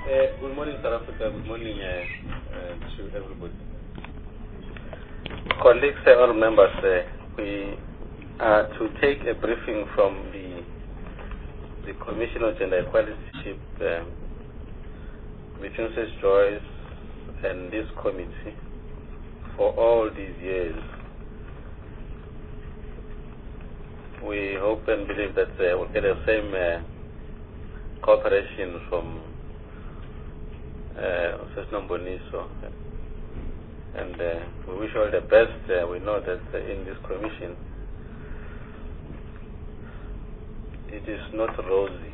Good morning, South Africa. Good morning to everybody. Colleagues, all members, we are to take a briefing from the Commission on Gender Equality between Ms. Joyce and this committee for all these years. We hope and believe that we'll get the same cooperation from Sesno Mboniso, and we wish all the best. We know that in this commission it is not rosy.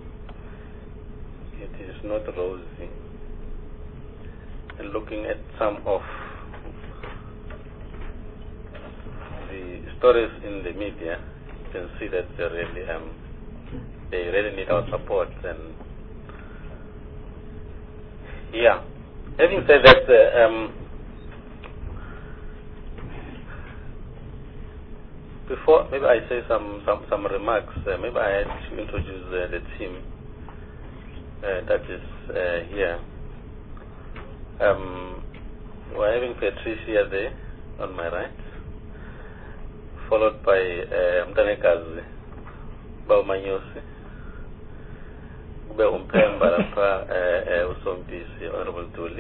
It is not rosy. And looking at some of the stories in the media, you can see that they really need our support. And yeah, having said that, before maybe I say some remarks, maybe I had to introduce the team that is here. We're having Patricia there on my right, followed by Mtanekazi Baumanyosi, Ube Umpemba Rapa Usompisi, Honorable Tuli,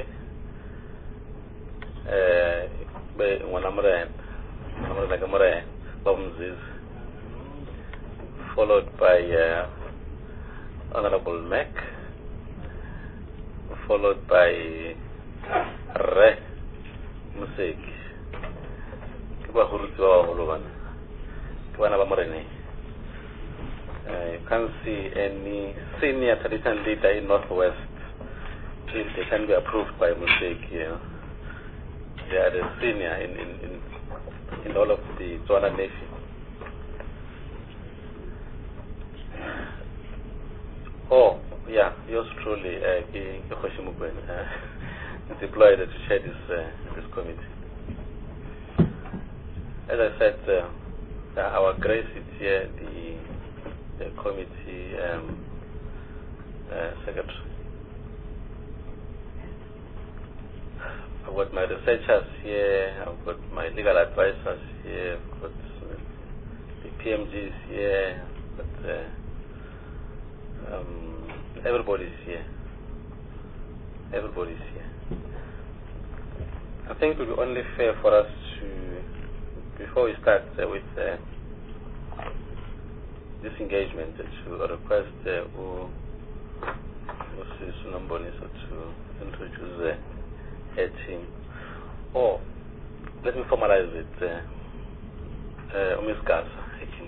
Ube Wanamre Nagamre Baumziz, followed by Honorable Mek, followed by Re Musiki, Kiba Hurutua Huluvan, Kibana Bamorene. You can't see any senior traditional leader in Northwest if they can be approved by Musiki. You know. They are the senior in all of the Tswana nation. Oh, yeah, yours truly, deployed to chair this committee. As I said, our grace is here, the committee secretary. I've got my researchers here, I've got my legal advisors here, I've got the PMGs here, but everybody's here. Everybody's here. I think it will be only fair for us to, before we start with this engagement, to request Sesno Mboniso to introduce her team. Or, let me formalize it. Ms. Gaza,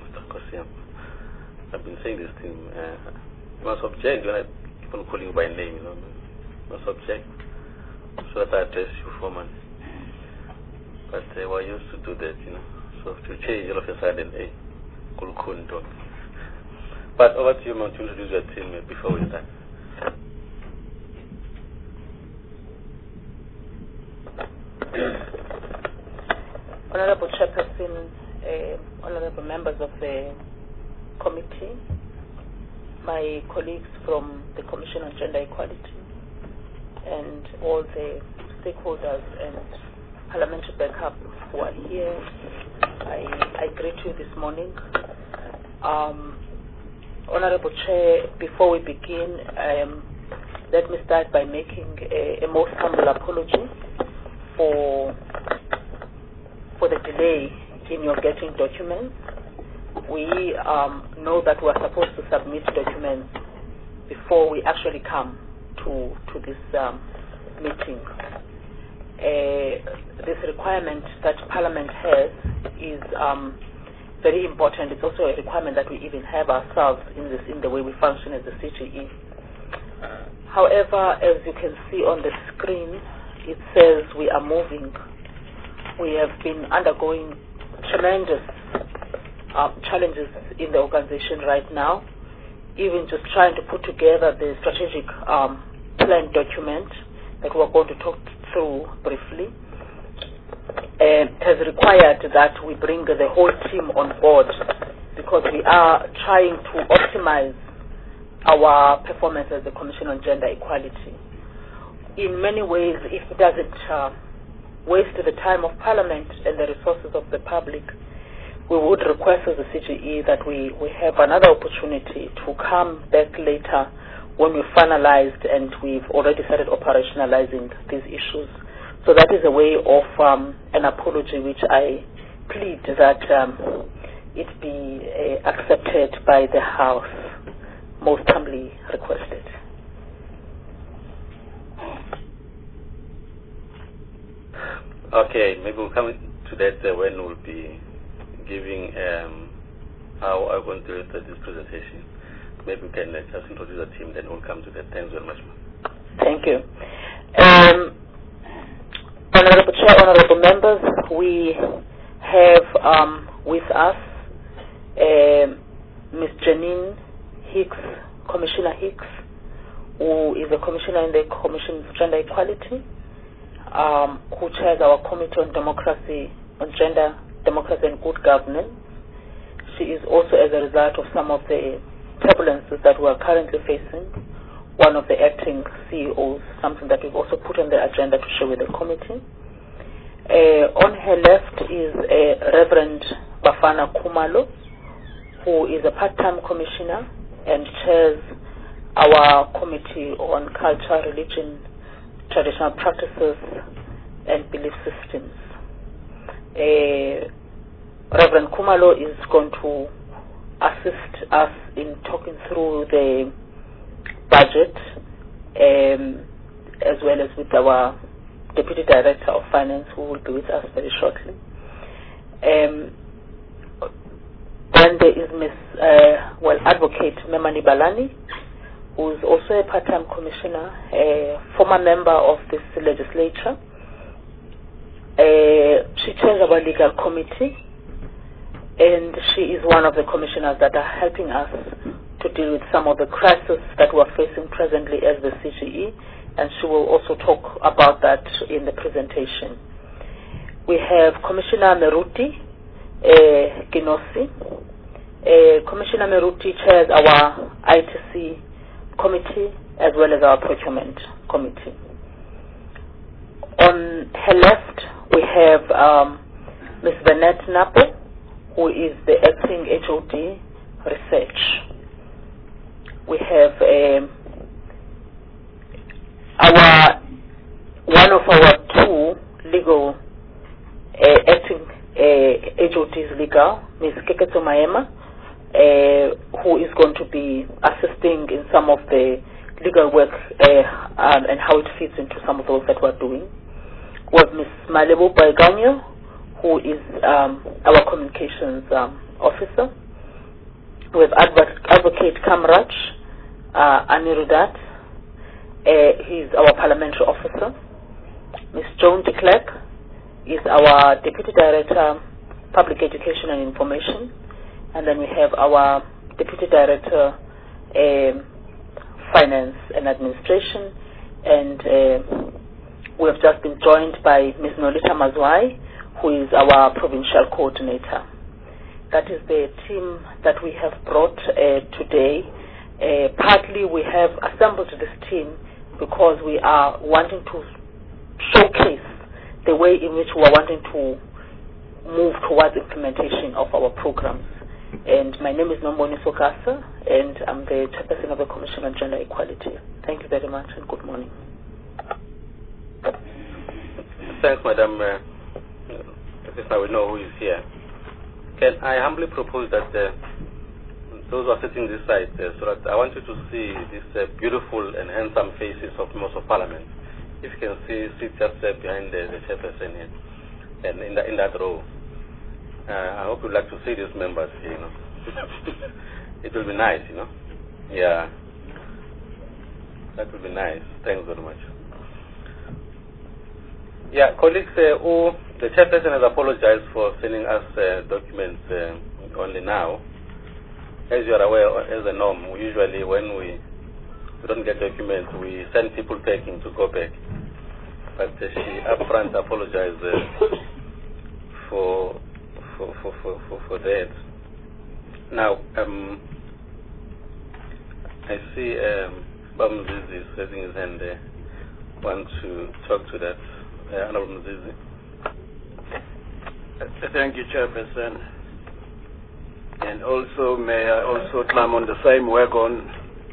I've been saying this thing. You must object when I keep on calling you by name, you know. You must object so that I address you formally. But we're used to do that, you know. So to change all of a sudden, cool. But over to you, Mount, to introduce your team before we start. Honorable Chairperson, honorable members of the committee, my colleagues from the Commission on Gender Equality, and all the stakeholders and parliamentary backup who are here, I greet you this morning. Honorable Chair, before we begin, let me start by making a most humble apology for the delay in your getting documents. We know that we are supposed to submit documents before we actually come to this meeting. This requirement that Parliament has is very important. It's also a requirement that we even have ourselves in the way we function as a CGE. However, as you can see on the screen, it says we are moving. We have been undergoing tremendous challenges in the organization right now, even just trying to put together the strategic plan document that we're going to talk through briefly. It has required that we bring the whole team on board because we are trying to optimize our performance as the Commission on Gender Equality. In many ways, if it doesn't waste the time of Parliament and the resources of the public, we would request as a CGE that we have another opportunity to come back later when we've finalized and we've already started operationalizing these issues. So that is a way of an apology which I plead that it be accepted by the House. Most humbly requested. Okay, maybe we'll come to that when we'll be giving how I'm going to do this presentation. Maybe we can just introduce the team, then we'll come to that. Thanks very much. Thank you. Honorable Chair, honorable members, we have with us Ms. Janine Hicks, Commissioner Hicks, who is a commissioner in the Commission for Gender Equality, who chairs our Committee on Democracy, on Gender, Democracy and Good Governance. She is also, as a result of some of the turbulences that we are currently facing, one of the acting CEOs, something that we've also put on the agenda to share with the committee. On her left is Reverend Bafana Khumalo, who is a part-time commissioner and chairs our Committee on Culture, Religion, Traditional Practices and Belief Systems. Reverend Khumalo is going to assist us in talking through the budget, as well as with our Deputy Director of Finance, who will be with us very shortly. Then there is Ms. Advocate Memani Balani, who is also a part-time commissioner, a former member of this legislature. She chairs our legal committee, and she is one of the commissioners that are helping us to deal with some of the crises that we are facing presently as the CGE, and she will also talk about that in the presentation. We have Commissioner Meruti Ginosi. Commissioner Meruti chairs our ITC committee as well as our procurement committee. On her left, we have Ms. Bennett Napo, who is the acting HOD research. We have one of our two legal acting HODs legal, Ms. Keketo Maema, who is going to be assisting in some of the legal work and how it fits into some of those that we're doing. We have Ms. Malebo Baiganyo, who is our communications officer. We have Advocate Kamraj Anirudat. He's our parliamentary officer. Ms. Joan de Klerk is our Deputy Director, Public Education and Information. And then we have our Deputy Director, Finance and Administration. And we have just been joined by Ms. Nolita Mazwai, who is our Provincial Coordinator. That is the team that we have brought today. Partly we have assembled this team because we are wanting to showcase the way in which we are wanting to move towards implementation of our programs. And my name is Nomboni Sokasa, and I'm the chairperson of the Commission on Gender Equality. Thank you very much, and good morning. Thanks, Madam. Now we know who is here. Can I humbly propose that those who are sitting this side, so that I want you to see these beautiful and handsome faces of members of Parliament. If you can sit just behind the chairperson here, and in that row. I hope you'd like to see these members here, you know. It will be nice, you know. Yeah. That will be nice. Thanks very much. Yeah, colleagues, the chairperson has apologized for sending us documents only now. As you are aware, as a norm, usually when we don't get documents, we send people packing to go back. But she upfront apologized for that. Now, I see Mzizi is raising his hand there. Want to talk to that. Honorable Mzizi. Thank you, Chairperson. And also, may I also climb on the same wagon,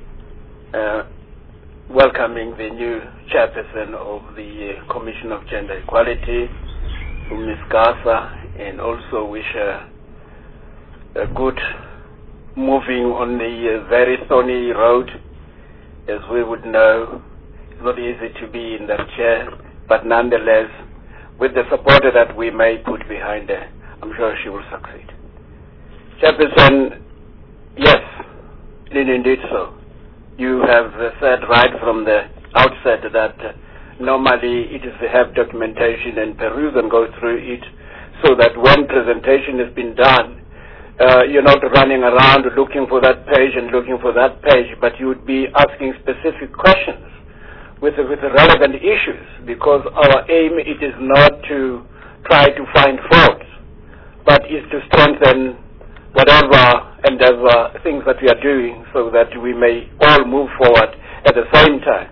welcoming the new Chairperson of the Commission of Gender Equality, Ms. Gasa, and also wish her a good moving on the very thorny road. As we would know, it's not easy to be in that chair, but nonetheless, with the support that we may put behind her, I'm sure she will succeed. Chairperson, yes, indeed so. You have said right from the outset that normally it is to have documentation and peruse and go through it so that when presentation has been done, you're not running around looking for that page and looking for that page, but you would be asking specific questions with the relevant issues, because our aim it is not to try to find faults, but is to strengthen whatever endeavor things that we are doing so that we may all move forward at the same time.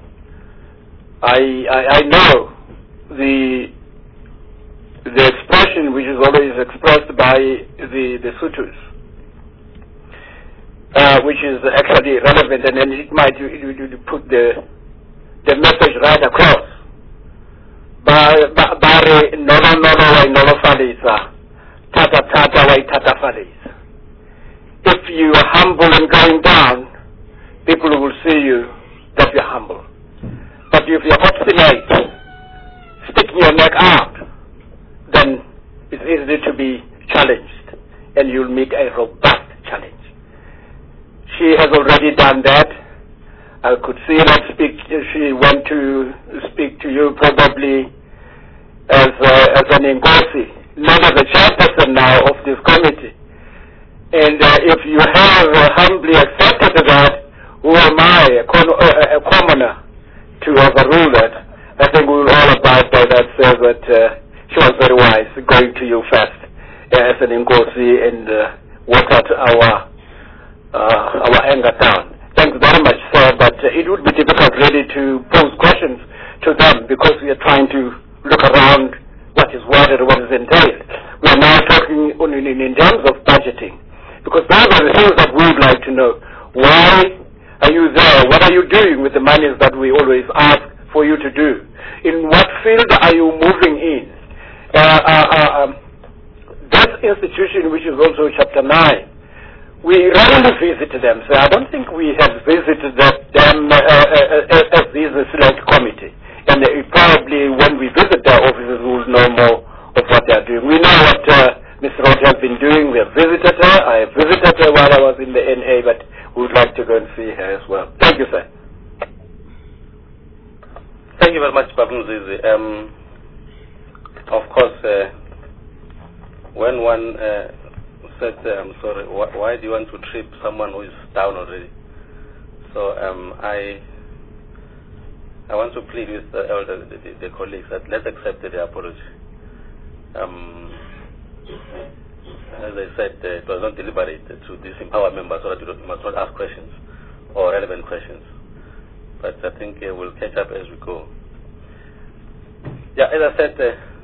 I know the expression which is always expressed by the Sutus, which is actually relevant, and then it might put the message right across. Bare nolo falisa, tata wai tata falisa. If you are humble and going down, people will see you that you're humble. But if you're obstinate, sticking your neck out, then it's easy to be challenged, and you'll meet a robust challenge. She has already done that. I could see her speak. She went to speak to you probably as an Ngosi, not as a chairperson now of this committee. And if you have humbly accepted that, who am I, a commoner, to overrule that? I think we will all abide by that, say that she was very wise going to you first as an Ngosi and work out our anger down. Thanks very much, sir, but it would be difficult really to pose questions to them because we are trying to look around what is worded, what is entailed. We are now talking in terms of budgeting, because those are the things that we would like to know. Why are you there? What are you doing with the monies that we always ask for you to do? In what field are you moving in? That institution, which is also Chapter 9, we rarely visit them, so I don't think we have visited them as the select committee. And probably when we visit their offices, we will know more of what they are doing. We know what Ms. Roth has been doing. We have visited her. I have visited her while I was in the NA, but we would like to go and see her as well. Thank you, sir. Thank you very much, Babu Mzizi. Of course, when one said, I'm sorry, why do you want to trip someone who is down already? So I want to plead with the colleagues that let's accept the apology. As I said, it was not deliberate to disempower members so that you must not ask questions or relevant questions. But I think we'll catch up as we go. Yeah, as I said,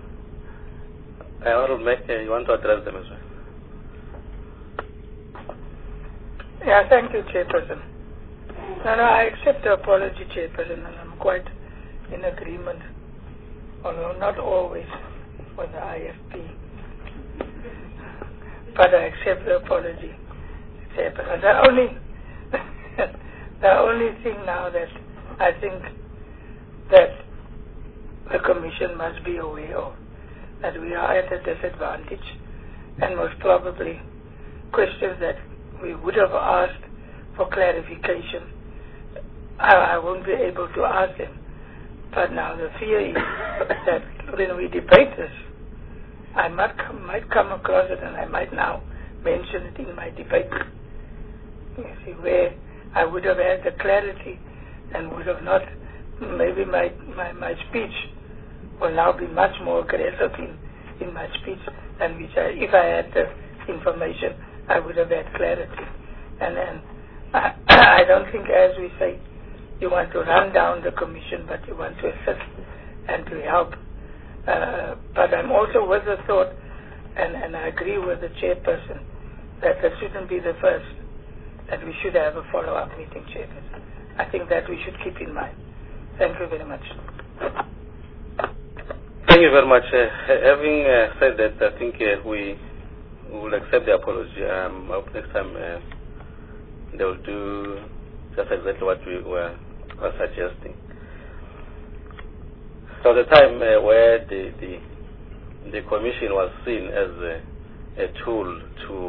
you want to address them as well? Yeah, thank you, Chairperson. No, I accept the apology, Chairperson, and I'm quite in agreement, although not always with the IFP. But I accept the apology, Chairperson. The only thing now that I think that the Commission must be aware of, that we are at a disadvantage, and most probably questions that we would have asked for clarification, I won't be able to ask them. But now the fear is that when we debate this, I might come across it, and I might now mention it in my debate. You see, where I would have had the clarity and would have not, maybe my speech will now be much more aggressive in my speech than which if I had the information, I would have had clarity. And then I don't think, as we say, you want to run down the commission, but you want to assist and to help. But I'm also with the thought, and I agree with the chairperson, that that shouldn't be the first, that we should have a follow-up meeting, chairperson. I think that we should keep in mind. Thank you very much. Thank you very much. Having said that, I think we will accept the apology. I hope next time they will do just exactly what we were suggesting. So the time where the commission was seen as a tool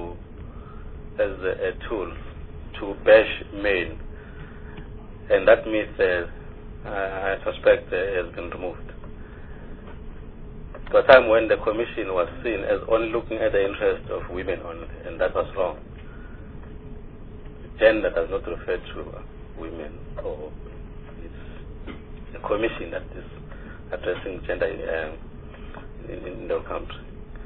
to bash men, and that myth, I suspect, has been removed. To a time when the commission was seen as only looking at the interest of women only, and that was wrong. Gender does not refer to women, or it's a commission that is addressing gender in the country.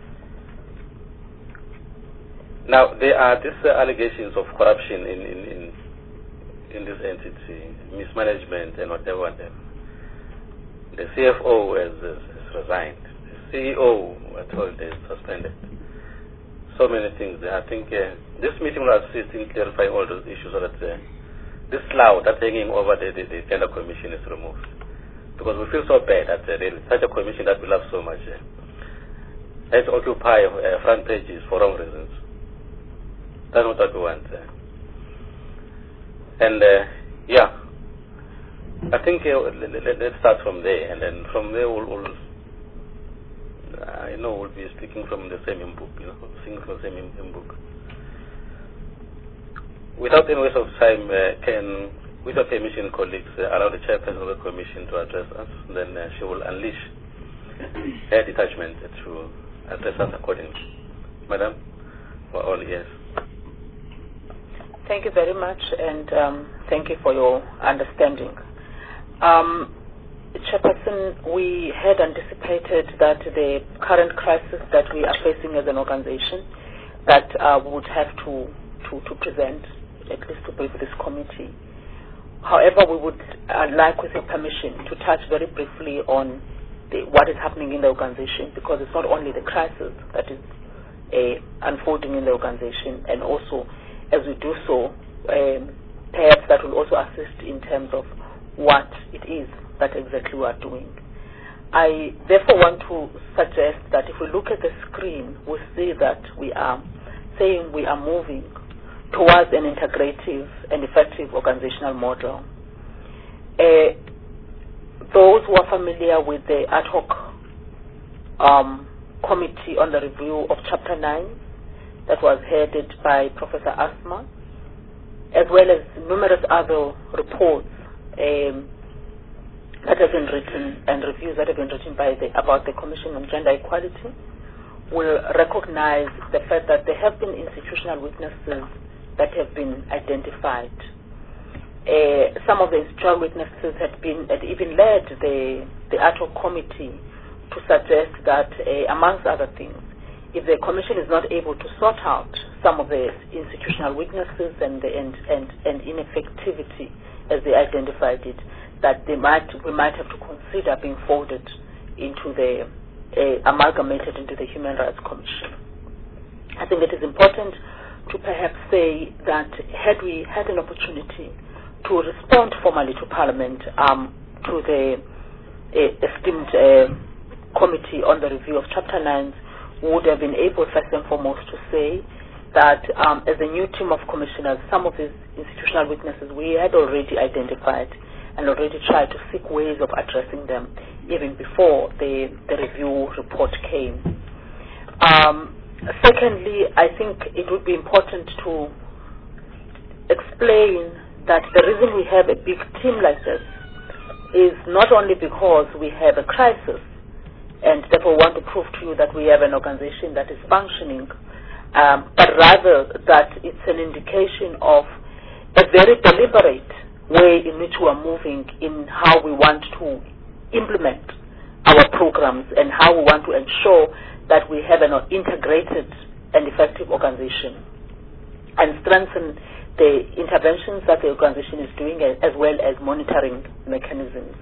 Now, there are these allegations of corruption in this entity, mismanagement and whatever. The CFO has resigned. The CEO, we're told, is suspended. So many things. I think this meeting will assist in clarifying all those issues so that this cloud that's hanging over the Gender Commission is removed. Because we feel so bad that such a commission that we love so much has to occupy front pages for wrong reasons. That's not what we want. And yeah, I think let's start from there, and then from there we'll be speaking from the same book, singing from the same book. Without any waste of time, can, with your permission, colleagues, allow the chairperson of the commission to address us. Then she will unleash her detachment to address us accordingly. Madam, we're all ears. Thank you very much, and thank you for your understanding. Chairperson, we had anticipated that the current crisis that we are facing as an organization, that would have to present, at least to brief this committee. However, we would like, with your permission, to touch very briefly on what is happening in the organization, because it's not only the crisis that is unfolding in the organization, and also, as we do so, perhaps that will also assist in terms of what it is that exactly we are doing. I therefore want to suggest that if we look at the screen, we see that we are saying we are moving towards an integrative and effective organizational model. Those who are familiar with the ad hoc committee on the review of Chapter 9 that was headed by Professor Asma, as well as numerous other reports that have been written and reviews that have been written about the Commission on Gender Equality, will recognize the fact that there have been institutional weaknesses that have been identified. Some of the institutional weaknesses had even led the ad hoc committee to suggest that, amongst other things, if the Commission is not able to sort out some of the institutional weaknesses and ineffectivity as they identified it, that we might have to consider being folded into amalgamated into the Human Rights Commission. I think it is important to perhaps say that had we had an opportunity to respond formally to Parliament, to the esteemed committee on the review of Chapter 9, we would have been able, first and foremost, to say that as a new team of commissioners, some of these institutional weaknesses we had already identified and already tried to seek ways of addressing them even before the review report came. Secondly, I think it would be important to explain that the reason we have a big team like this is not only because we have a crisis and therefore want to prove to you that we have an organization that is functioning, but rather that it's an indication of a very deliberate way in which we are moving in how we want to implement our programs and how we want to ensure that we have an integrated and effective organization and strengthen the interventions that the organization is doing, as well as monitoring mechanisms.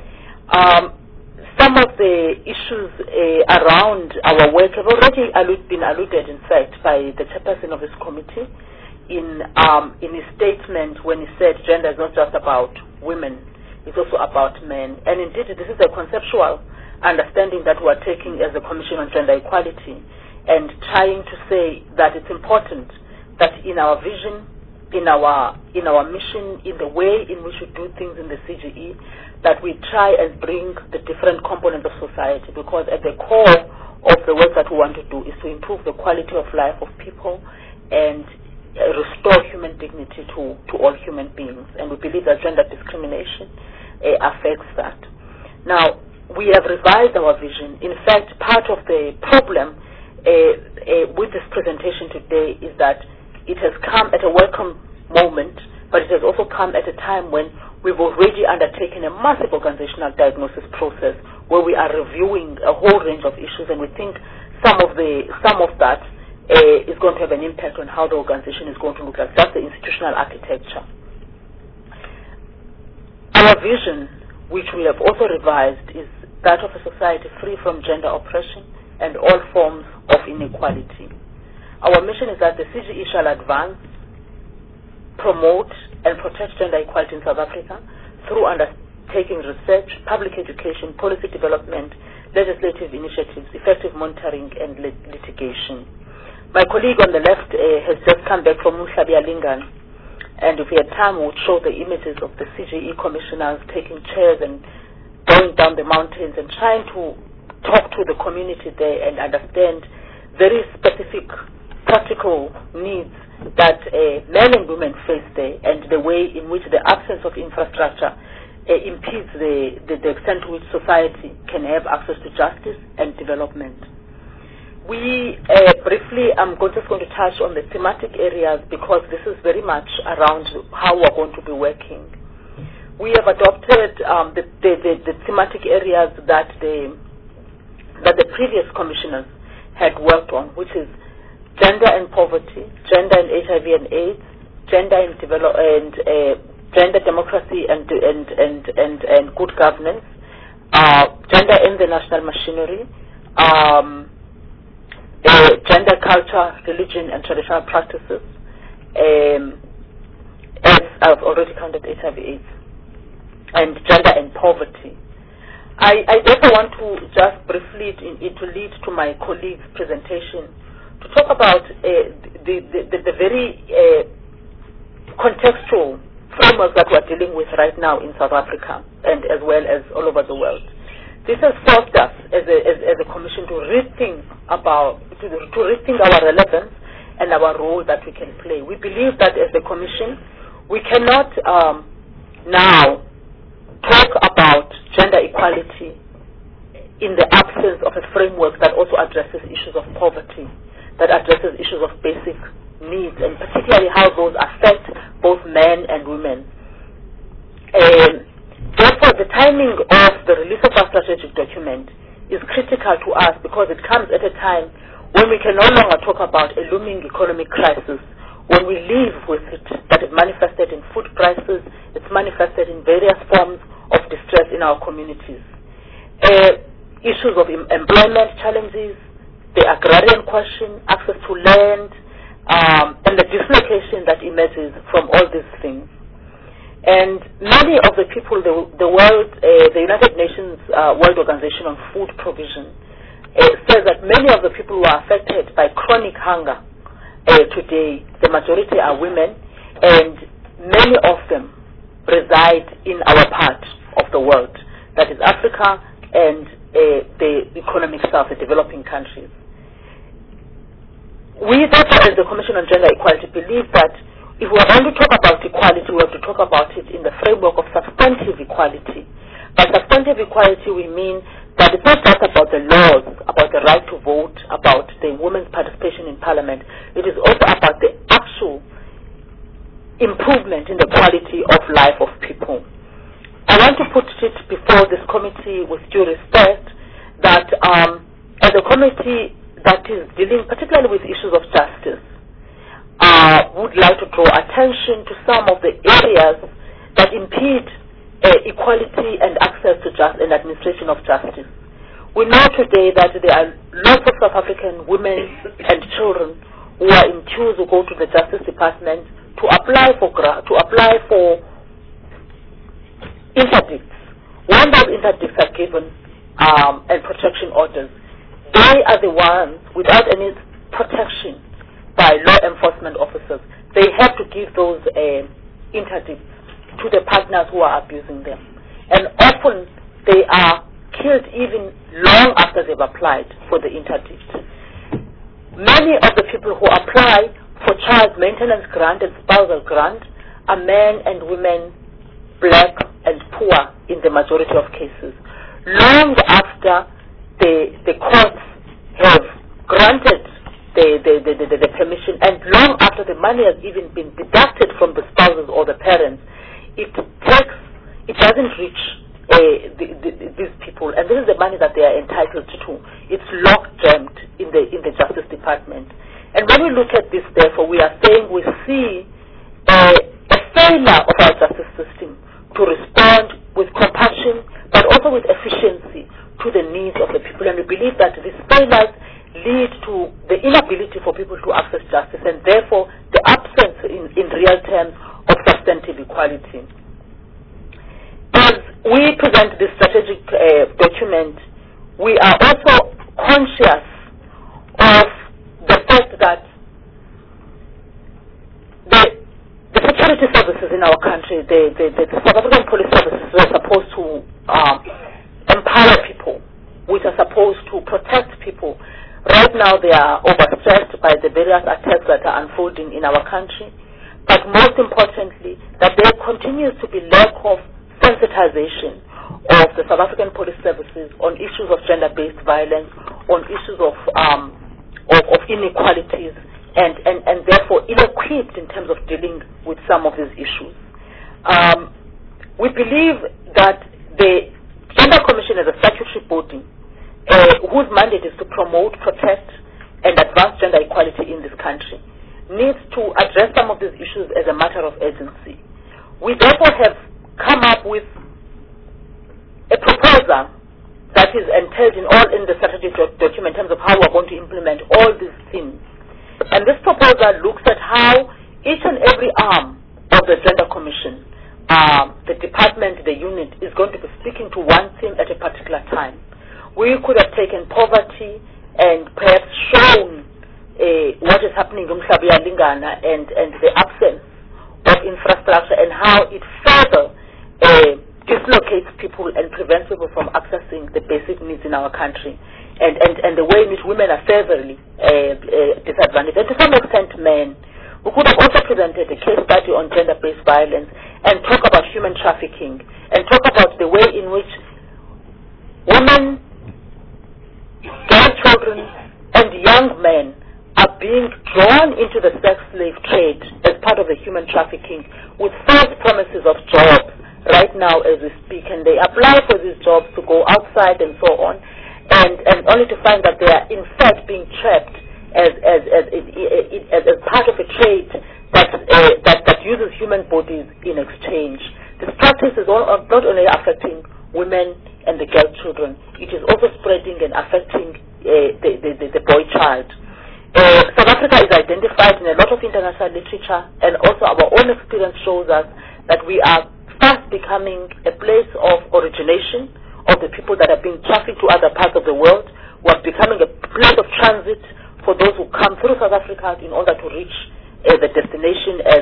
Some of the issues around our work have already been alluded, in fact, by the chairperson of this committee in his statement when he said gender is not just about women, it's also about men. And indeed, this is a conceptual understanding that we are taking as a Commission on Gender Equality, and trying to say that it's important that in our vision, in our mission, in the way in which we do things in the CGE, that we try and bring the different components of society, because at the core of the work that we want to do is to improve the quality of life of people and restore human dignity to all human beings. And we believe that gender discrimination affects that. Now, we have revised our vision. In fact, part of the problem with this presentation today is that it has come at a welcome moment, but it has also come at a time when we've already undertaken a massive organizational diagnosis process where we are reviewing a whole range of issues, and we think some of that is going to have an impact on how the organization is going to look like. That's the institutional architecture. Our vision, which we have also revised, is that of a society free from gender oppression and all forms of inequality. Our mission is that the CGE shall advance, promote, and protect gender equality in South Africa through undertaking research, public education, policy development, legislative initiatives, effective monitoring, and litigation. My colleague on the left has just come back from Umhlabialingan, and if we had time, we would show the images of the CGE commissioners taking chairs and going down the mountains and trying to talk to the community there and understand very specific practical needs that men and women face there, and the way in which the absence of infrastructure impedes the extent to which society can have access to justice and development. We briefly, I'm just going to touch on the thematic areas, because this is very much around how we're going to be working. We have adopted the thematic areas that the previous commissioners had worked on, which is gender and poverty, gender and HIV and AIDS, gender and gender democracy and good governance, gender in the national machinery, gender, culture, religion, and traditional practices, as I've already counted HIV/AIDS, and gender and poverty. I therefore want to just briefly to lead to my colleague's presentation to talk about the very contextual framework that we're dealing with right now in South Africa, and as well as all over the world. This has forced us as a commission to rethink our relevance and our role that we can play. We believe that as a commission, we cannot now talk about gender equality in the absence of a framework that also addresses issues of poverty, that addresses issues of basic needs, and particularly how those affect both men and women. Therefore, the timing of the release of our strategic document is critical to us, because it comes at a time when we can no longer talk about a looming economic crisis, when we live with it, that it manifested in food prices, it's manifested in various forms of distress in our communities. Issues of employment challenges, the agrarian question, access to land, and the dislocation that emerges from all these things. And many of the people, the United Nations World Organization on Food Provision says that many of the people who are affected by chronic hunger today, the majority are women, and many of them reside in our part of the world, that is Africa and the economic south, the developing countries. We, therefore, as the Commission on Gender Equality, believe that if we are going to talk about equality, we have to talk about it in the framework of substantive equality. By substantive equality, we mean that it's not just about the laws, about the right to vote, about the women's participation in parliament. It is also about the actual improvement in the quality of life of people. I want to put it before this committee with due respect that as a committee that is dealing particularly with issues of justice, would like to draw attention to some of the areas that impede equality and access to justice and administration of justice. We know today that there are lots of South African women and children who are in queues who go to the Justice Department to apply for interdicts. When those interdicts are given and protection orders, they are the ones without any protection by law enforcement officers. They have to give those interdicts to the partners who are abusing them. And often they are killed even long after they've applied for the interdict. Many of the people who apply for child maintenance grant and spousal grant are men and women, black and poor in the majority of cases. Long after the courts have granted the permission, and long after the money has even been deducted from the spouses or the parents, it doesn't reach these people, and this is the money that they are entitled to. It's locked jammed in the Justice Department. And when we look at this, therefore, we are saying we see a failure of our justice system to respond with compassion, but also with efficiency to the needs of the people. And we believe that these failures lead to the inability for people to access justice, and therefore the absence in real terms of substantive equality. As we present this strategic document, we are also conscious of the fact that the security services in our country, the South African police services, were supposed to empower people, which are supposed to protect people. Right now they are overstressed by the various attacks that are unfolding in our country. But most importantly, that there continues to be lack of sensitization of the South African police services on issues of gender-based violence, on issues of inequalities, and therefore ill-equipped in terms of dealing with some of these issues. We believe that the Gender Commission as a statutory body, whose mandate is to promote, protect, and advance gender equality in this country, needs to address some of these issues as a matter of urgency. We therefore have come up with a proposal that is entailed in the strategic document in terms of how we are going to implement all these things. And this proposal looks at how each and every arm of the Gender Commission, the department, the unit, is going to be speaking to one theme at a particular time. We could have taken poverty and perhaps shown what is happening in Mhlabia Lingana and the absence of infrastructure and how it further dislocates people and prevents people from accessing the basic needs in our country, and the way in which women are severely disadvantaged, and to some extent men. We could have also presented a case study on gender-based violence and talk about human trafficking and talk about the way in which women, girl children, and young men are being drawn into the sex slave trade as part of the human trafficking with false promises of jobs right now as we speak, and they apply for these jobs to go outside and so on, and only to find that they are in fact being trapped as part of a trade that uses human bodies in exchange. This practice is not only affecting women and the girl children, it is also spreading and affecting the boy child. South Africa is identified in a lot of international literature, and also our own experience shows us that we are fast becoming a place of origination of the people that are being trafficked to other parts of the world. We are becoming a place of transit for those who come through South Africa in order to reach the destination as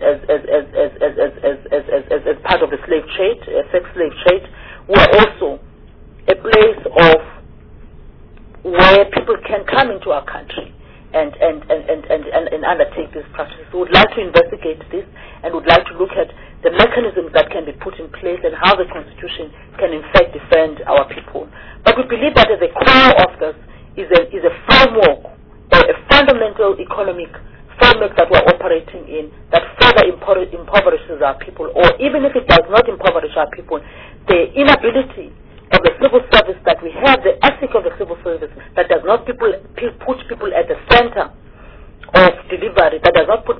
part of the slave trade, sex slave trade. We are also a place of where people can come into our country and undertake this practice. We would like to investigate this and would like to look at the mechanisms that can be put in place and how the Constitution can in fact defend our people. But we believe that at the core of this is a framework, a fundamental economic framework that we're operating in that further impoverishes our people, or even if it does not impoverish our people, the inability of the civil service that we have, the ethic of the civil service that does not put people at the center of delivery, that does not put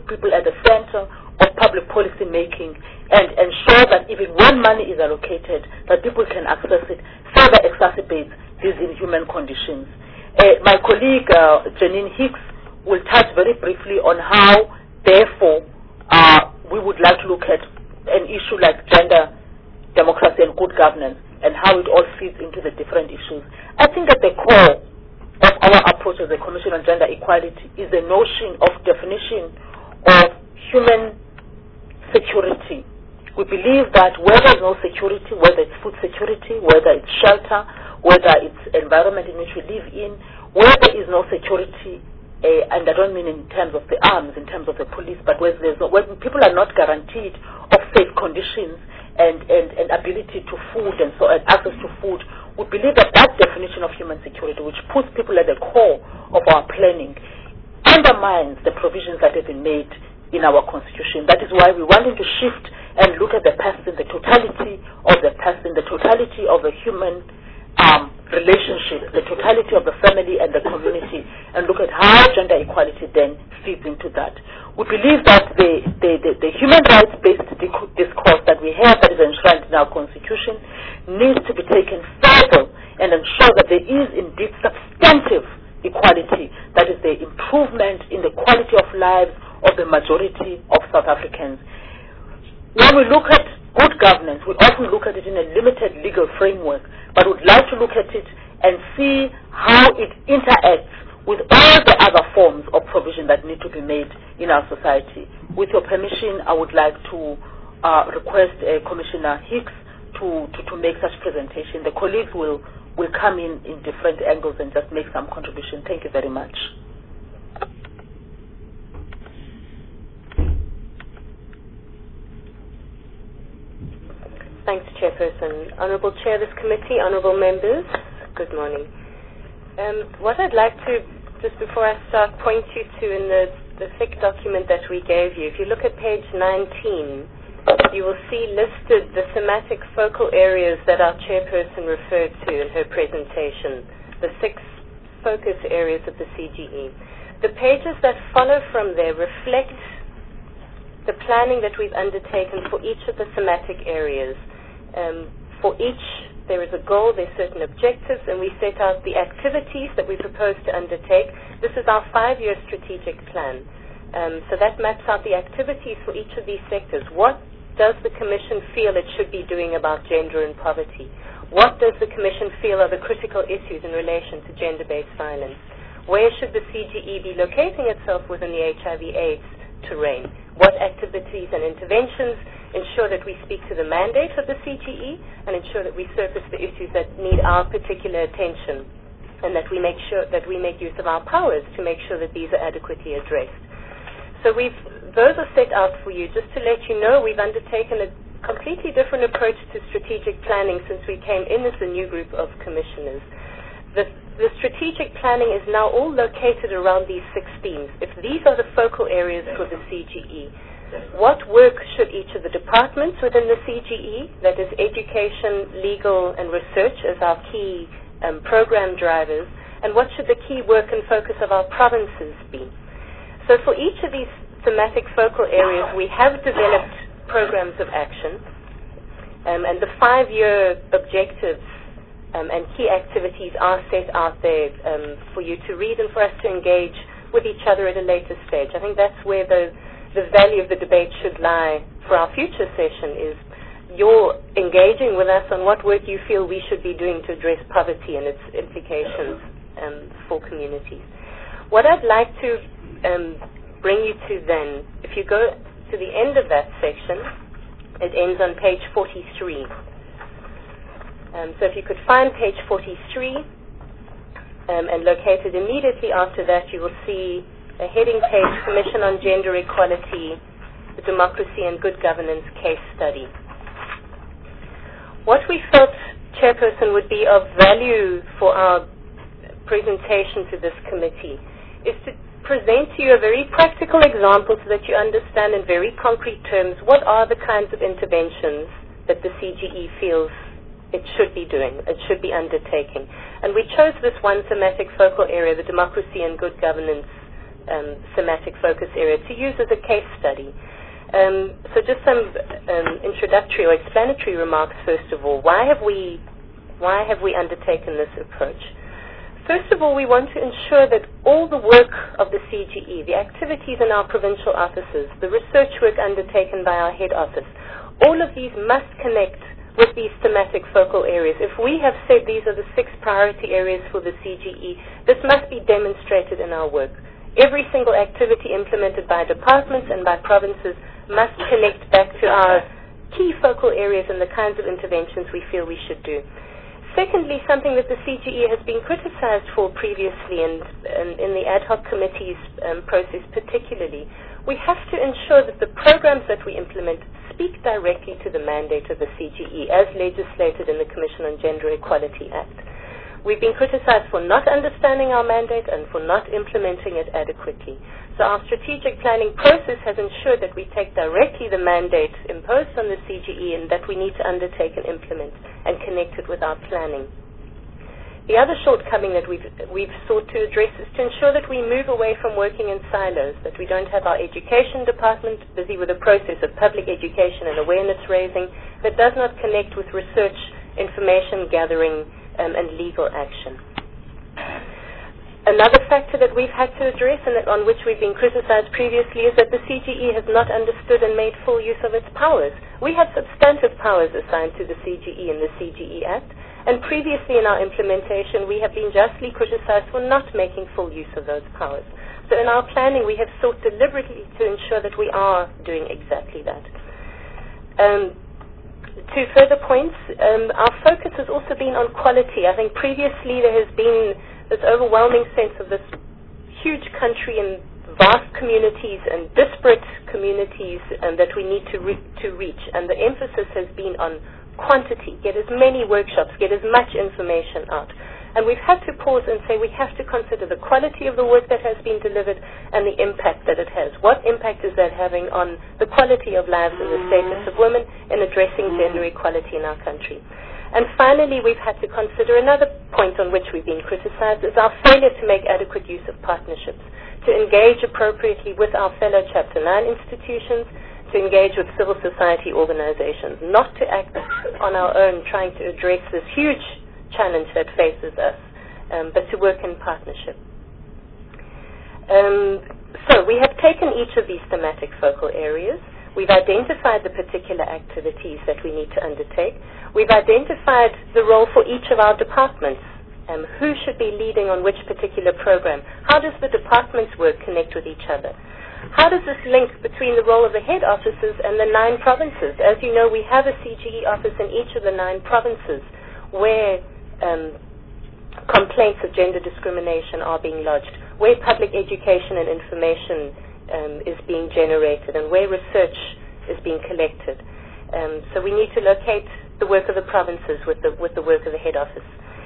educated, that people can access it, further exacerbates these inhuman conditions. My colleague Janine Hicks will touch very briefly on how, therefore, we would like to look at an issue like gender, democracy and good governance, and how it all fits into the different issues. I think at the core of our approach as a Commission on Gender Equality is the notion of definition of human security. We believe that where there's no security, whether it's food security, whether it's shelter, whether it's environment in which we live in, where there is no security, and I don't mean in terms of the arms, in terms of the police, but where people are not guaranteed of safe conditions and ability to food and so and access to food, we believe that that definition of human security, which puts people at the core of our planning, undermines the provisions that have been made in our Constitution. That is why we wanted to shift and look at the person, the totality of the person, the totality of the human relationship, the totality of the family and the community, and look at how gender equality then feeds into that. We believe that the human rights-based discourse that we have, that is enshrined in our Constitution, needs to be taken further and ensure that there is indeed substantive equality, that is the improvement in the quality of lives of the majority of South Africans. When we look at good governance, we often look at it in a limited legal framework, but would like to look at it and see how it interacts with all the other forms of provision that need to be made in our society. With your permission, I would like to request Commissioner Hicks to make such presentation. The colleagues will come in different angles and just make some contribution. Thank you very much. Thanks, Chairperson. Honourable Chair of this committee, honourable members, good morning. What I'd like to, just before I start, point you to in the thick document that we gave you, if you look at page 19, you will see listed the thematic focal areas that our Chairperson referred to in her presentation, the 6 focus areas of the CGE. The pages that follow from there reflect the planning that we've undertaken for each of the thematic areas. For each, there is a goal, there's certain objectives, and we set out the activities that we propose to undertake. This is our 5-year strategic plan. So that maps out the activities for each of these sectors. What does the Commission feel it should be doing about gender and poverty? What does the Commission feel are the critical issues in relation to gender-based violence? Where should the CGE be locating itself within the HIV/AIDS terrain? What activities and interventions ensure that we speak to the mandate of the CGE and ensure that we surface the issues that need our particular attention, and that we make sure that we make use of our powers to make sure that these are adequately addressed. So those are set out for you. Just to let you know, we've undertaken a completely different approach to strategic planning since we came in as a new group of commissioners. The strategic planning is now all located around these 6 themes. If these are the focal areas for the CGE, what work should each of the departments within the CGE, that is education, legal, and research as our key program drivers, and what should the key work and focus of our provinces be? So for each of these thematic focal areas, we have developed programs of action, and the 5-year objectives and key activities are set out there for you to read and for us to engage with each other at a later stage. I think that's where the value of the debate should lie for our future session, is you're engaging with us on what work you feel we should be doing to address poverty and its implications for communities. What I'd like to bring you to then, if you go to the end of that section, it ends on page 43. So if you could find page 43 and located immediately after that, you will see a heading page, Commission on Gender Equality, the Democracy and Good Governance Case Study. What we felt, Chairperson, would be of value for our presentation to this committee is to present to you a very practical example so that you understand in very concrete terms what are the kinds of interventions that the CGE feels it should be doing, it should be undertaking. And we chose this one thematic focal area, the Democracy and Good Governance thematic focus area, to use as a case study. So just some introductory or explanatory remarks first of all. Why have we undertaken this approach? First of all, we want to ensure that all the work of the CGE, the activities in our provincial offices, the research work undertaken by our head office, all of these must connect with these thematic focal areas. If we have said these are the 6 priority areas for the CGE, this must be demonstrated in our work. Every single activity implemented by departments and by provinces must connect back to our key focal areas and the kinds of interventions we feel we should do. Secondly, something that the CGE has been criticized for previously and in the ad hoc committees process particularly, we have to ensure that the programs that we implement speak directly to the mandate of the CGE as legislated in the Commission on Gender Equality Act. We've been criticized for not understanding our mandate and for not implementing it adequately. So our strategic planning process has ensured that we take directly the mandate imposed on the CGE and that we need to undertake and implement and connect it with our planning. The other shortcoming that we've sought to address is to ensure that we move away from working in silos, that we don't have our education department busy with a process of public education and awareness raising that does not connect with research, information gathering, and legal action. Another factor that we've had to address and on which we've been criticized previously is that the CGE has not understood and made full use of its powers. We have substantive powers assigned to the CGE in the CGE Act, and previously in our implementation we have been justly criticized for not making full use of those powers. So in our planning we have sought deliberately to ensure that we are doing exactly that. 2 further points. Our focus has also been on quality. I think previously there has been this overwhelming sense of this huge country and vast communities and disparate communities that we need to reach. And the emphasis has been on quantity. Get as many workshops, get as much information out. And we've had to pause and say we have to consider the quality of the work that has been delivered and the impact that it has. What impact is that having on the quality of lives and the status of women in addressing gender equality in our country? And finally, we've had to consider another point on which we've been criticized is our failure to make adequate use of partnerships, to engage appropriately with our fellow Chapter 9 institutions, to engage with civil society organizations, not to act on our own trying to address this huge challenge that faces us, but to work in partnership. So we have taken each of these thematic focal areas. We've identified the particular activities that we need to undertake. We've identified the role for each of our departments. Who should be leading on which particular program? How does the department's work connect with each other? How does this link between the role of the head offices and the 9 provinces? As you know, we have a CGE office in each of the 9 provinces where complaints of gender discrimination are being lodged, where public education and information is being generated, and where research is being collected. So we need to locate the work of the provinces with the work of the head office.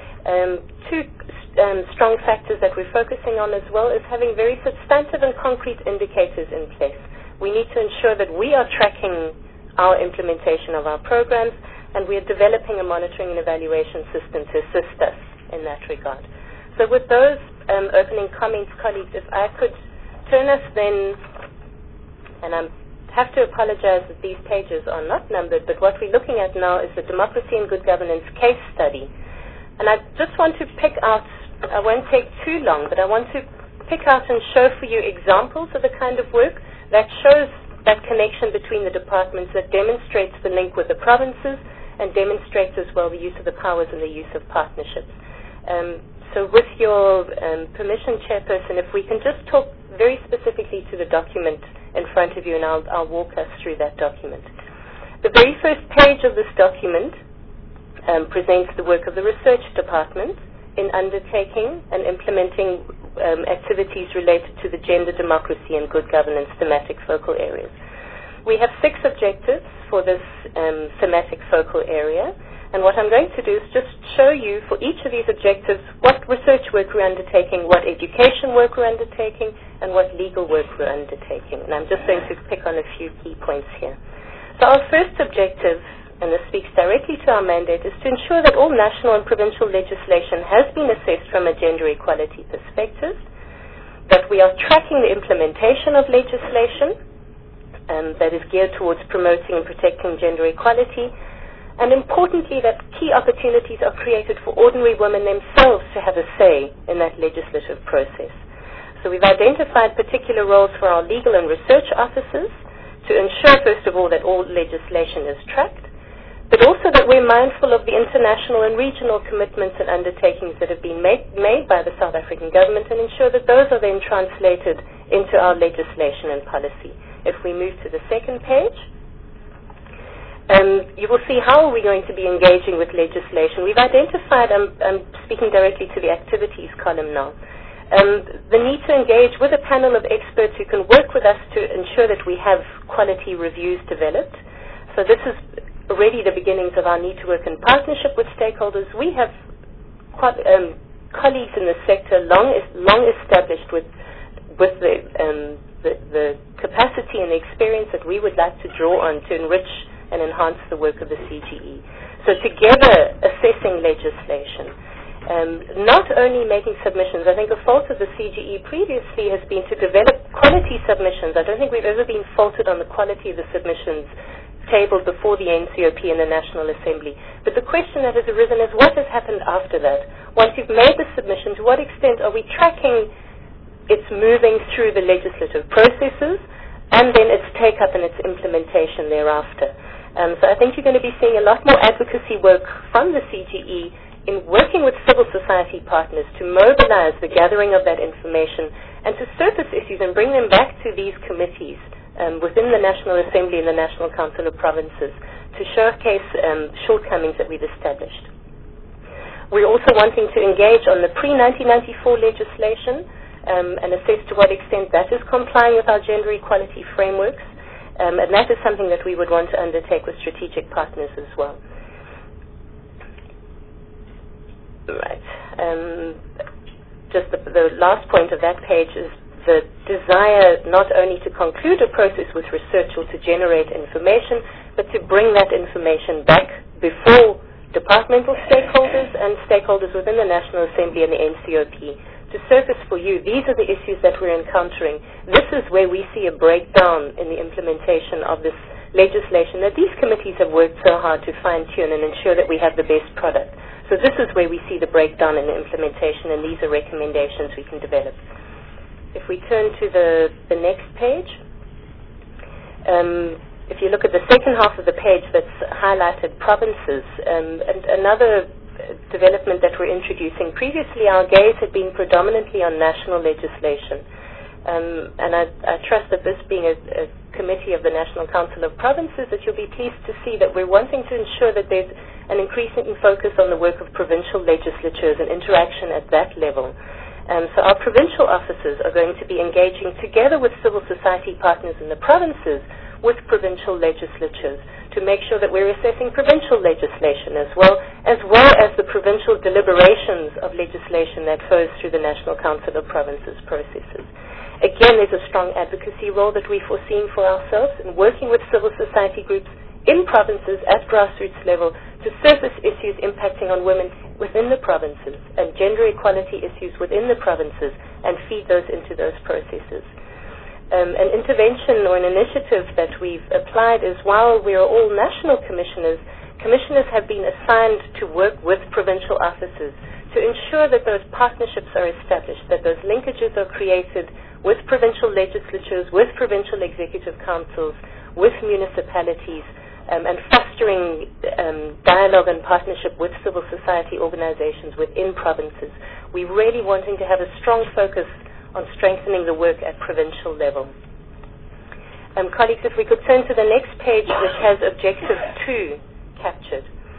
2 strong factors that we're focusing on as well is having very substantive and concrete indicators in place. We need to ensure that we are tracking our implementation of our programs, and we are developing a monitoring and evaluation system to assist us in that regard. So with those opening comments, colleagues, if I could turn us then, and I have to apologize that these pages are not numbered, but what we're looking at now is the Democracy and Good Governance case study. And I just want to pick out, I won't take too long, but I want to pick out and show for you examples of the kind of work that shows that connection between the departments, that demonstrates the link with the provinces, and demonstrates as well the use of the powers and the use of partnerships. So with your permission, Chairperson, if we can just talk very specifically to the document in front of you, and I'll walk us through that document. The very first page of this document presents the work of the research department in undertaking and implementing activities related to the gender, democracy, and good governance thematic focal areas. We have 6 objectives for this thematic focal area, and what I'm going to do is just show you for each of these objectives what research work we're undertaking, what education work we're undertaking, and what legal work we're undertaking. And I'm just going to pick on a few key points here. So our first objective, and this speaks directly to our mandate, is to ensure that all national and provincial legislation has been assessed from a gender equality perspective, that we are tracking the implementation of legislation, that is geared towards promoting and protecting gender equality. And importantly, that key opportunities are created for ordinary women themselves to have a say in that legislative process. So we've identified particular roles for our legal and research officers to ensure, first of all, that all legislation is tracked, but also that we're mindful of the international and regional commitments and undertakings that have been made by the South African government and ensure that those are then translated into our legislation and policy. If we move to the second page, you will see how are we going to be engaging with legislation. We've identified, I'm speaking directly to the activities column now, the need to engage with a panel of experts who can work with us to ensure that we have quality reviews developed. So this is already the beginnings of our need to work in partnership with stakeholders. We have colleagues in the sector long established with the capacity and the experience that we would like to draw on to enrich and enhance the work of the CGE. So together, assessing legislation, not only making submissions. I think a fault of the CGE previously has been to develop quality submissions. I don't think we've ever been faulted on the quality of the submissions tabled before the NCOP and the National Assembly. But the question that has arisen is what has happened after that? Once you've made the submission, to what extent are we tracking its moving through the legislative processes and then its take-up and its implementation thereafter? So I think you're going to be seeing a lot more advocacy work from the CGE in working with civil society partners to mobilize the gathering of that information and to surface issues and bring them back to these committees within the National Assembly and the National Council of Provinces to showcase shortcomings that we've established. We're also wanting to engage on the pre-1994 legislation and assess to what extent that is complying with our gender equality frameworks. And that is something that we would want to undertake with strategic partners as well. Right. Just the last point of that page is the desire not only to conclude a process with research or to generate information, but to bring that information back before departmental stakeholders and stakeholders within the National Assembly and the NCOP to surface for you, these are the issues that we're encountering. This is where we see a breakdown in the implementation of this legislation that these committees have worked so hard to fine-tune and ensure that we have the best product. So this is where we see the breakdown in the implementation, and these are recommendations we can develop. If we turn to the next page, if you look at the second half of the page that's highlighted provinces, and another development that we're introducing. Previously, our gaze had been predominantly on national legislation. And I trust that this being a committee of the National Council of Provinces, that you'll be pleased to see that we're wanting to ensure that there's an increasing focus on the work of provincial legislatures and interaction at that level. So our provincial officers are going to be engaging together with civil society partners in the provinces with provincial legislatures to make sure that we're assessing provincial legislation as well as the provincial deliberations of legislation that flows through the National Council of Provinces processes. Again, there's a strong advocacy role that we're foreseeing for ourselves in working with civil society groups in provinces at grassroots level to surface issues impacting on women within the provinces and gender equality issues within the provinces and feed those into those processes. An intervention or an initiative that we've applied is while we are all national commissioners, commissioners have been assigned to work with provincial officers to ensure that those partnerships are established, that those linkages are created with provincial legislatures, with provincial executive councils, with municipalities, and fostering dialogue and partnership with civil society organizations within provinces. We're really wanting to have a strong focus on strengthening the work at provincial level. Colleagues, if we could turn to the next page, which has Objective 2 captured.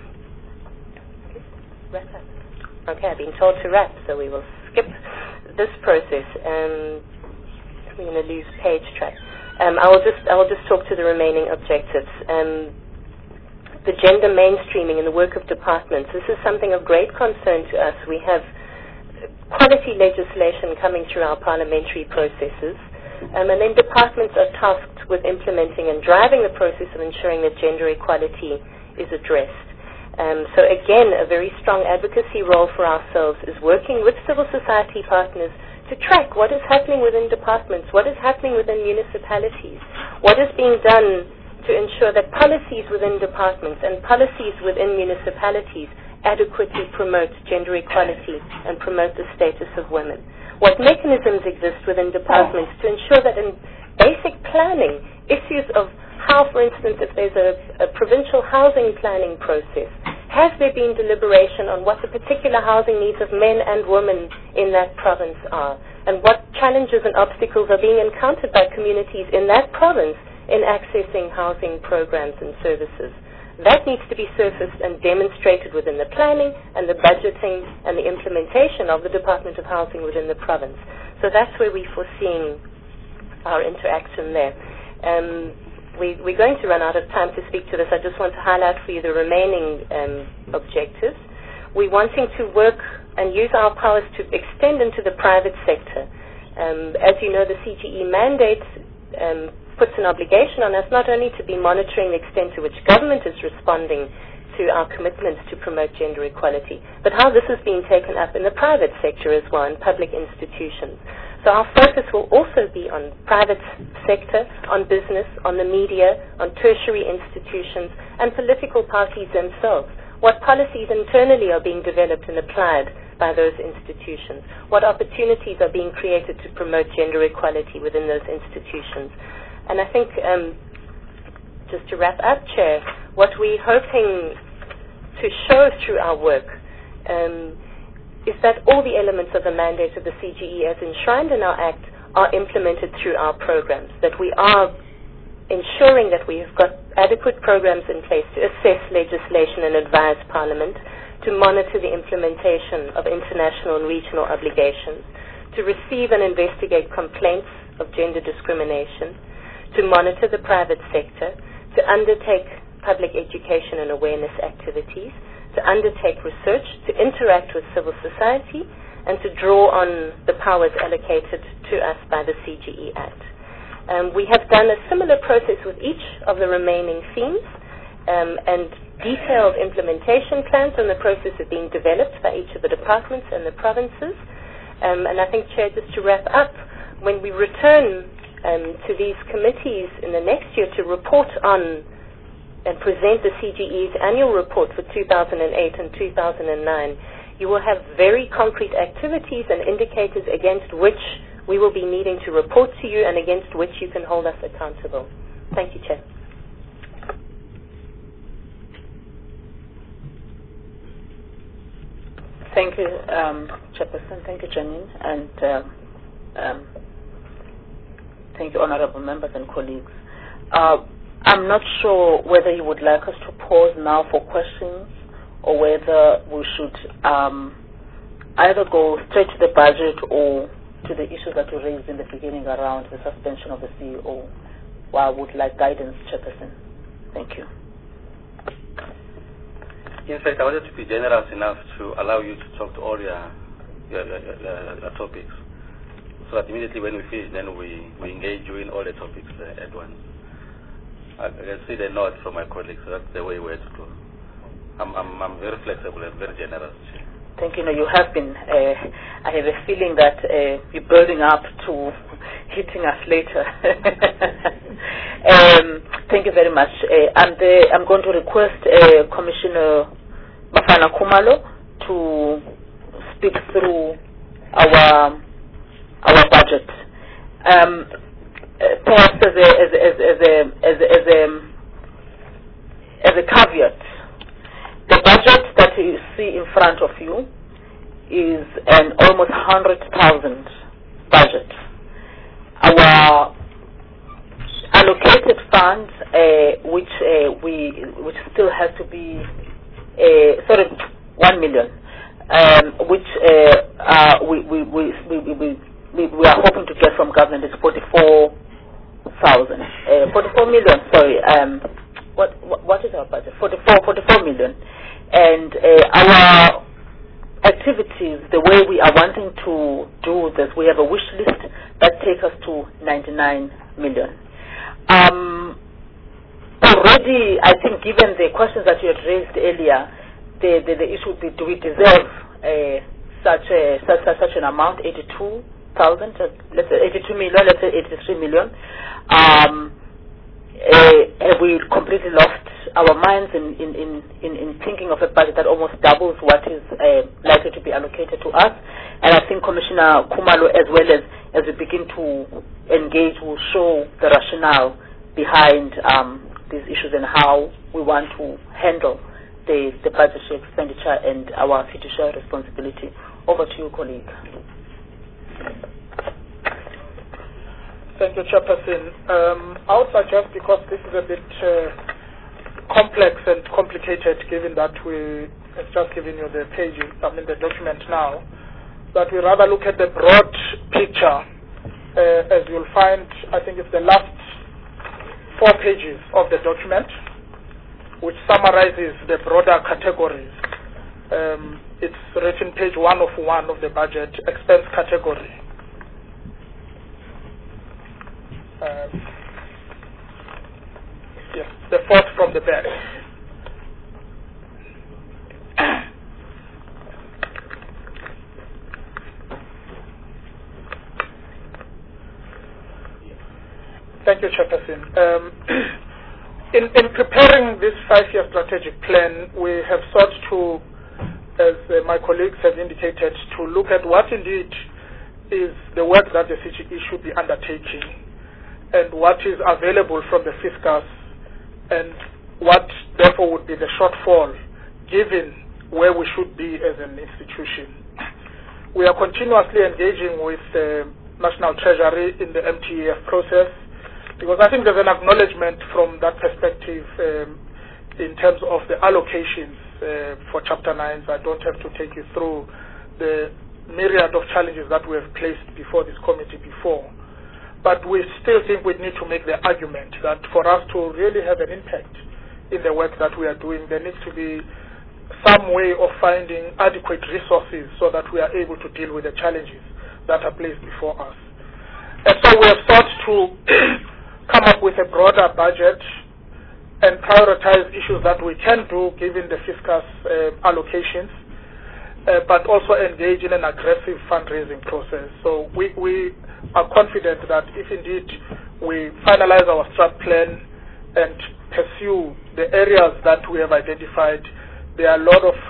Wrap up. Okay, I've been told to wrap, so we will skip this process. We're going to lose page track. I will just talk to the remaining objectives. The gender mainstreaming in the work of departments. This is something of great concern to us. We have quality legislation coming through our parliamentary processes, and then departments are tasked with implementing and driving the process of ensuring that gender equality is addressed. So again, a very strong advocacy role for ourselves is working with civil society partners to track what is happening within departments, what is happening within municipalities, what is being done to ensure that policies within departments and policies within municipalities adequately promote gender equality and promote the status of women. What mechanisms exist within departments to ensure that in basic planning, issues of how, for instance, if there's a provincial housing planning process, has there been deliberation on what the particular housing needs of men and women in that province are, and what challenges and obstacles are being encountered by communities in that province in accessing housing programs and services. That needs to be surfaced and demonstrated within the planning and the budgeting and the implementation of the Department of Housing within the province. So that's where we're foreseeing our interaction there. We're going to run out of time to speak to this. I just want to highlight for you the remaining objectives. We're wanting to work and use our powers to extend into the private sector. As you know, the CGE mandate puts an obligation on us not only to be monitoring the extent to which government is responding to our commitments to promote gender equality, but how this is being taken up in the private sector as well, in public institutions. So our focus will also be on private sector, on business, on the media, on tertiary institutions, and political parties themselves. What policies internally are being developed and applied by those institutions? What opportunities are being created to promote gender equality within those institutions? And I think, just to wrap up, Chair, what we're hoping to show through our work is that all the elements of the mandate of the CGE as enshrined in our Act are implemented through our programs, that we are ensuring that we have got adequate programs in place to assess legislation and advise Parliament, to monitor the implementation of international and regional obligations, to receive and investigate complaints of gender discrimination, to monitor the private sector, to undertake public education and awareness activities, to undertake research, to interact with civil society, and to draw on the powers allocated to us by the CGE Act. We have done a similar process with each of the remaining themes, and detailed implementation plans on the process are being developed by each of the departments and the provinces. And I think, Chair, just to wrap up, when we return to these committees in the next year to report on and present the CGE's annual report for 2008 and 2009, you will have very concrete activities and indicators against which we will be needing to report to you and against which you can hold us accountable. Thank you, Chair. Thank you, Chairperson. Thank you, Janine. And thank you, honorable members and colleagues. I'm not sure whether you would like us to pause now for questions or whether we should either go straight to the budget or to the issue that you raised in the beginning around the suspension of the CEO. Well, I would like guidance, Chairperson. Thank you. In fact, I wanted to be generous enough to allow you to talk to all your topics, so that immediately when we finish, then we engage you in all the topics at once. I can see the nod from my colleagues, so that's the way we have to go. I'm very flexible and very generous. Thank you. No, you have been. I have a feeling that you're building up to hitting us later. Thank you very much. I'm going to request Commissioner Bafana Khumalo to speak through our budget. Perhaps as a caveat, the budget that you see in front of you is an almost 100,000 budget. Our allocated funds, which still has to be 1 million, which we are hoping to get from government is 44,000, 44 million. Sorry, what is our budget? 44 million, and our activities, the way we are wanting to do this, we have a wish list that takes us to 99 million. Already, I think, given the questions that you had raised earlier, the issue would be: do we deserve such an amount, 82 let's say 82 million, let's say 83 million. Have we completely lost our minds in thinking of a budget that almost doubles what is likely to be allocated to us? And I think Commissioner Khumalo, as well as we begin to engage, will show the rationale behind these issues and how we want to handle the budgetary expenditure and our fiduciary responsibility. Over to you, colleague. Thank you, Chairperson. I would suggest, because this is a bit complex and complicated, given that we have just given you the pages, the document now, that we rather look at the broad picture. As you'll find, I think it's the last 4 pages of the document, which summarizes the broader categories. It's written page 1 of 1 of the budget, expense category. Yes, the 4th from the back. Thank you, Chairperson. In preparing this 5-year strategic plan, we have sought to, as my colleagues have indicated, to look at what indeed is the work that the CGE should be undertaking, and what is available from the fiscus, and what therefore would be the shortfall given where we should be as an institution. We are continuously engaging with the National Treasury in the MTEF process, because I think there's an acknowledgement from that perspective in terms of the allocations for Chapter 9. So I don't have to take you through the myriad of challenges that we have placed before this committee before. But we still think we need to make the argument that for us to really have an impact in the work that we are doing, there needs to be some way of finding adequate resources so that we are able to deal with the challenges that are placed before us. And so we have sought to come up with a broader budget and prioritize issues that we can do given the fiscus allocations, but also engage in an aggressive fundraising process. So we are confident that if indeed we finalize our strat plan and pursue the areas that we have identified, there are a lot of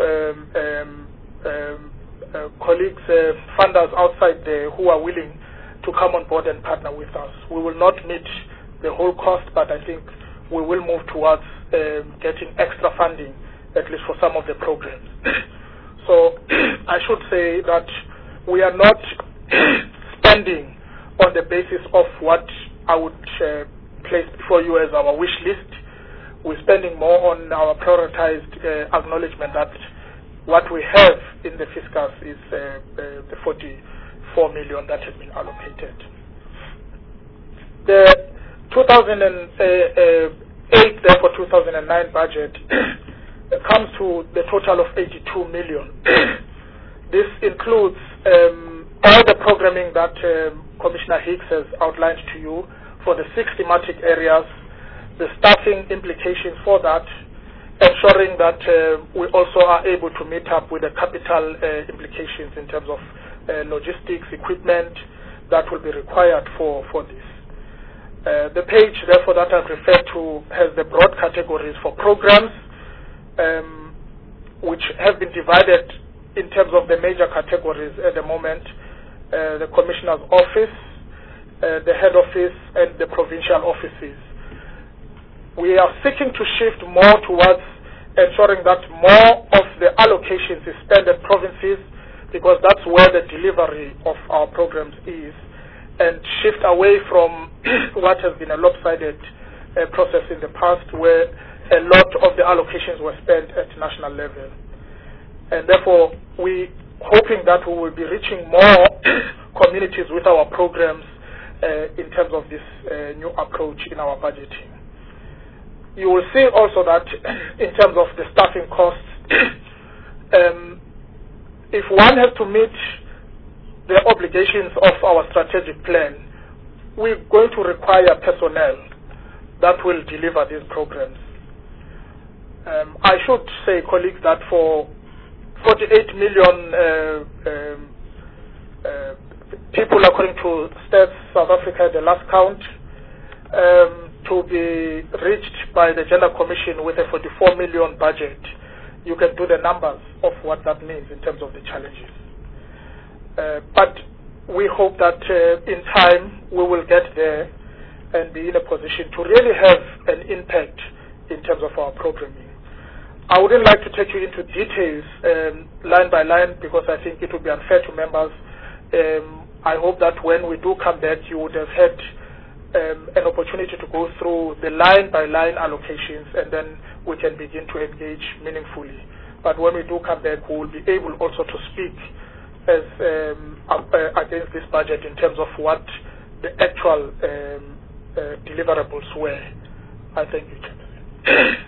colleagues, funders outside there who are willing to come on board and partner with us. We will not meet the whole cost, but I think we will move towards getting extra funding, at least for some of the programs. So I should say that we are not spending on the basis of what I would place before you as our wish list. We're spending more on our prioritized acknowledgement that what we have in the fiscus is the 44 million that has been allocated. The 2008, therefore 2009 budget comes to the total of 82 million. This includes all the programming that Commissioner Hicks has outlined to you for the 6 thematic areas, the staffing implications for that, ensuring that we also are able to meet up with the capital implications in terms of logistics, equipment that will be required for this. The page, therefore, that I've referred to has the broad categories for programs, which have been divided in terms of the major categories at the moment: the Commissioner's Office, the Head Office, and the provincial offices. We are seeking to shift more towards ensuring that more of the allocations is spent at provinces, because that's where the delivery of our programs is, and shift away from what has been a lopsided process in the past, where a lot of the allocations were spent at national level. And therefore, we hoping that we will be reaching more communities with our programs in terms of this new approach in our budgeting. You will see also that in terms of the staffing costs, if one has to meet the obligations of our strategic plan, we're going to require personnel that will deliver these programs. I should say, colleagues, that for 48 million people, according to Stats South Africa, the last count, to be reached by the Gender Commission with a 44 million budget. You can do the numbers of what that means in terms of the challenges. But we hope that in time we will get there and be in a position to really have an impact in terms of our programming. I wouldn't like to take you into details line by line because I think it would be unfair to members. I hope that when we do come back, you would have had an opportunity to go through the line-by-line allocations, and then we can begin to engage meaningfully. But when we do come back, we will be able also to speak as against this budget in terms of what the actual deliverables were. I thank you, Chairman.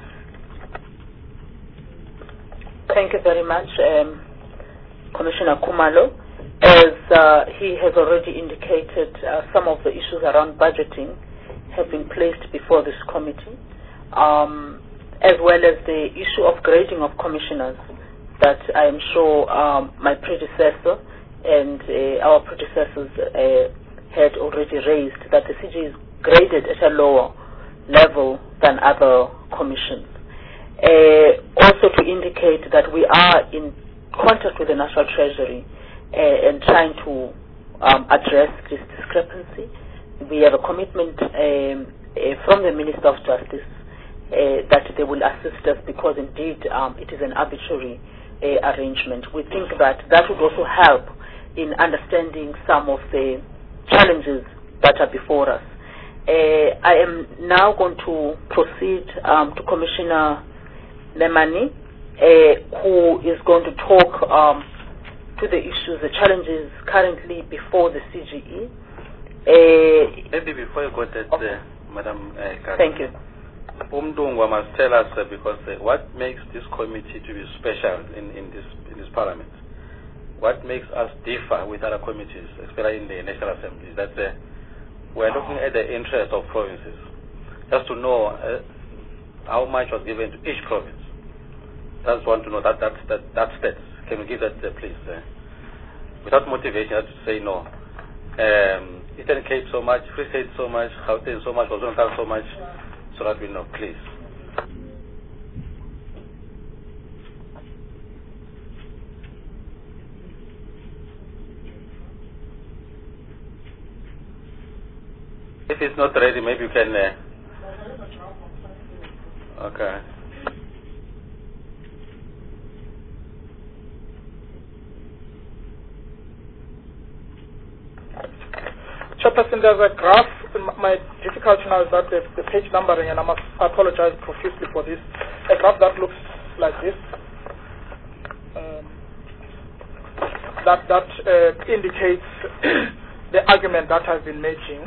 Thank you very much, Commissioner Khumalo. As he has already indicated, some of the issues around budgeting have been placed before this committee, as well as the issue of grading of commissioners that I am sure my predecessor and our predecessors had already raised, that the CG is graded at a lower level than other commissions. Also to indicate that we are in contact with the National Treasury and trying to address this discrepancy. We have a commitment from the Minister of Justice that they will assist us because indeed it is an arbitrary arrangement. We think that would also help in understanding some of the challenges that are before us. I am now going to proceed to Commissioner Nemani, who is going to talk to the issues, the challenges currently before the CGE. Maybe before you go that, Madam Thank you. Umdungwa must tell us because what makes this committee to be special in this parliament, what makes us differ with other committees, especially in the National Assembly, is that we're looking at the interest of provinces, just to know how much was given to each province. Just want to know that stats. Can we give that, please? Without motivation, I have to say no. Eastern Cape so much, Free State so much, Gauteng so much, KwaZulu-Natal so much, so that we know, please. If it's not ready, maybe you can. Okay. Chairperson, there's a graph. My difficulty now is that the page numbering, and I must apologize profusely for this. A graph that looks like this. That indicates the argument that I've been making.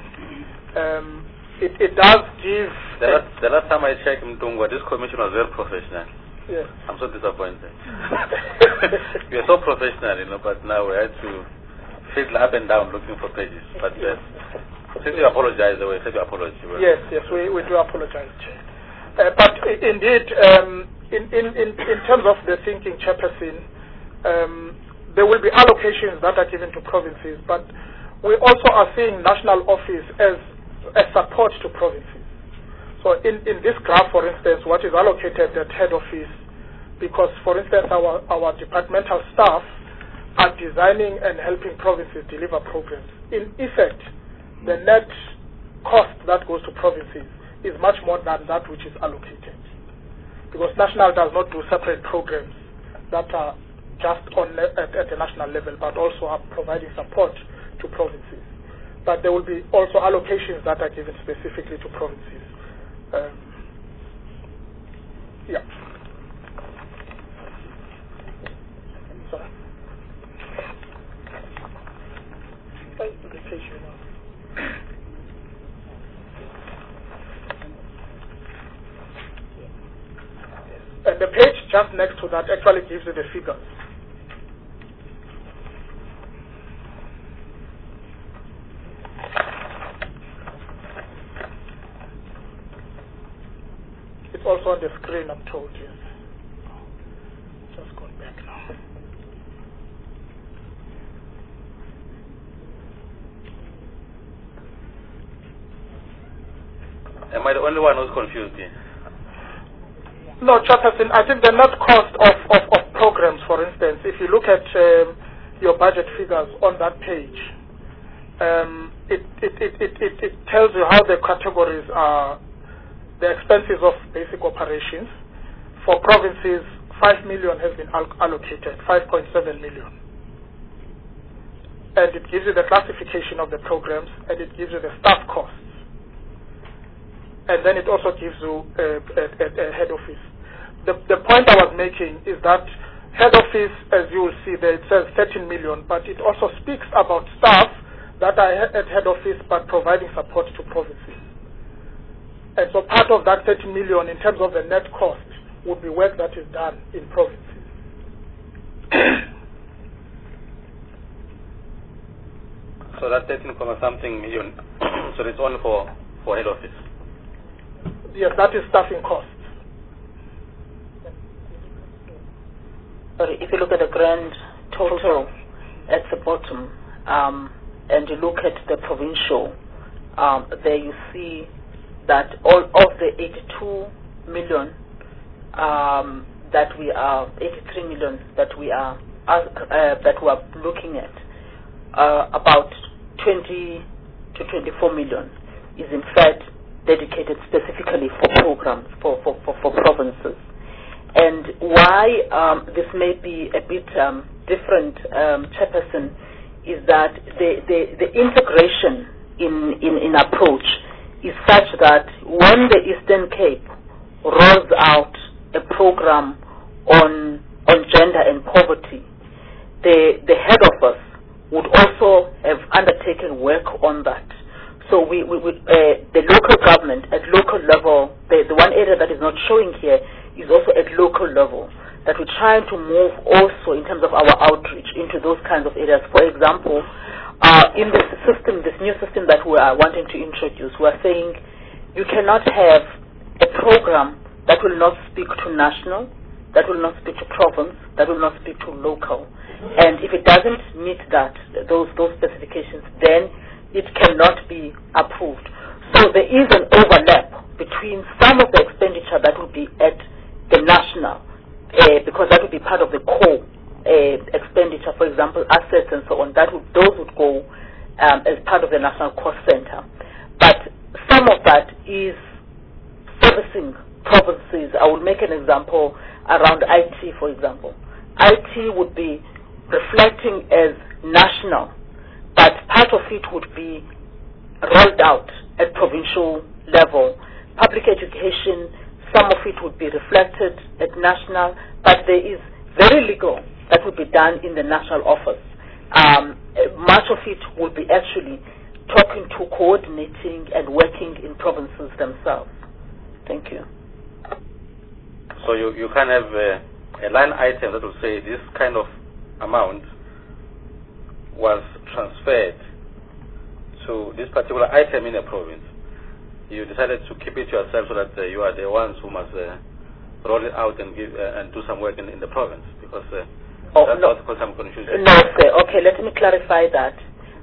It does give... The last time I checked Mtungwa, this commission was very professional. Yes. I'm so disappointed. We are so professional, but now we had to fiddle up and down looking for pages. But since you apologize, we accept your apology. Yes, we do apologize. But indeed, in terms of the thinking, Chairperson, there will be allocations that are given to provinces, but we also are seeing national office as a support to provinces. So in this graph, for instance, what is allocated at head office, because, for instance, our departmental staff are designing and helping provinces deliver programs. In effect, the net cost that goes to provinces is much more than that which is allocated. Because national does not do separate programs that are just at the national level, but also are providing support to provinces. But there will be also allocations that are given specifically to provinces. Yeah. Sorry. And the page just next to that actually gives you the figures. It's also on the screen, I'm told, yes. Just going back now. Am I the only one who's confused here? No, Chairperson, I think the net cost of programs, for instance, if you look at your budget figures on that page, it tells you how the categories are, the expenses of basic operations. For provinces, 5 million has been allocated, 5.7 million. And it gives you the classification of the programs, and it gives you the staff costs. And then it also gives you a head office. The point I was making is that head office, as you will see there, it says 13 million, but it also speaks about staff that are at head office but providing support to provinces. And so part of that 13 million in terms of the net cost would be work that is done in provinces. So that 13-something million, so it's only for head office? Yes, that is staffing costs. If you look at the grand total at the bottom, and you look at the provincial, there you see that all of the 82 million that we are, 83 million that we are looking at, about 20 to 24 million is in fact dedicated specifically for programs, for provinces. And why this may be a bit different, Chairperson, is that the integration in approach is such that when the Eastern Cape rolls out a program on gender and poverty, the head office would also have undertaken work on that. So the local government at local level, the one area that is not showing here is also at local level, that we're trying to move also in terms of our outreach into those kinds of areas. For example, in this system, this new system that we are wanting to introduce, we are saying you cannot have a program that will not speak to national, that will not speak to province, that will not speak to local. And if it doesn't meet those specifications, then it cannot be approved. So there is an overlap between some of the expenditure that would be at the national, because that would be part of the core expenditure, for example, assets and so on. Those would go as part of the national cost center. But some of that is servicing provinces. I will make an example around IT, for example. IT would be reflecting as national, but part of it would be rolled out at provincial level. Public education, some of it would be reflected at national, but there is very little that would be done in the national office. Much of it would be actually talking to, coordinating, and working in provinces themselves. Thank you. So you can have a line item that will say this kind of amount was transferred to this particular item in a province. You decided to keep it yourself so that you are the ones who must roll it out and give and do some work in the province, because that's what caused some confusion. No, sir. Okay, let me clarify that.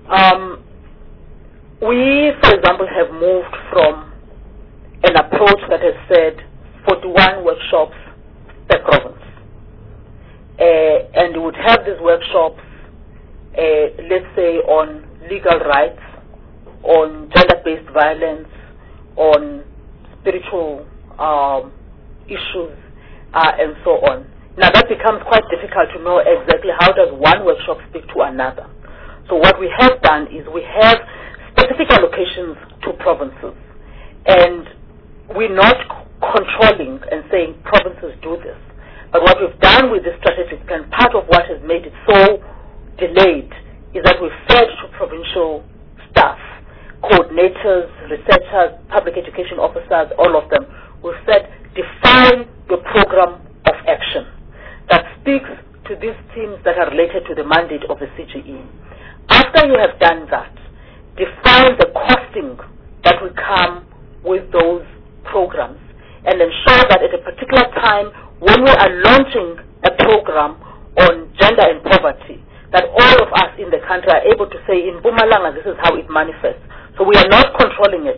We, for example, have moved from an approach that has said 41 workshops per province. And we would have these workshops, let's say, on legal rights, on gender-based violence, on spiritual issues, and so on. Now that becomes quite difficult to know exactly how does one workshop speak to another. So what we have done is we have specific allocations to provinces, and we're not controlling and saying provinces do this. But what we've done with this strategic plan, part of what has made it so delayed, is that we've said to provincial staff, coordinators, researchers, public education officers, all of them, we've said, define your program of action that speaks to these themes that are related to the mandate of the CGE. After you have done that, define the costing that will come with those programs, and ensure that at a particular time when we are launching a program on gender and poverty, that all of us in the country are able to say, in Mpumalanga, this is how it manifests. So we are not controlling it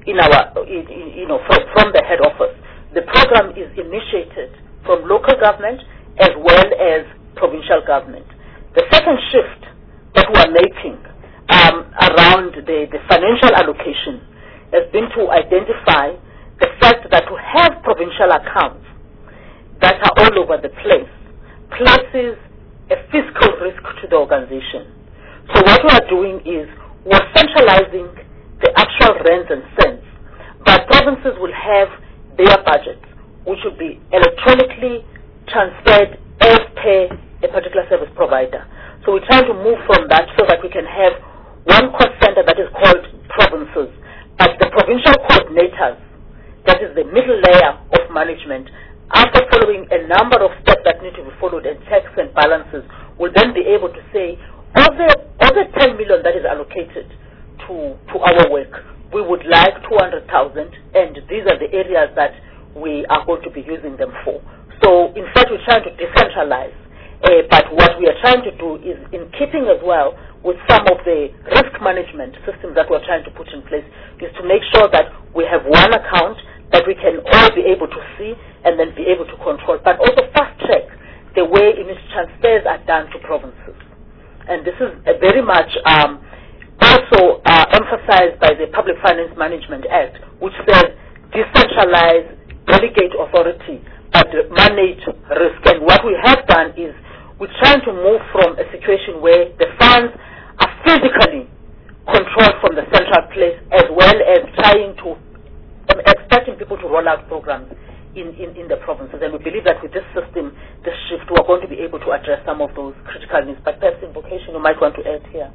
from the head office. The program is initiated from local government as well as provincial government. The second shift that we are making around the financial allocation has been to identify the fact that to have provincial accounts that are all over the place places a fiscal risk to the organization. So what we are doing is we're centralizing the actual rands and cents, but provinces will have their budgets, which will be electronically transferred as per a particular service provider. So we're trying to move from that so that we can have one cost center that is called provinces, but the provincial coordinators, that is the middle layer of management, after following a number of steps that need to be followed and checks and balances, will then be able to say, of the 10 million that is allocated to our work, we would like 200,000, and these are the areas that we are going to be using them for. So, in fact, we're trying to decentralize, but what we are trying to do is, in keeping as well with some of the risk management systems that we're trying to put in place, is to make sure that we have one account that we can all be able to see and then be able to control, but also fast-track the way in which transfers are done to provinces. And this is very much also emphasized by the Public Finance Management Act, which says decentralize, delegate authority, but manage risk. And what we have done is we're trying to move from a situation where the funds are physically controlled from the central place, as well as trying to expecting people to roll out programs in the provinces. And we believe that with this system, this shift, we're going to be able to address some of those critical needs. But perhaps invocation you might want to add here.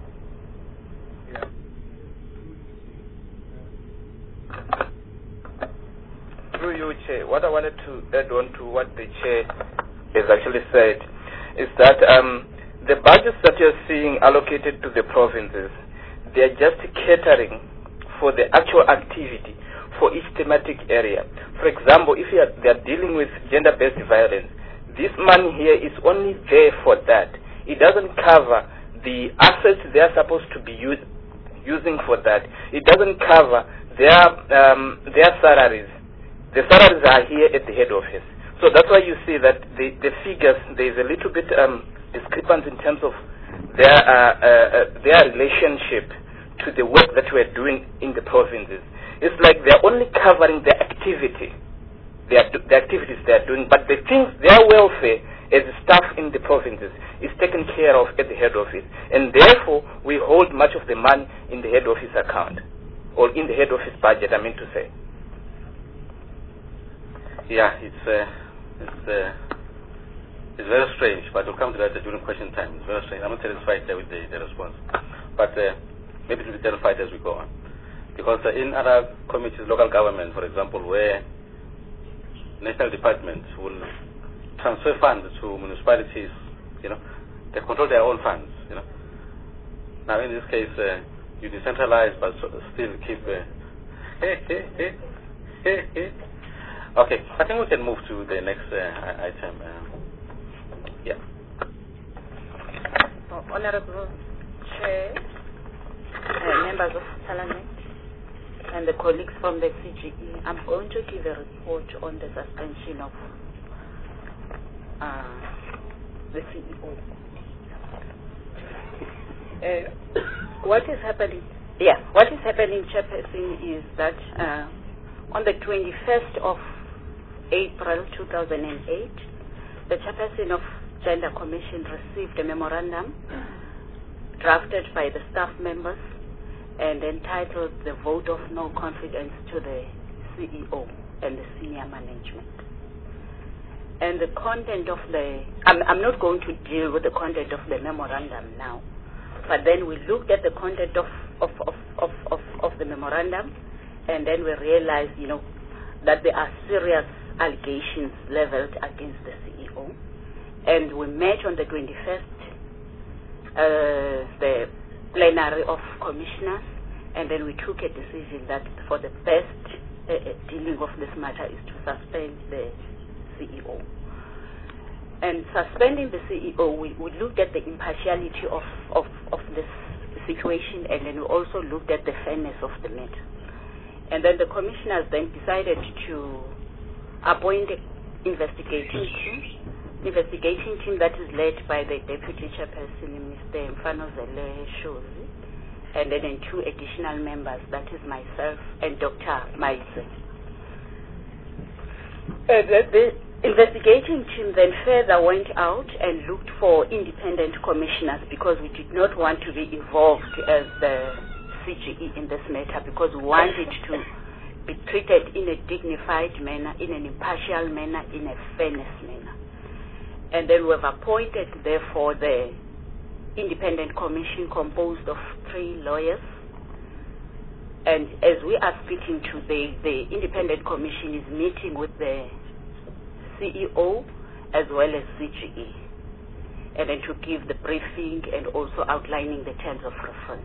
Through you, Chair, what I wanted to add on to what the Chair has actually said is that the budgets that you're seeing allocated to the provinces, they are just catering for the actual activity for each thematic area. For example, if they are dealing with gender-based violence, this money here is only there for that. It doesn't cover the assets they are supposed to be using for that. It doesn't cover their salaries. The salaries are here at the head office. So that's why you see that the figures, there is a little bit discrepancy in terms of their relationship to the work that we're doing in the provinces. It's like they're only covering the activity, the activities they're doing, but the things, their welfare as staff in the provinces is taken care of at the head office. And therefore, we hold much of the money in the head office account, or in the head office budget, I mean to say. Yeah, it's very strange, but we'll come to that during question time. It's very strange. I'm not satisfied with the response, but maybe it will be clarified as we go on. Because in other committees, local government, for example, where national departments will transfer funds to municipalities, they control their own funds, Now in this case, you decentralize but still keep... Okay, I think we can move to the next item. Yeah. Honorable Chair, members of Parliament, and the colleagues from the CGE, I'm going to give a report on the suspension of the CEO. What is happening? Yeah, what is happening, Chairperson, is that on the 21st of April 2008, the Chairperson of Gender Commission received a memorandum drafted by the staff members and entitled the vote of no confidence to the CEO and the senior management. And the content of I'm not going to deal with the content of the memorandum now, but then we looked at the content of the memorandum, and then we realized, that there are serious allegations leveled against the CEO. And we met on the 21st, the plenary of commissioners, and then we took a decision that for the best dealing of this matter is to suspend the CEO. And suspending the CEO, we looked at the impartiality of this situation, and then we also looked at the fairness of the matter. And then the commissioners then decided to appoint an investigating team that is led by the Deputy Chairperson, Mr. Mfanozele Shozi, and then 2 additional members, that is myself and Dr. Maize. The investigating team then further went out and looked for independent commissioners because we did not want to be involved as the CGE in this matter, because we wanted to be treated in a dignified manner, in an impartial manner, in a fairness manner. And then we have appointed, therefore, the independent commission composed of 3 lawyers. And as we are speaking to, the independent commission is meeting with the CEO as well as CGE, and then to give the briefing and also outlining the terms of reference.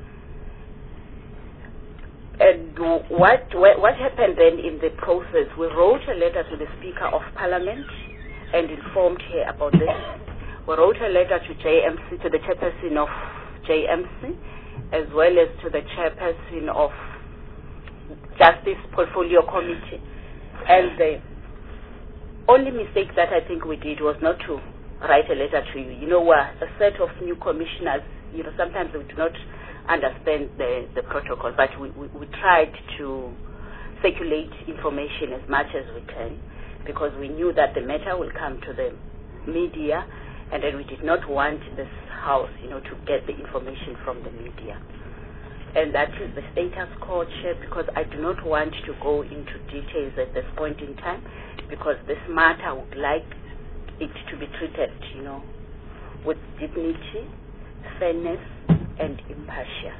And what happened then in the process, we wrote a letter to the Speaker of Parliament and informed her about this. We wrote a letter to JMC, to the chairperson of JMC, as well as to the chairperson of Justice Portfolio Committee. And the only mistake that I think we did was not to write a letter to you. You know, we're a set of new commissioners. You know, sometimes we do not understand the protocol, but we tried to circulate information as much as we can, because we knew that the matter will come to the media, and then we did not want this house, you know, to get the information from the media. And that is the status quo, Chair, because I do not want to go into details at this point in time, because this matter would like it to be treated, you know, with dignity, fairness, and impartial.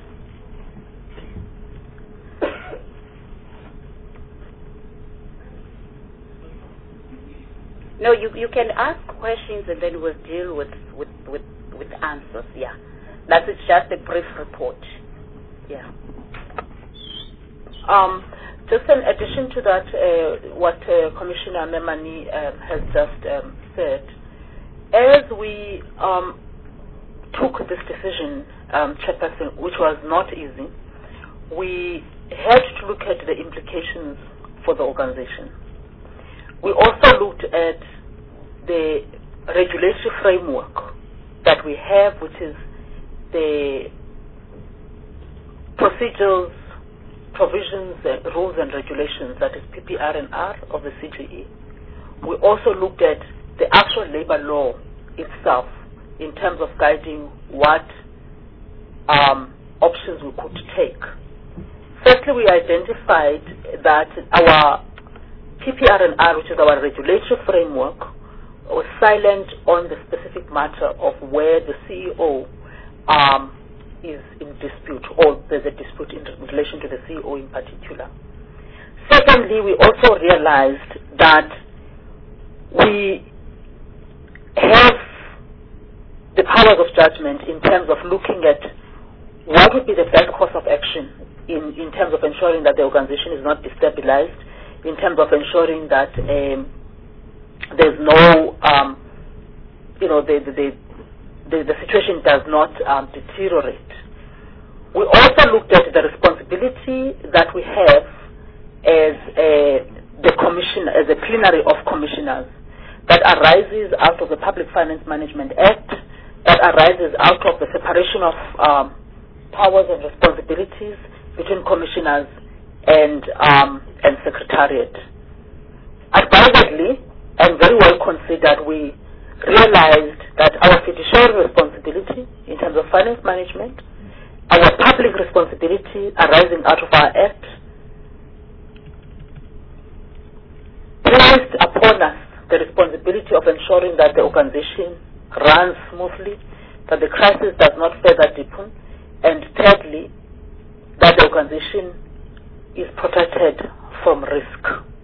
No, you can ask questions and then we'll deal with answers. Yeah, that is just a brief report. Yeah. Just in addition to that, what Commissioner Memani has just said, as we took this decision, Chairperson, which was not easy, we had to look at the implications for the organization. We also looked at the regulatory framework that we have, which is the procedures, provisions, rules and regulations, that is PPR&R of the CGE. We also looked at the actual labor law itself in terms of guiding what options we could take. Firstly, we identified that our PPR&R, which is our regulatory framework, was silent on the specific matter of where the CEO is in dispute, or there's a dispute in relation to the CEO in particular. Secondly, we also realized that we have the powers of judgment in terms of looking at what would be the best course of action in terms of ensuring that the organization is not destabilized, in terms of ensuring that there's no, the situation does not deteriorate. We also looked at the responsibility that we have as the commission, as a plenary of commissioners, that arises out of the Public Finance Management Act, that arises out of the separation of powers and responsibilities between commissioners and secretariat. Advisedly and very well considered, we realized that our fiduciary responsibility in terms of finance management, our public responsibility arising out of our act, placed upon us the responsibility of ensuring that the organization runs smoothly, that the crisis does not further deepen, and thirdly, that the organization is protected from risk.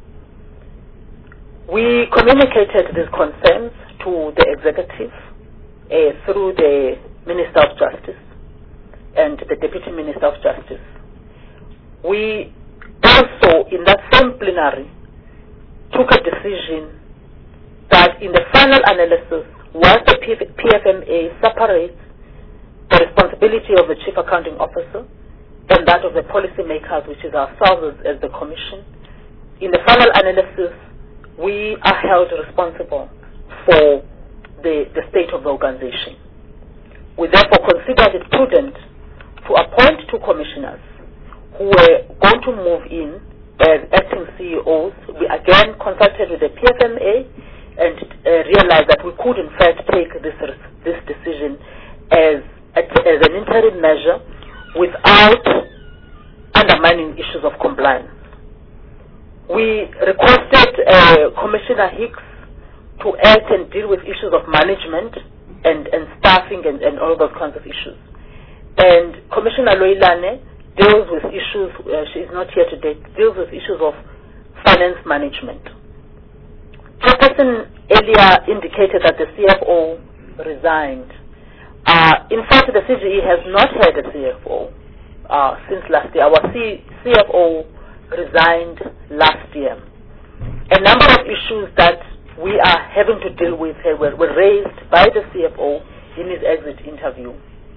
We communicated these concerns to the executive through the Minister of Justice and the Deputy Minister of Justice. We also, in that same plenary, took a decision that in the final analysis, once the PFMA separates the responsibility of the Chief Accounting Officer and that of the policymakers, which is ourselves as the Commission. In the final analysis, we are held responsible for the state of the organization. We therefore considered it prudent to appoint 2 commissioners who were going to move in as acting CEOs. We again consulted with the PFMA and realized that we could in fact take this decision as an interim measure without undermining issues of compliance. We requested Commissioner Hicks to act and deal with issues of management and staffing and all those kinds of issues. And Commissioner Loilane deals with issues, she is not here today, deals with issues of finance management. Chairperson earlier indicated that the CFO resigned. In fact, the CGE has not had a CFO since last year. Our CFO resigned last year. A number of issues that we are having to deal with were raised by the CFO in his exit interview.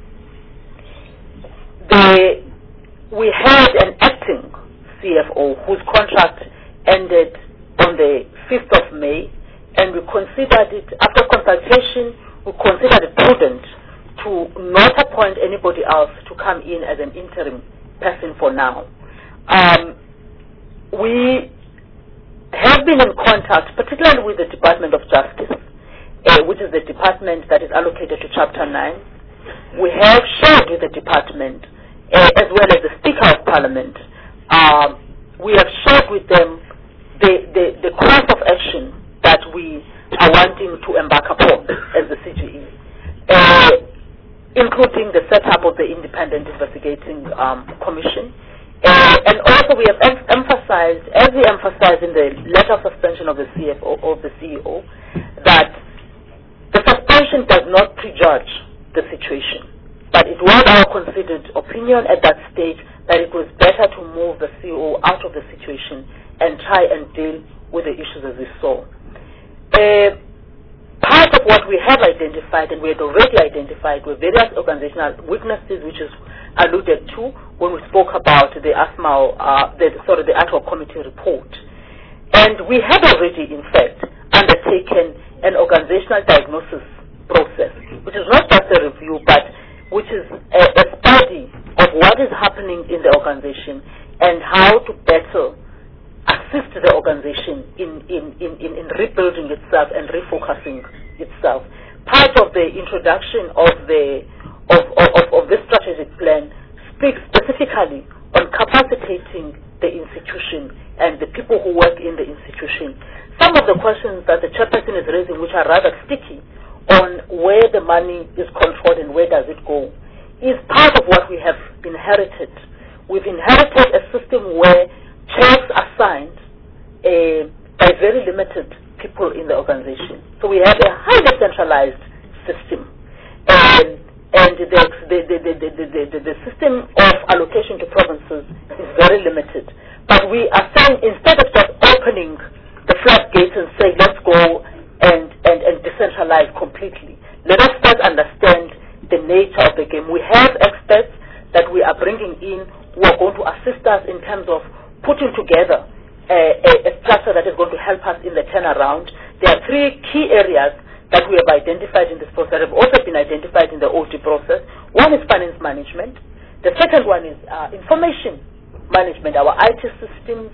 We had an acting CFO whose contract ended on the 5th of May, and we considered it, after consultation, we considered it prudent to not appoint anybody else to come in as an interim person for now. We have been in contact, particularly with the Department of Justice, which is the department that is allocated to Chapter 9. We have shared with the department, as well as the Speaker of Parliament. We have shared with them the course of action that we are wanting to embark upon as the CGE, including the setup of the Independent Investigating Commission. And also we have emphasized, as we emphasized in the letter of suspension of the CFO, of the CEO, that the suspension does not prejudge the situation. But it was our considered opinion at that stage that it was better to move the CEO out of the situation and try and deal with the issues as we saw. Part of what we have identified, and we had already identified, were various organizational weaknesses, which is alluded to when we spoke about the the ad hoc committee report. And we have already, in fact, undertaken an organizational diagnosis process, which is not just a review, but which is a study of what is happening in the organization and how to better assist the organization in rebuilding itself and refocusing itself. Part of the introduction of this strategic plan speaks specifically on capacitating the institution and the people who work in the institution. Some of the questions that the chairperson is raising, which are rather sticky, on where the money is controlled and where does it go, is part of what we have inherited. We've inherited a system where checks are signed by very limited people in the organization. So we have a highly centralized system. And the system of allocation to provinces is very limited. But we are saying, instead of just opening the floodgates and saying, let's go and decentralize completely, let us first understand the nature of the game. We have experts that we are bringing in who are going to assist us in terms of putting together a structure that is going to help us in the turnaround. There are 3 key areas that we have identified in this process, that have also been identified in the OT process. One is finance management. The second one is information management, our IT systems,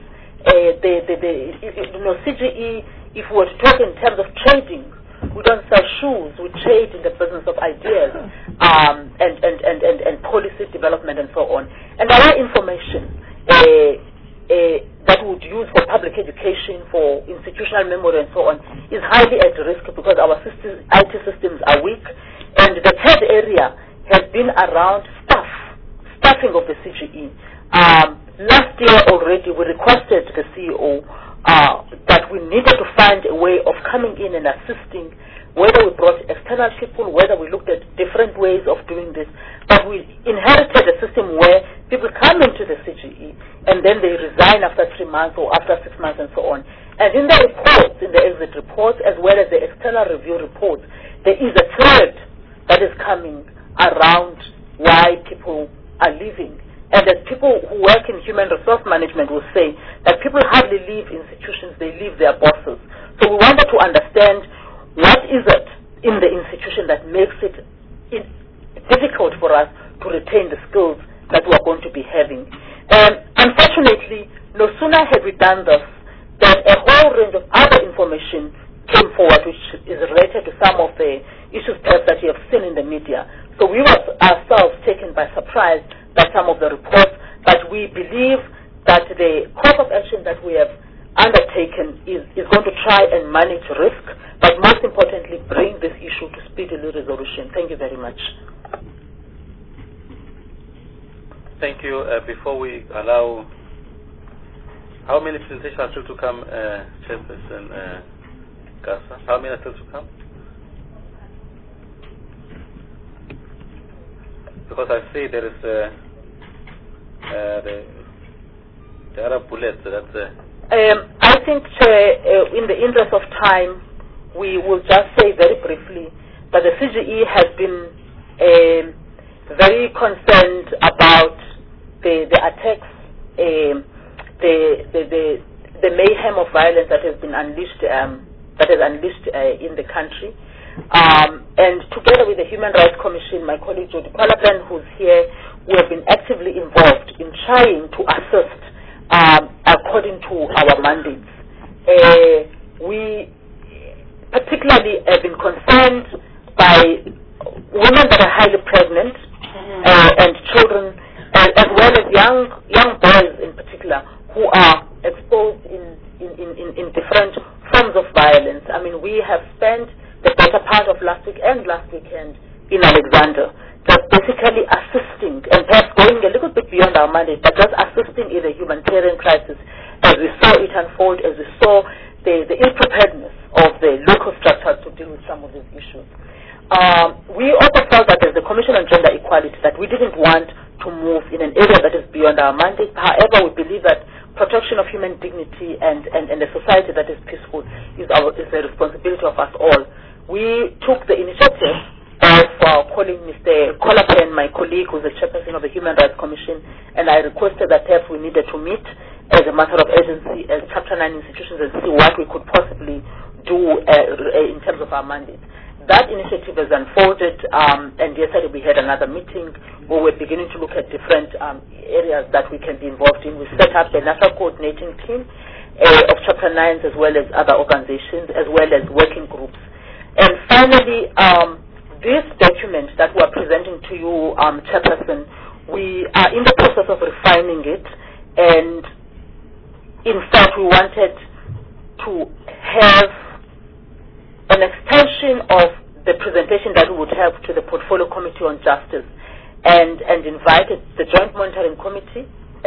CGE, if we were to talk in terms of trading, we don't sell shoes, we trade in the business of ideas and policy development and so on. And our information that we would use for public education, for institutional memory and so on, is highly at risk because our IT systems are weak. And the third area has been around staffing of the CGE. Last year already we requested the CEO that we needed to find a way of coming in and assisting, whether we brought external people, whether we looked at different ways of doing this. But we inherited a system where people come into the CGE and then they resign after 3 months or after 6 months and so on. And in the reports, in the exit reports, as well as the external review reports, there is a thread that is coming around why people are leaving. And as people who work in human resource management will say, that people hardly leave institutions, they leave their bosses. So we wanted to understand what is it in the institution that makes it difficult for us to retain the skills that we are going to be having. Unfortunately, no sooner had we done this than a whole range of other information came forward, which is related to some of the issues perhaps that you have seen in the media. So we were ourselves taken by surprise by some of the reports, but we believe that the course of action that we have undertaken is going to try and manage risk, but most importantly, bring this issue to speedy resolution. Thank you very much. Thank you. Before we allow, how many presentations are still to come, Chairperson Gasa? How many are still to come? Because I see there is there are bullets. I think, in the interest of time, we will just say very briefly that the CGE has been very concerned about the attacks, the mayhem of violence that has been unleashed, in the country. And together with the Human Rights Commission, my colleague Jody Qualapan, who's here, we have been actively involved in trying to assist according to our mandates. We particularly have been concerned by women that are highly pregnant and children, as well as young boys in particular, who are exposed in different forms of violence. I mean, we have spent the better part of last week and last weekend in Alexander, just basically assisting and perhaps going a little bit beyond our mandate, but just assisting in the humanitarian crisis as we saw it unfold, as we saw the unpreparedness of the local structures to deal with some of these issues. We also felt that as the Commission on Gender Equality that we didn't want to move in an area that is beyond our mandate. However, we believe that protection of human dignity and a society that is peaceful is the responsibility of us all. We took the initiative of calling Mr. Qualapan, my colleague, who's the chairperson of the Human Rights Commission, and I requested that perhaps we needed to meet as a matter of urgency as Chapter 9 institutions and see what we could possibly do in terms of our mandate. That initiative has unfolded, and yesterday we had another meeting where we're beginning to look at different areas that we can be involved in. We set up a national coordinating team of Chapter 9s as well as other organizations, as well as working groups. And finally, this document that we're presenting to you, Chairperson, we are in the process of refining it, and in fact we wanted to have an extension of the presentation that we would have to the Portfolio Committee on Justice, and invited the Joint Monitoring Committee,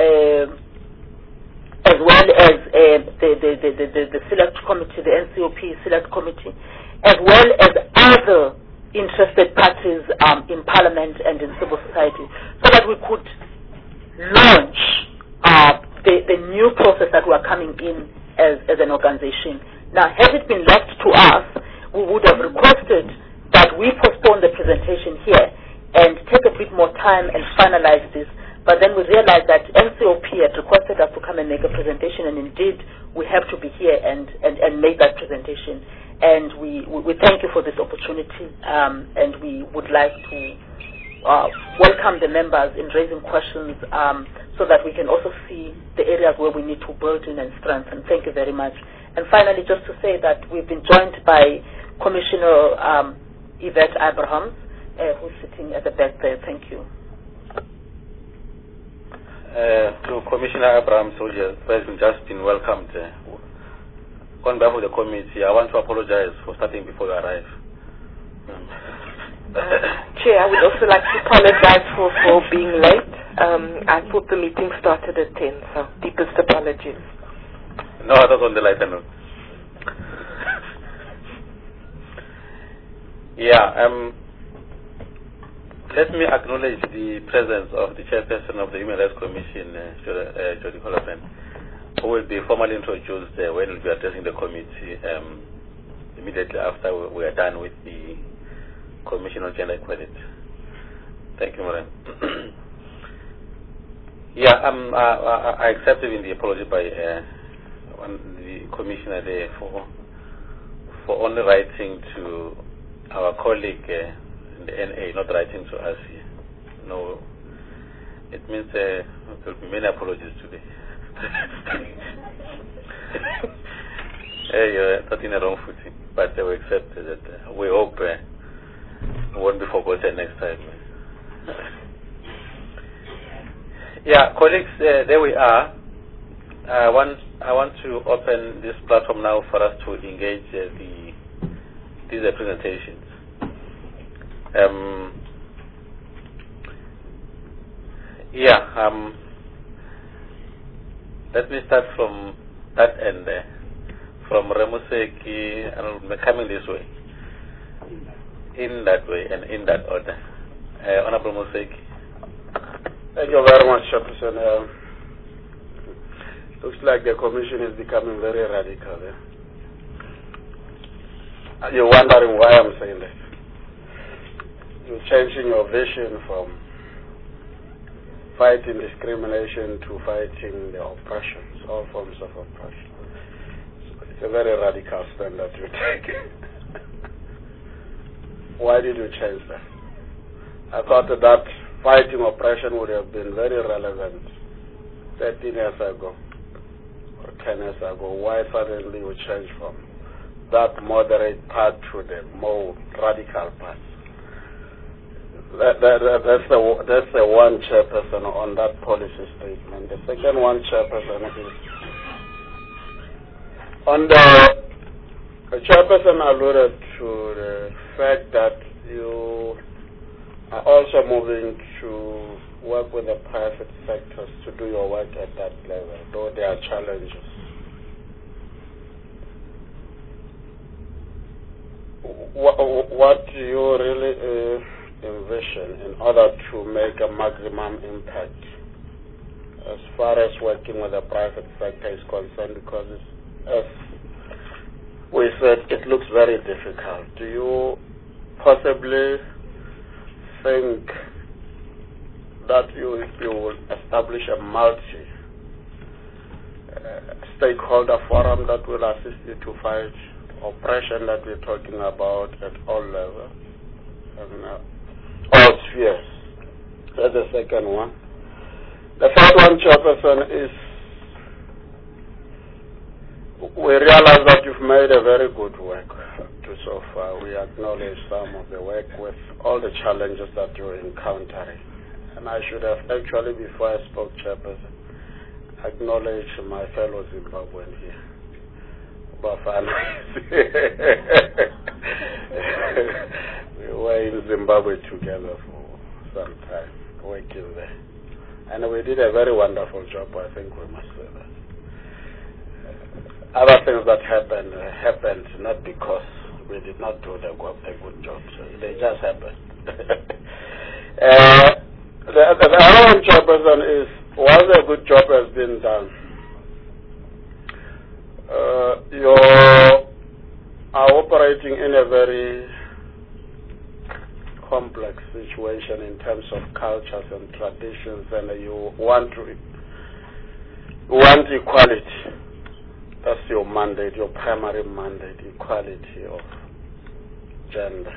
as well as the Select Committee, the NCOP Select Committee, as well as other interested parties in Parliament and in civil society, so that we could launch the new process that we are coming in as an organization. Now, had it been left to us, we would have requested that we postpone the presentation here and take a bit more time and finalize this. But then we realized that NCOP had requested us to come and make a presentation, and indeed we have to be here and make that presentation. And we thank you for this opportunity, and we would like to welcome the members in raising questions so that we can also see the areas where we need to build in and strengthen. Thank you very much. And finally, just to say that we've been joined by Commissioner Yvette Abrahams, who's sitting at the back there. Thank you. To Commissioner Abrahams, who has just been welcomed. On behalf of the committee, I want to apologize for starting before you arrive. Chair, I would also like to apologize for being late. I thought the meeting started at 10, so deepest apologies. No, that was on the lighter note. Yeah, let me acknowledge the presence of the chairperson of the Human Rights Commission, Jody Qualapan, who will be formally introduced when we'll be addressing the committee immediately after we are done with the Commission on Gender Equality. Thank you, Maureen. Yeah, I accept even the apology by the commissioner there for only writing to our colleague in the NA, not writing to us here. No, it means there will be many apologies today. You're not in the wrong footing, but we accept that. We hope it won't be forgotten next time. Yeah, colleagues, there we are. I want to open this platform now for us to engage these presentations. Let me start from that end there, from Remuseki, and coming this way, in that way and in that order. Honorable Museki. Thank you very much, Chairperson. Looks like the Commission is becoming very radical. You're wondering why I'm saying that. You're changing your vision from fighting discrimination to fighting the oppressions, all forms of oppression. So it's a very radical stand that you take. Why did you change that? I thought that fighting oppression would have been very relevant 13 years ago or 10 years ago. Why suddenly you change from that moderate part to the more radical part? That's the one, Chairperson, on that policy statement. The second one, Chairperson, is on the Chairperson alluded to the fact that you are also moving to work with the private sectors to do your work at that level, though there are challenges. What do you really envision in order to make a maximum impact as far as working with the private sector is concerned? Because as we said, it looks very difficult. Do you possibly think that you will establish a multi-stakeholder forum that will assist you to fight oppression that we're talking about at all levels and all spheres? That's the second one. The third one, Chairperson, is we realize that you've made a very good work so far. We acknowledge some of the work with all the challenges that you're encountering. And I should have actually, before I spoke, Chairperson, acknowledged my fellow Zimbabwean here. Bafana. We were in Zimbabwe together for some time, working there. And we did a very wonderful job, I think we must say that. Other things that happened not because we did not do a good job. So they just happened. The other one, Chairperson, is once a good job has been done, you are operating in a very complex situation in terms of cultures and traditions, and you want equality. That's your mandate, your primary mandate, equality of gender.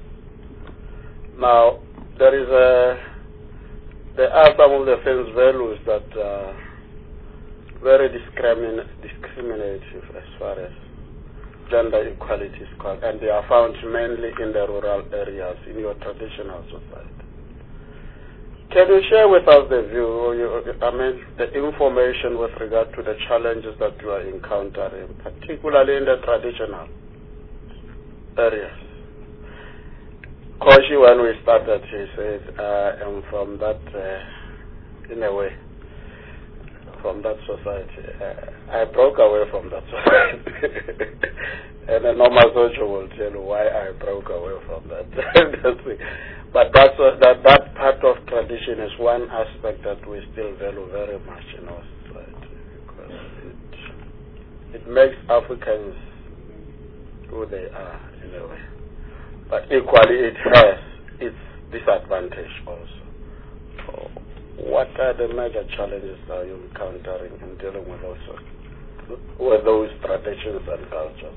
Now, there are some of the things, values that are very discriminative as far as gender equality is concerned, and they are found mainly in the rural areas, in your traditional society. Can you share with us the view, the information with regard to the challenges that you are encountering, particularly in the traditional areas? Koshi, when we started, he said, I am from that, in a way, from that society. I broke away from that society. And a normal social will tell you why I broke away from that. But that part of tradition is one aspect that we still value very much in our society, because it makes Africans who they are in a way. But equally it has its disadvantage also. So what are the major challenges are you encountering in dealing with those traditions and cultures?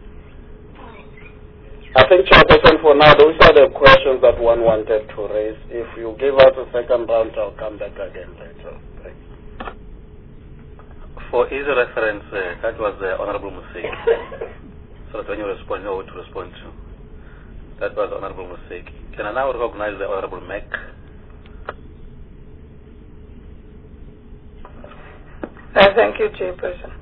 I think, Chairperson, for now, those are the questions that one wanted to raise. If you give us a second round, I'll come back again later. For easy reference, that was Honorable Museki. So that when you respond, you know what to respond to. That was Honorable Museki. Can I now recognize the Honorable Mek? Thank you, Chairperson.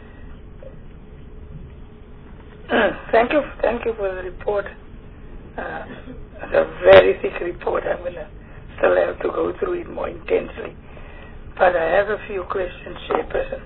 Thank you for the report. It's a very thick report. I'm going to still have to go through it more intensely. But I have a few questions, Chairperson.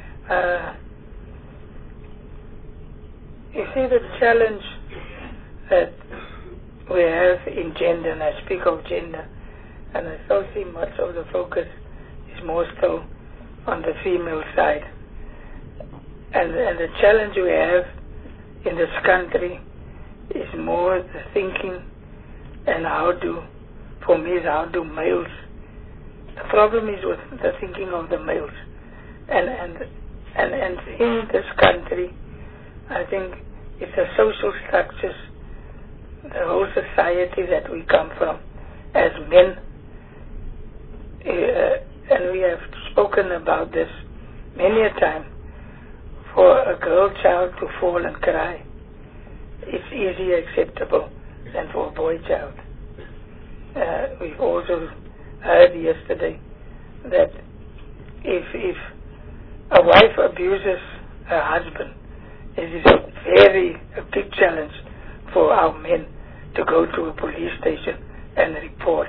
You see the challenge that we have in gender, and I speak of gender, and I still see much of the focus is more so on the female side. And the challenge we have in this country is more the thinking and how do males. The problem is with the thinking of the males. And in this country, I think it's the social structures, the whole society that we come from as men, and we have spoken about this many a time. For a girl child to fall and cry, it's easier acceptable than for a boy child. We've also heard yesterday that if a wife abuses her husband, it is a big challenge for our men to go to a police station and report.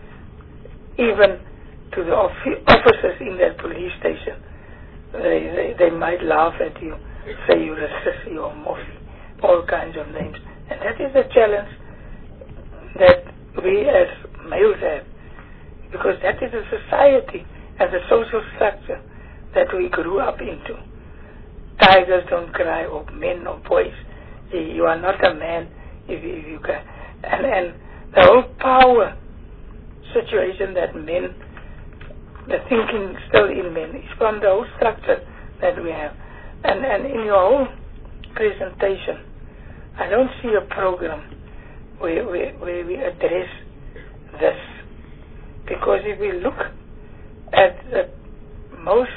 Even to the officers in that police station, they might laugh at you, say you're a sissy or moffy, all kinds of names. And that is the challenge that we as males have, because that is a society and the social structure that we grew up into. Tigers don't cry, or men or boys. You are not a man if you can. And the whole power situation that men, the thinking still in men, is from the whole structure that we have. And in your whole presentation, I don't see a program where we address this. Because if we look at the most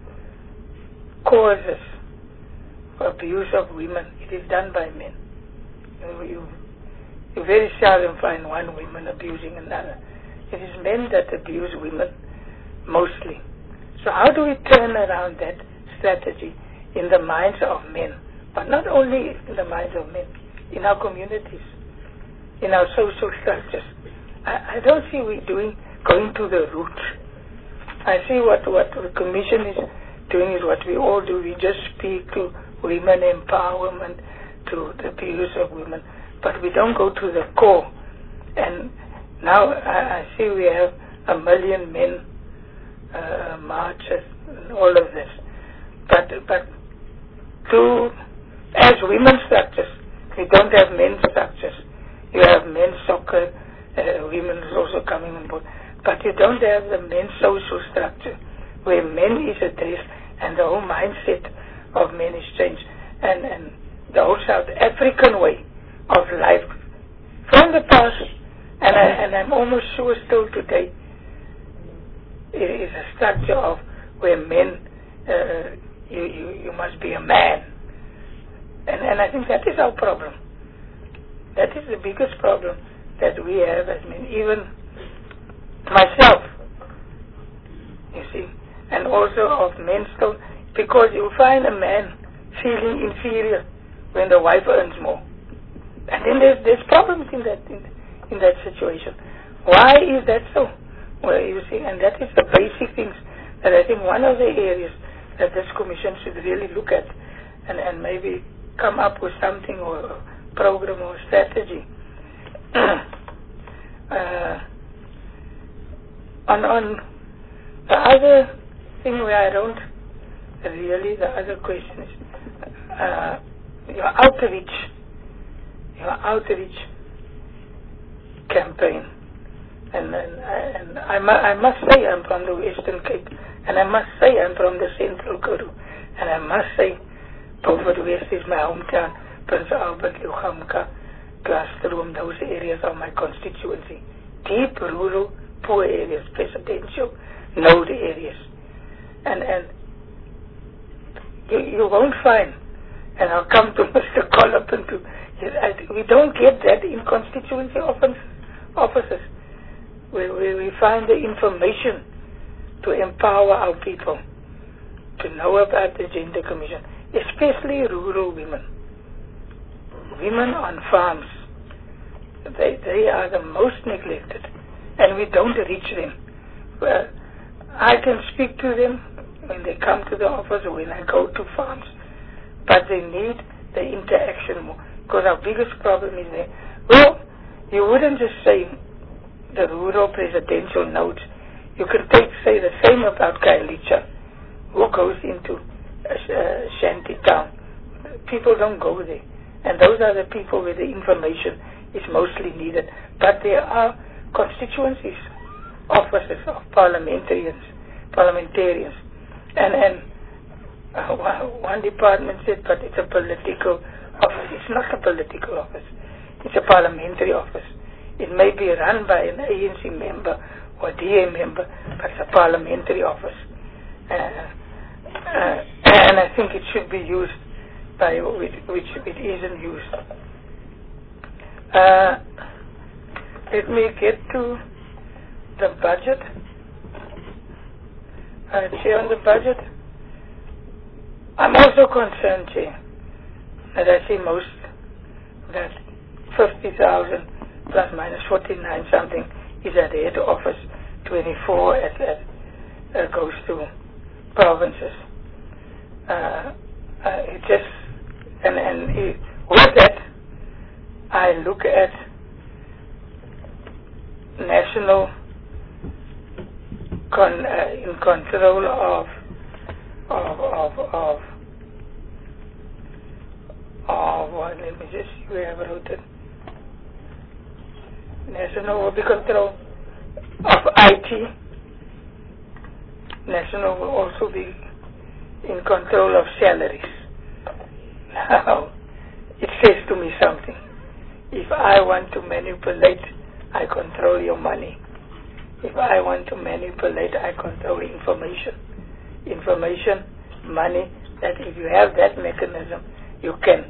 causes of abuse of women, it is done by men. You very seldom find one woman abusing another. It is men that abuse women mostly. So how do we turn around that strategy in the minds of men, but not only in the minds of men, in our communities, in our social structures? I don't see we going to the root. I see what the Commission is doing is what we all do. We just speak to women empowerment, to the abuse of women, but we don't go to the core. And now I see we have 1 million men marches and all of this. But as women's structures, we don't have men's structures. You have men's soccer, women is also coming on board. But you don't have the men's social structure where men is addressed and the whole mindset of men is changed. And the whole South African way of life from the past, and I'm almost sure still today, it is a structure of where men, you must be a man. And I think that is our problem. That is the biggest problem that we have as men, even myself, you see, and also of men still, because you find a man feeling inferior when the wife earns more. And then there's problems in that situation. Why is that so? Well, you see, and that is the basic things that I think one of the areas that this Commission should really look at and maybe come up with something or a program or strategy. On the other thing where I don't really, the other question is your outreach campaign And I must say I'm from the Western Cape, and I must say I'm from the Central Karoo, and I must say Beaufort West is my hometown, Prince Albert, Leugamka, Glasgow, those areas are my constituency. Deep rural, poor areas, presidential, node areas. And you won't find, and I'll come to Mr. Collop and we don't get that in constituency offices. We find the information to empower our people to know about the Gender Commission, especially rural women. Women on farms, they are the most neglected, and we don't reach them. Well, I can speak to them when they come to the office or when I go to farms, but they need the interaction more, because our biggest problem is there. Well, you wouldn't just say the rural presidential nodes. You can say the same about Kailicha, who goes into shanty town. People don't go there. And those are the people where the information is mostly needed. But there are constituencies, offices of parliamentarians. And one department said, but it's a political office. It's not a political office. It's a parliamentary office. It may be run by an ANC member or DA member, but it's a parliamentary office. And I think it should be used by which it isn't used. Let me get to the budget. Chair, on the budget, I'm also concerned, Chair, that I see most, that 50,000 plus minus 49 something is at the head office, 24 goes to provinces. It just, and with that, I look at national in control of what, let me just see where I wrote it. National will be control of IT. National will also be in control of salaries. Now, it says to me something. If I want to manipulate, I control your money. If I want to manipulate, I control information. Information, money, that if you have that mechanism, you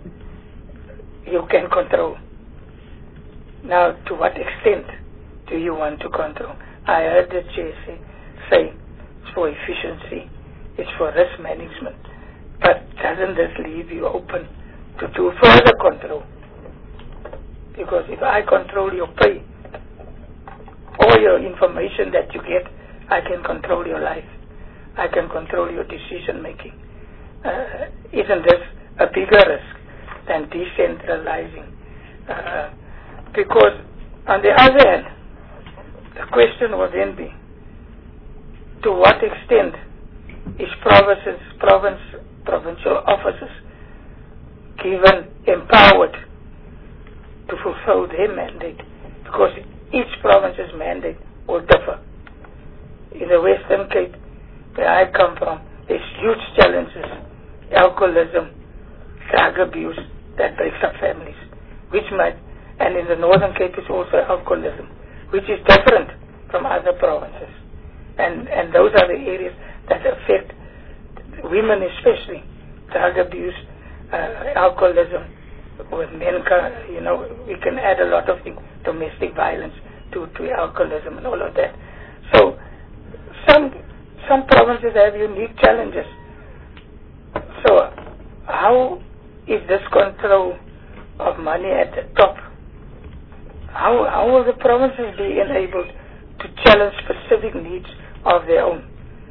can control. Now, to what extent do you want to control? I heard the chair say it's for efficiency, it's for risk management. But doesn't this leave you open to do further control? Because if I control your pay, all your information that you get, I can control your life. I can control your decision making. Isn't this a bigger risk than decentralizing? Because on the other hand, the question will then be, to what extent is provincial officers given, empowered to fulfill their mandate? Because each province's mandate will differ. In the Western Cape, where I come from, there's huge challenges. Alcoholism, drug abuse, that breaks up families. And in the Northern Cape is also alcoholism, which is different from other provinces. And those are the areas that affect women especially. Drug abuse, alcoholism, with men, we can add a lot of things, domestic violence to alcoholism and all of that. So some provinces have unique challenges. So how is this control of money at the top? How will the provinces be enabled to challenge specific needs of their own?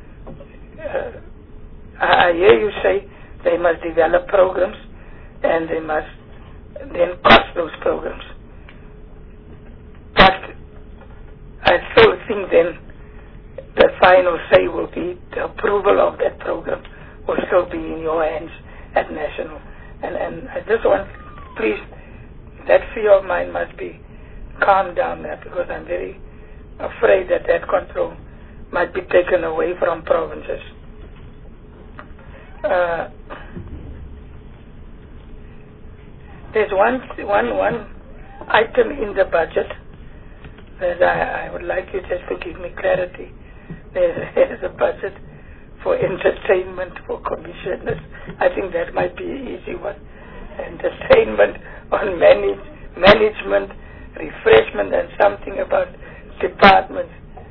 I hear you say they must develop programs and they must then cost those programs. But I still think then the final say will be the approval of that program will still be in your hands at national. And I just want, please, that fear of mine must be calmed down there, because I'm very afraid that that control might be taken away from provinces. There's one item in the budget that I would like you just to give me clarity. There's a budget for entertainment for commissioners. I think that might be an easy one. Entertainment on management, refreshment, and something about departments.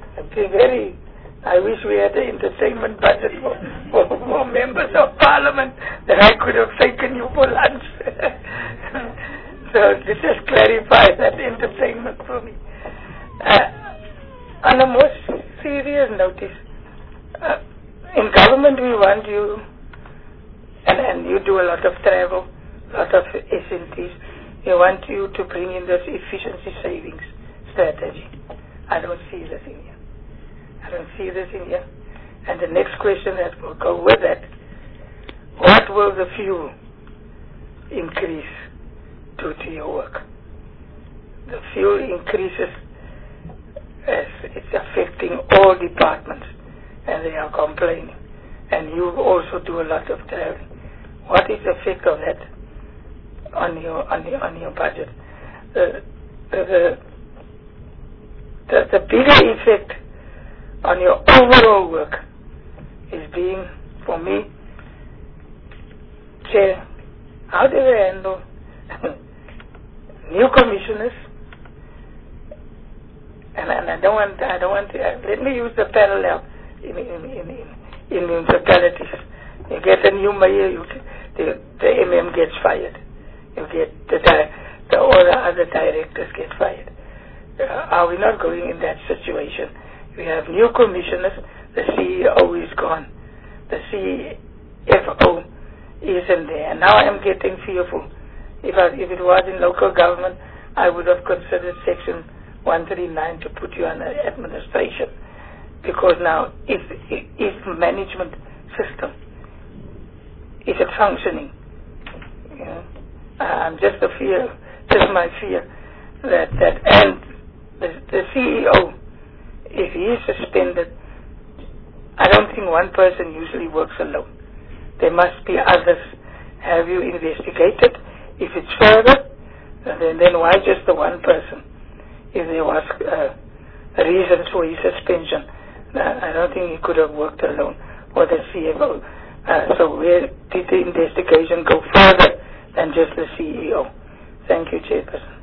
I wish we had an entertainment budget for members of parliament that I could have taken you for lunch. So just clarify that entertainment for me. On a more serious notice, in government we want you, and you do a lot of travel, a lot of SNTs, we want you to bring in this efficiency savings strategy. I don't see this in here. And the next question that will go with that, what will the fuel increase do to your work? The fuel increases as it's affecting all departments, and they are complaining. And you also do a lot of traveling. What is the effect of that on your budget? The bigger effect on your overall work is being, for me, Chair, how do they handle new commissioners? And I don't want to, let me use the parallel in municipalities. You get a new mayor, the MM gets fired. You get all the other directors get fired. Are we not going in that situation? We have new commissioners, the CEO is gone, the CFO isn't there. And now I'm getting fearful. If it was in local government, I would have considered Section 139 to put you under administration. Because now, is management system, is it functioning? You know, I'm just my fear that and the CEO, if he is suspended, I don't think one person usually works alone. There must be others. Have you investigated? If it's further, then why just the one person? If there was reasons for his suspension, I don't think he could have worked alone, or the CFO. So where did the investigation go further than just the CEO? Thank you, Chairperson.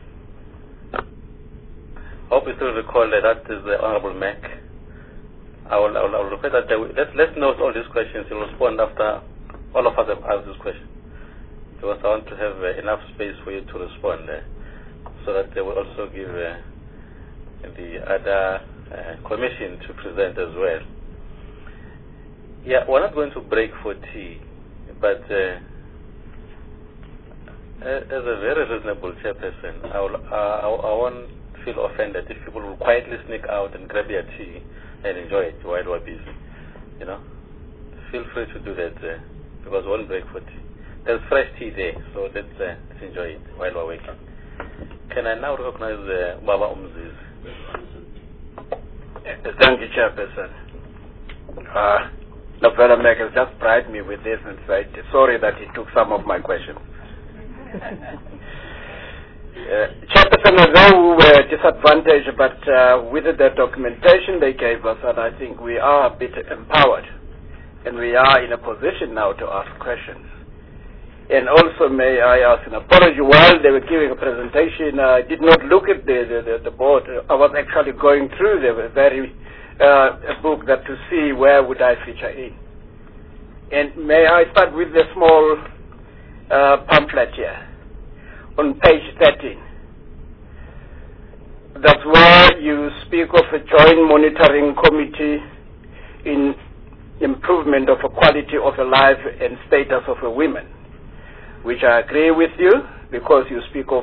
Hope you still recall that is the Honorable Mac. I will request that let's note all these questions. You'll respond after all of us have asked this question, because I want to have enough space for you to respond, so that they will also give the other commission to present as well. Yeah, we're not going to break for tea, but as a very reasonable chairperson, I won't feel offended if people will quietly sneak out and grab their tea and enjoy it while we're busy. You know, feel free to do that, because we won't break for tea. There's fresh tea there, so let's enjoy it while we're waiting. Can I now recognize Baba Umziz? Thank you, Chairperson. Novella Mac has just bribed me with this and said, sorry that he took some of my questions. Chairperson, although we were disadvantaged, but with the documentation they gave us, and I think we are a bit empowered, and we are in a position now to ask questions. And also, may I ask an apology, while they were giving a presentation, I did not look at the board. I was actually going through the very book that to see where would I feature in. And may I start with the small pamphlet here on page 13. That's where you speak of a joint monitoring committee in improvement of the quality of the life and status of the women, which I agree with you, because you speak of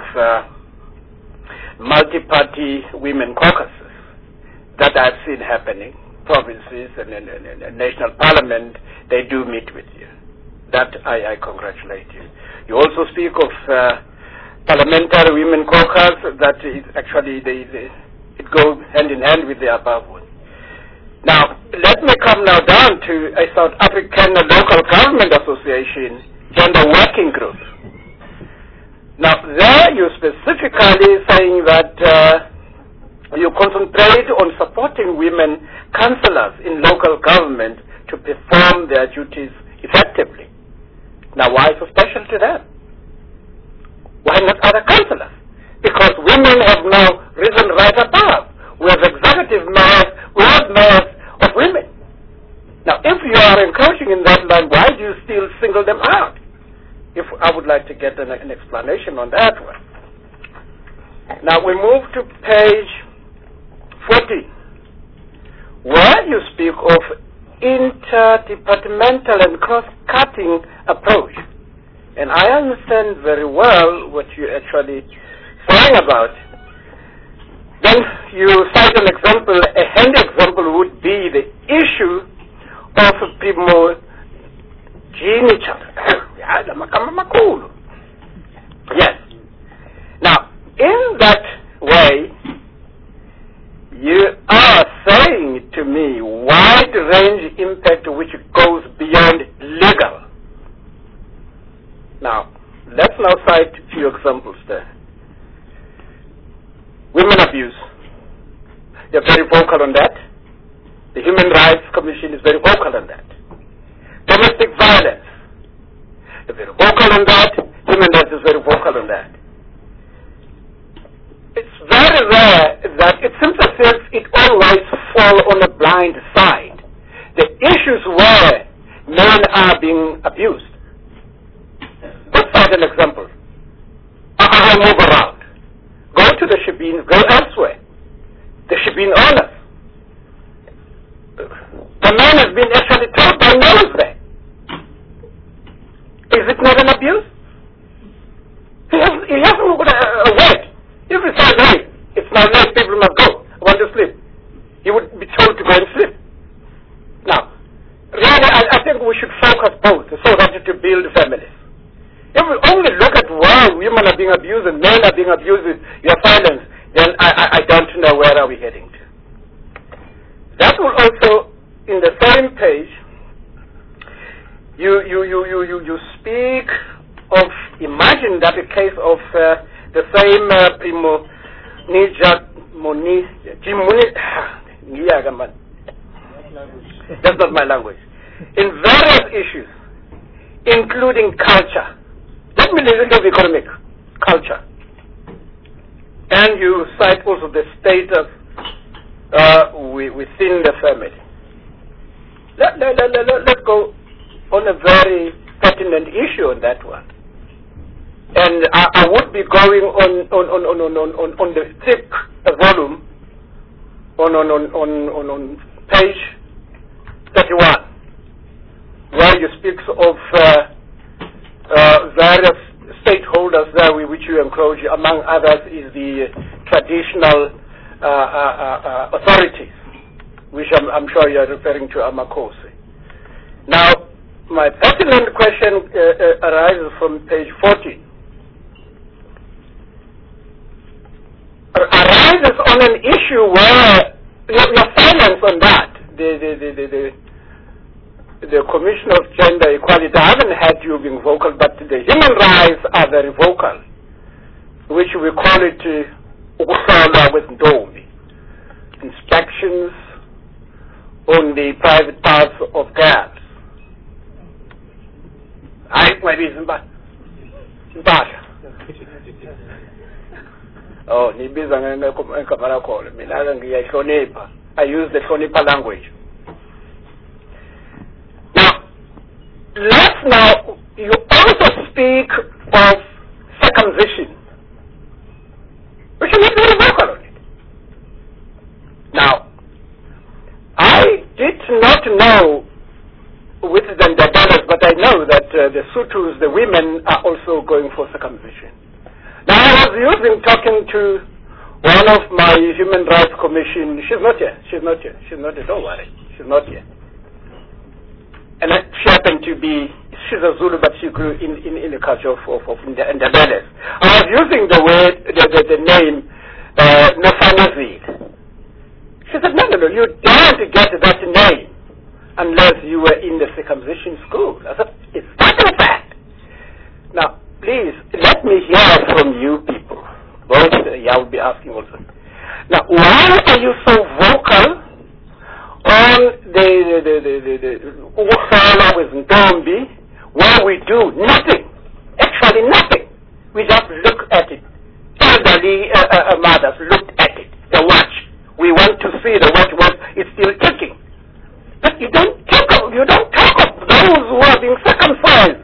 multi-party women caucuses that I've seen happening. Provinces and national parliament, they do meet with you. That I congratulate you. You also speak of parliamentary women caucus, that is actually it should go hand in hand with the above one. Now, let me come now down to a South African Local Government Association Gender Working Group. Now, there you're specifically saying that you concentrate on supporting women councillors in local government to perform their duties effectively. Now, why so special to them? Why not other councillors? Because women have now risen right above. We have executive mayors, we have mayors of women. Now, if you are encroaching in that line, why do you still single them out? If I would like to get an explanation on that one. Now, we move to page 14, where you speak of interdepartmental and cross-cutting approach. And I understand very well what you're actually saying about. Then you cite an example, a handy example would be the issue of primogeniture. Yes. Now, in that way, you are saying to me wide-range impact which goes beyond legal. Now, let's now cite a few examples there. Women abuse. They're very vocal on that. The Human Rights Commission is very vocal on that. Domestic violence. They're very vocal on that. Human Rights is very vocal on that. It's very rare that it seems as if it always falls on the blind side. The issues where men are being abused. Let's cite an example. I'll move around. Go to the Shebeen, go elsewhere. The Shebeen owners. The man has been actually told by nose there. Is it not an abuse? He hasn't got a word. If he says, hey, it's now late, people must go, I want to sleep, he would be told to go and sleep. Now, really, I think we should focus both so that to build families. If we only look at why women are being abused and men are being abused with your silence, then I don't know where are we heading to. That will also, in the same page, you speak of, imagine that a case of the same that's not my language. In various issues, including culture. Let me listen to the economic culture. And you cite also the status within the family. Let's go on a very pertinent issue on that one. And I would be going on the thick volume on page 31, where you speak of various stakeholders there with which you encroach. Among others is the traditional authorities, which I'm sure you are referring to Amakosi. Now, my pertinent question arises from page 14. Arises on an issue where your silence on that, the Commission of Gender Equality, I haven't had you being vocal, but the human rights are very vocal, which we call it ukuhlolwa kwezintombi, inspections on the private parts of girls. Oh, nibiza ngegama lakho mina ngiyahlonipha. I use the hlonipha language. Now, you also speak of circumcision. We should not be very vocal on it. Now, I did not know with the Ndabalas, but I know that the Sutus, the women, are also going for circumcision. Now, I was talking to one of my Human Rights Commission. She's not here. Don't worry. She's not here. And she happened to be, she's a Zulu, but she grew in the culture of Ndabalas. I was using the word, the name, Nofanazil. She said, no, you don't get that name unless you were in the circumcision school. I said, is that a fact? Now, please, let me hear from you people. Both, I will be asking also. Now, why are you so vocal on the Ukhala with Ntombi, where we do nothing, actually nothing? We just look at it. Elderly mothers looked at it, the watch. We want to see the watch was it's still ticking. But you don't talk of those who are being circumcised,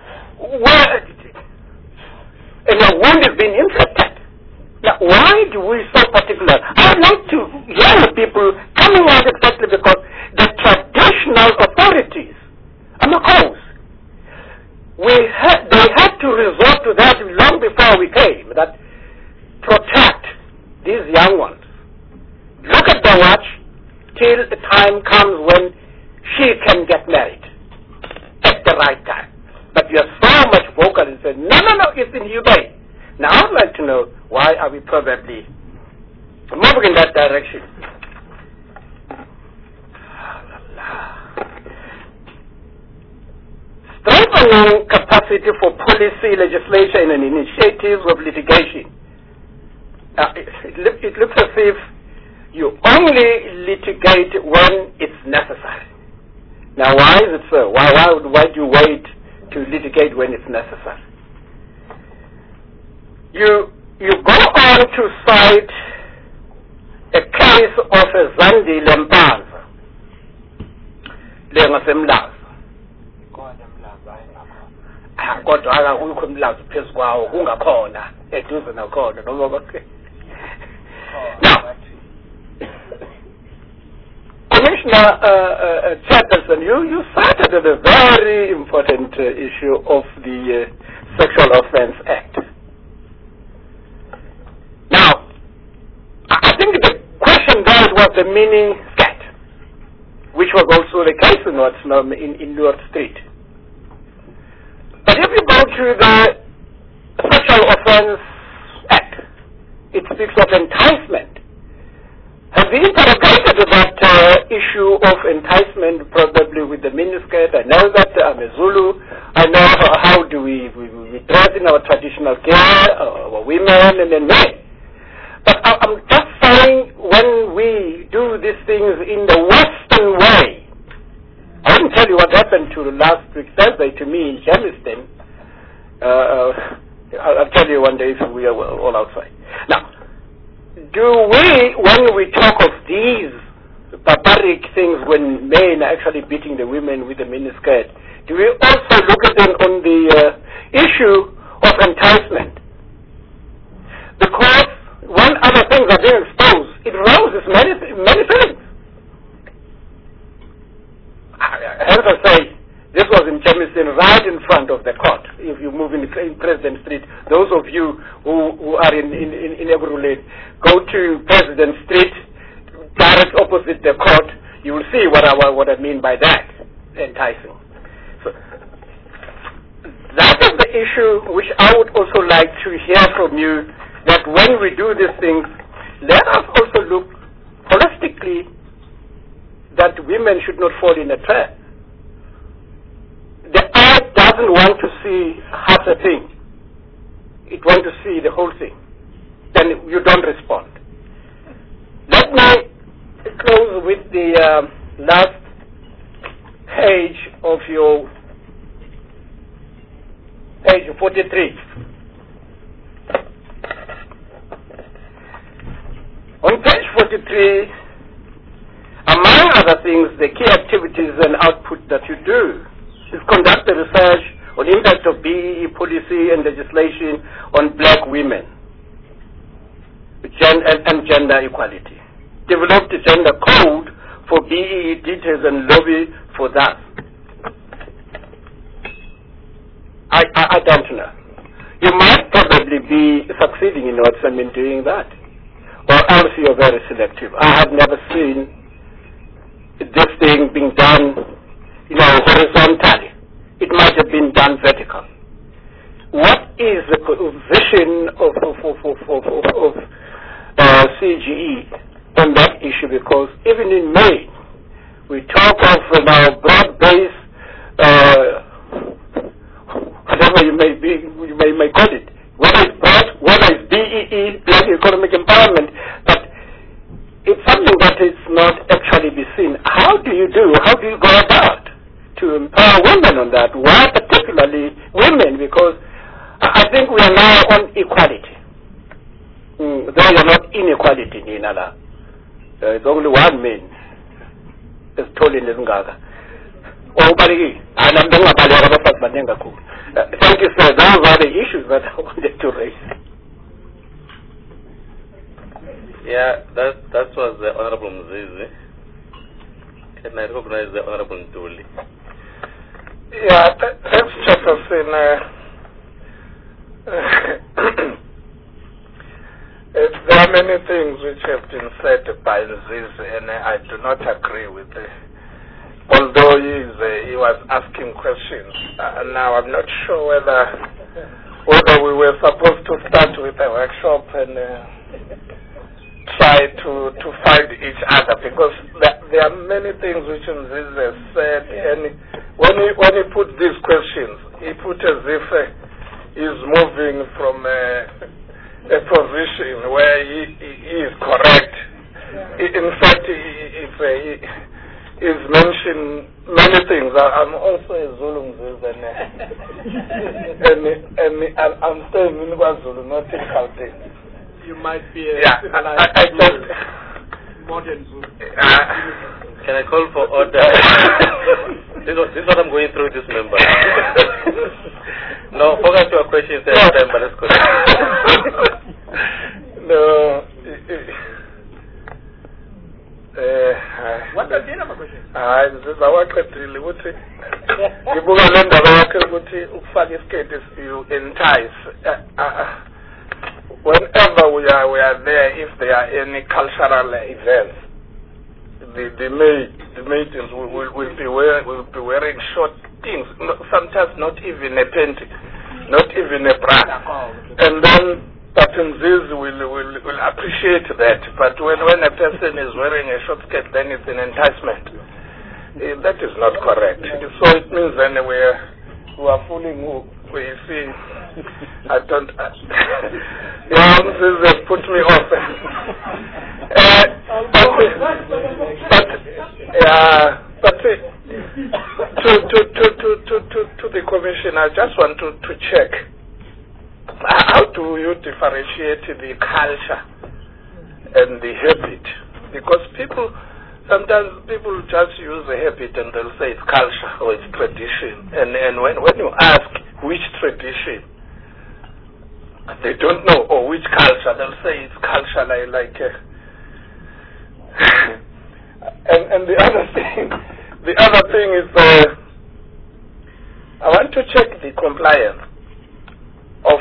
and a wound is being inflicted. Now, why do we so particular? I would like to hear people coming out exactly because the traditional authorities, Amakos, they had to resort to that long before we came, that protect these young ones. Look at the watch till the time comes when she can get married at the right time. But you are so much vocal and say, no, it's inhumane. Now, I would like to know, why are we probably moving in that direction? Strengthening capacity for policy, legislation, and initiatives of litigation. It looks as if you only litigate when it's necessary. Now, why is it so? Why do you wait to litigate when it's necessary? You go on to cite a case of a Zandi Lempanza, Lengasemlaza. Kodwa akukho umlazo phezu kwawo kungakhona eduze nakhona noma now, Commissioner Chairperson, you started at a very important issue of the Sexual Offence Act. Now, I think the question there was the mini scat, which was also the case in North Street. But if you go to the Sexual Offence Act, it speaks of enticement. Have we interrogated that issue of enticement probably with the miniskirt? I know that I'm a Zulu. I know how do we dress in our traditional gear, our women and then men. But I'm just saying when we do these things in the Western way, I didn't tell you what happened to last week Thursday to me in Germiston. I'll tell you one day if we are all outside. Now, do we, when we talk of these barbaric things when men are actually beating the women with the miniskirt, do we also look at them on the issue of enticement? Because when other things are being exposed, it rouses many feelings. As I say, this was in Germiston, right in front of the court. If you move in President Street, those of you who are in Ebrule, go to President Street, direct opposite the court. You will see what I mean by that, enticing. So that is the issue which I would also like to hear from you. That when we do these things, let us also look holistically that women should not fall in a trap. The eye doesn't want to see half a thing. It wants to see the whole thing. Then you don't respond. Let me close with the last page of your page 43. On page 43, among other things, the key activities and output that you do is conduct the research on impact of BEE policy and legislation on black women and gender equality. Develop the gender code for BEE details and lobby for that. I don't know. You might probably be succeeding in what's doing that. Or else you're very selective. I have never seen this thing being done, horizontally. It might have been done vertical. What is the vision of CGE on that issue, because even in May, we talk of now broad-based, whatever you may call it, whether it's broad, whether it's BEE, Black Economic Empowerment, but it's something that is not actually be seen. How do you go about to empower women on that? Why particularly women? Because I think we are now on equality. There is not inequality in Inala. It's only one man. It's totally Ngaga. Thank you, sir. Those are the issues that I wanted to raise. Yeah, that was the Honorable Mzizi. Can I recognize the Honorable Nduli? Yeah, thanks, Chairperson. There are many things which have been said by Mzizi, and I do not agree with it. Although he was asking questions. Now I'm not sure whether we were supposed to start with a workshop and try to find each other, because there are many things which Mzizi has said, and when he put these questions, he put as if he's moving from a position where he is correct. In fact, he's mentioned many things. I'm also a Zulu Mzizi, and I'm staying in KwaZulu, not in Gauteng. You might be a I just modern Zulu. Can I call for order? This is what I'm going through, this member. No, focus your questions at the time, but let's go. No. What are the questions? Ngizawaqedile ukuthi ngibuka le ndaba yakhe ukuthi ukufaka isiketi entice. Whenever we are there, if there are any cultural events, the maidens will be wearing short things, sometimes not even a panty, not even a bra, and then Mzizi will appreciate that. But when a person is wearing a short skirt, then it's an enticement. That is not correct. So it means then we are fooling who we see. I don't. Mzizi has put me off. But to the commission, I just want to check. How do you differentiate the culture and the habit? Because sometimes people just use a habit and they'll say it's culture or it's tradition. And when you ask which tradition, they don't know, or which culture, they'll say it's culture like and the other thing is I want to check the compliance of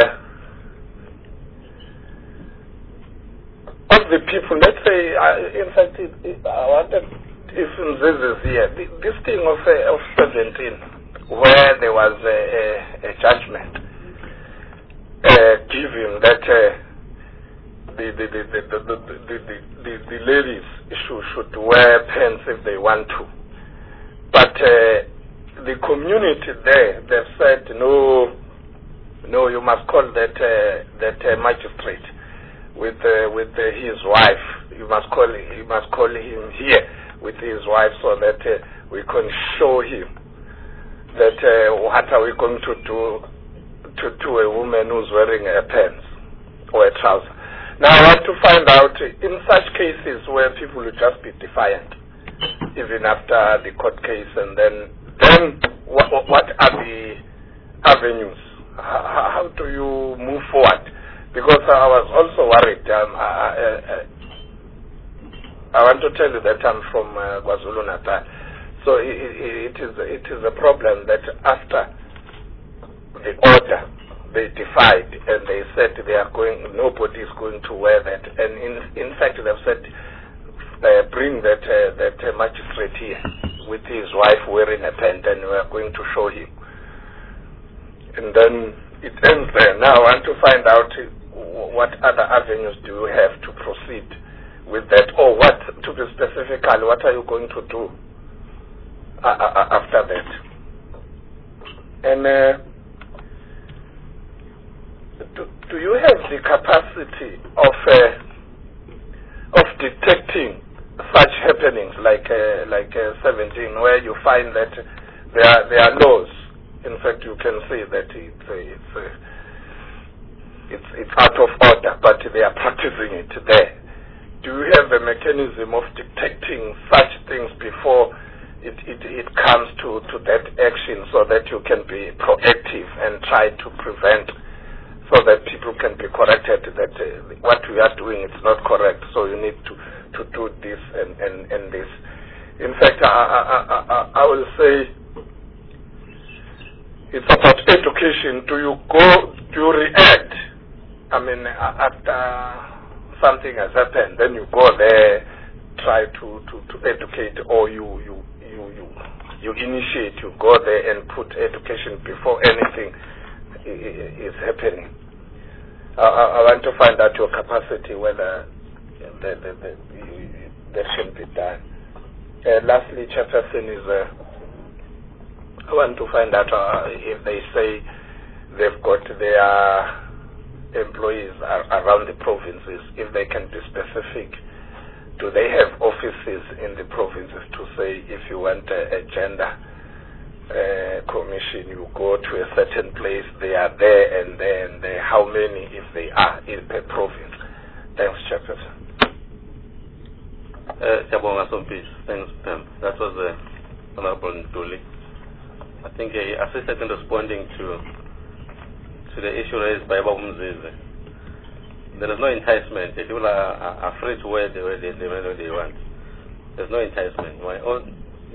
the people. Let's say, in fact, I wanted, if Mzizi is here, this thing of 17, where there was a judgment given that the ladies should wear pants if they want to, but the community there, they've said no, you must call that magistrate with his wife. You must call him here with his wife, so that we can show him that what are we going to do to a woman who's wearing a pants or a trouser. Now I want to find out, in such cases where people will just be defiant, even after the court case, and then what are the avenues? How do you move forward? Because I was also worried. I want to tell you that I'm from KwaZulu-Natal. So it is a problem that after the order, they defied and they said nobody is going to wear that. And in fact, they've said, bring that magistrate here with his wife wearing a pant, and we are going to show him. And then it ends there. Now I want to find out what other avenues do you have to proceed with that, or what, to be specific, what are you going to do after that? And do you have the capacity of detecting such happenings like 17, where you find that there are laws? In fact, you can see that it's out of order, but they are practicing it there. Do you have a mechanism of detecting such things before it comes to that action, so that you can be proactive and try to prevent, so that people can be corrected that what we are doing is not correct, so you need to do this and this. In fact, I will say it's about education. Do you react? I mean, after something has happened, then you go there, try to educate, or you initiate, you go there and put education before anything is happening. I want to find out your capacity, whether that should be done. Lastly, Chairperson, I want to find out if they say they've got their employees around the provinces, if they can be specific. Do they have offices in the provinces to say, if you want a gender commission, you go to a certain place, they are there and there and there, how many, if they are, in per province? Thanks, Chairperson. Thanks, Pam. That was Honorable Ntuli. I think he assisted in responding to the issue raised by Babumzize. There is no enticement. People are free to wear the way they want. There's no enticement. My own,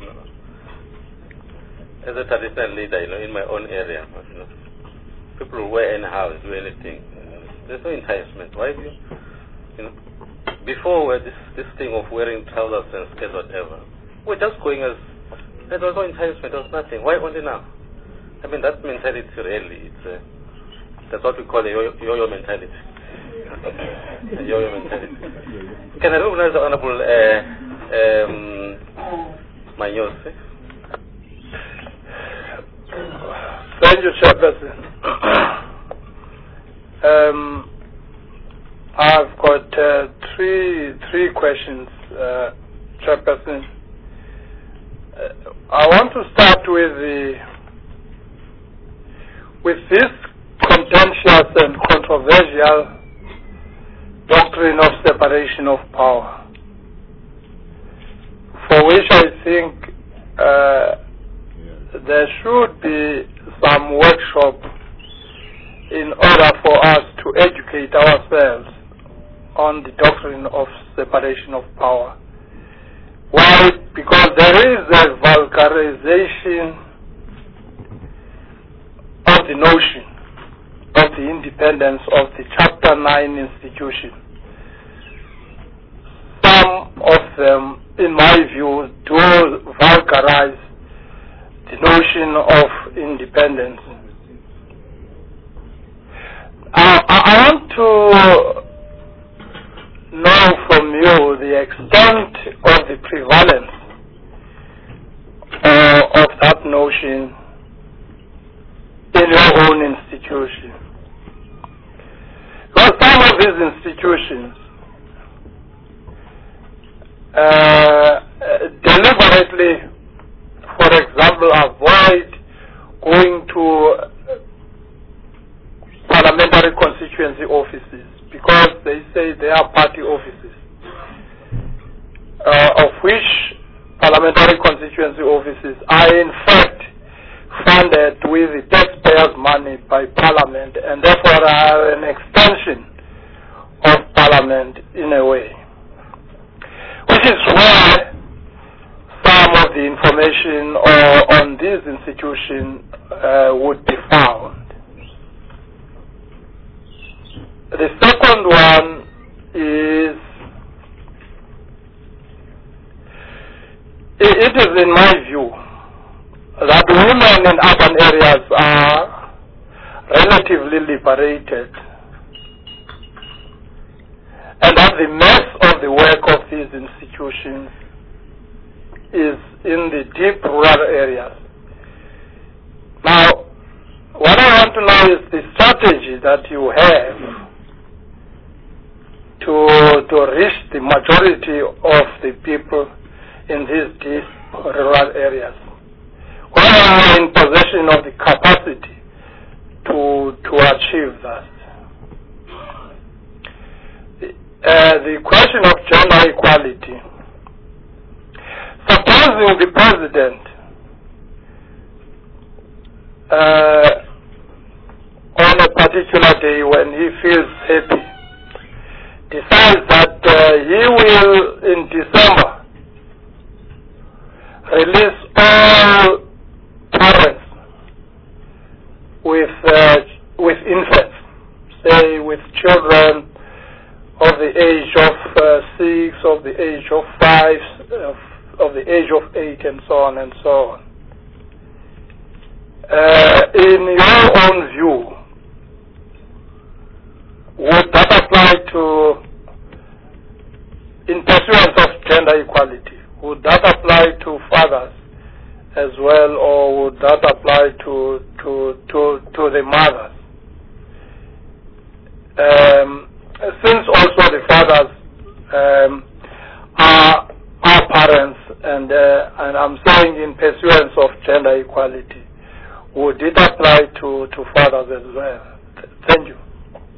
as a traditional leader, in my own area, people will wear anyhow, do anything. There's no enticement. Why do you before this thing of wearing trousers and skirts, whatever, we're just going as, there was no enticement, there was nothing. Why only now? I mean, that mentality really, that's what we call a yo-yo mentality. A yo-yo mentality. Can I recognize the Honorable Manyose? Thank you, Chairperson. I've got three questions, Chairperson. I want to start with this contentious and controversial doctrine of separation of power, for which I think there should be some workshop in order for us to educate ourselves on the doctrine of separation of power. Why? Because there is a vulgarization of the notion of the independence of the Chapter 9 institution. Some of them, in my view, do vulgarize the notion of independence. I want to know from you the extent of the prevalence of that notion in your own institution. Because some of these institutions deliberately, for example, avoid going to parliamentary constituency offices because they say they are party offices, of which parliamentary constituency offices are in fact funded with the taxpayers' money by Parliament and therefore are an extension of Parliament in a way, which is where some of the information on these institutions would be found. The second one is, it is in my view that women in urban areas are relatively liberated and that the mass of of the work of these institutions is in the deep rural areas. Now, what I want to know is the strategy that you have to reach the majority of the people in these deep rural areas. Why are you in possession of the capacity to achieve that? The question of gender equality. Supposing the president on a particular day when he feels happy decides that he will in December release all parents with infants, say with children of the age of 6, of the age of 5, of the age of 8, and so on and so on. In your own view, would that apply to, in pursuance of gender equality, would that apply to fathers as well, or would that apply to the mothers? Since also the fathers are parents, and I'm saying in pursuance of gender equality, would it apply to fathers as well? Thank you.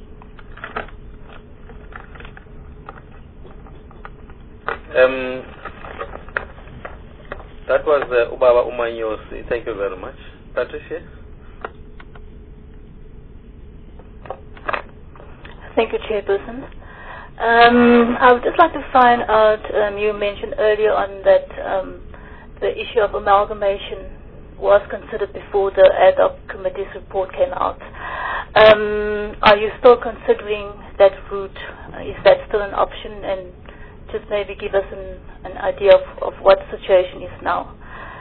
That was Ubaba Umanyosi. Thank you very much. Patricia? Thank you, Chairperson. I would just like to find out, you mentioned earlier on that the issue of amalgamation was considered before the ad hoc committee's report came out. Are you still considering that route? Is that still an option? And just maybe give us an idea of what the situation is now.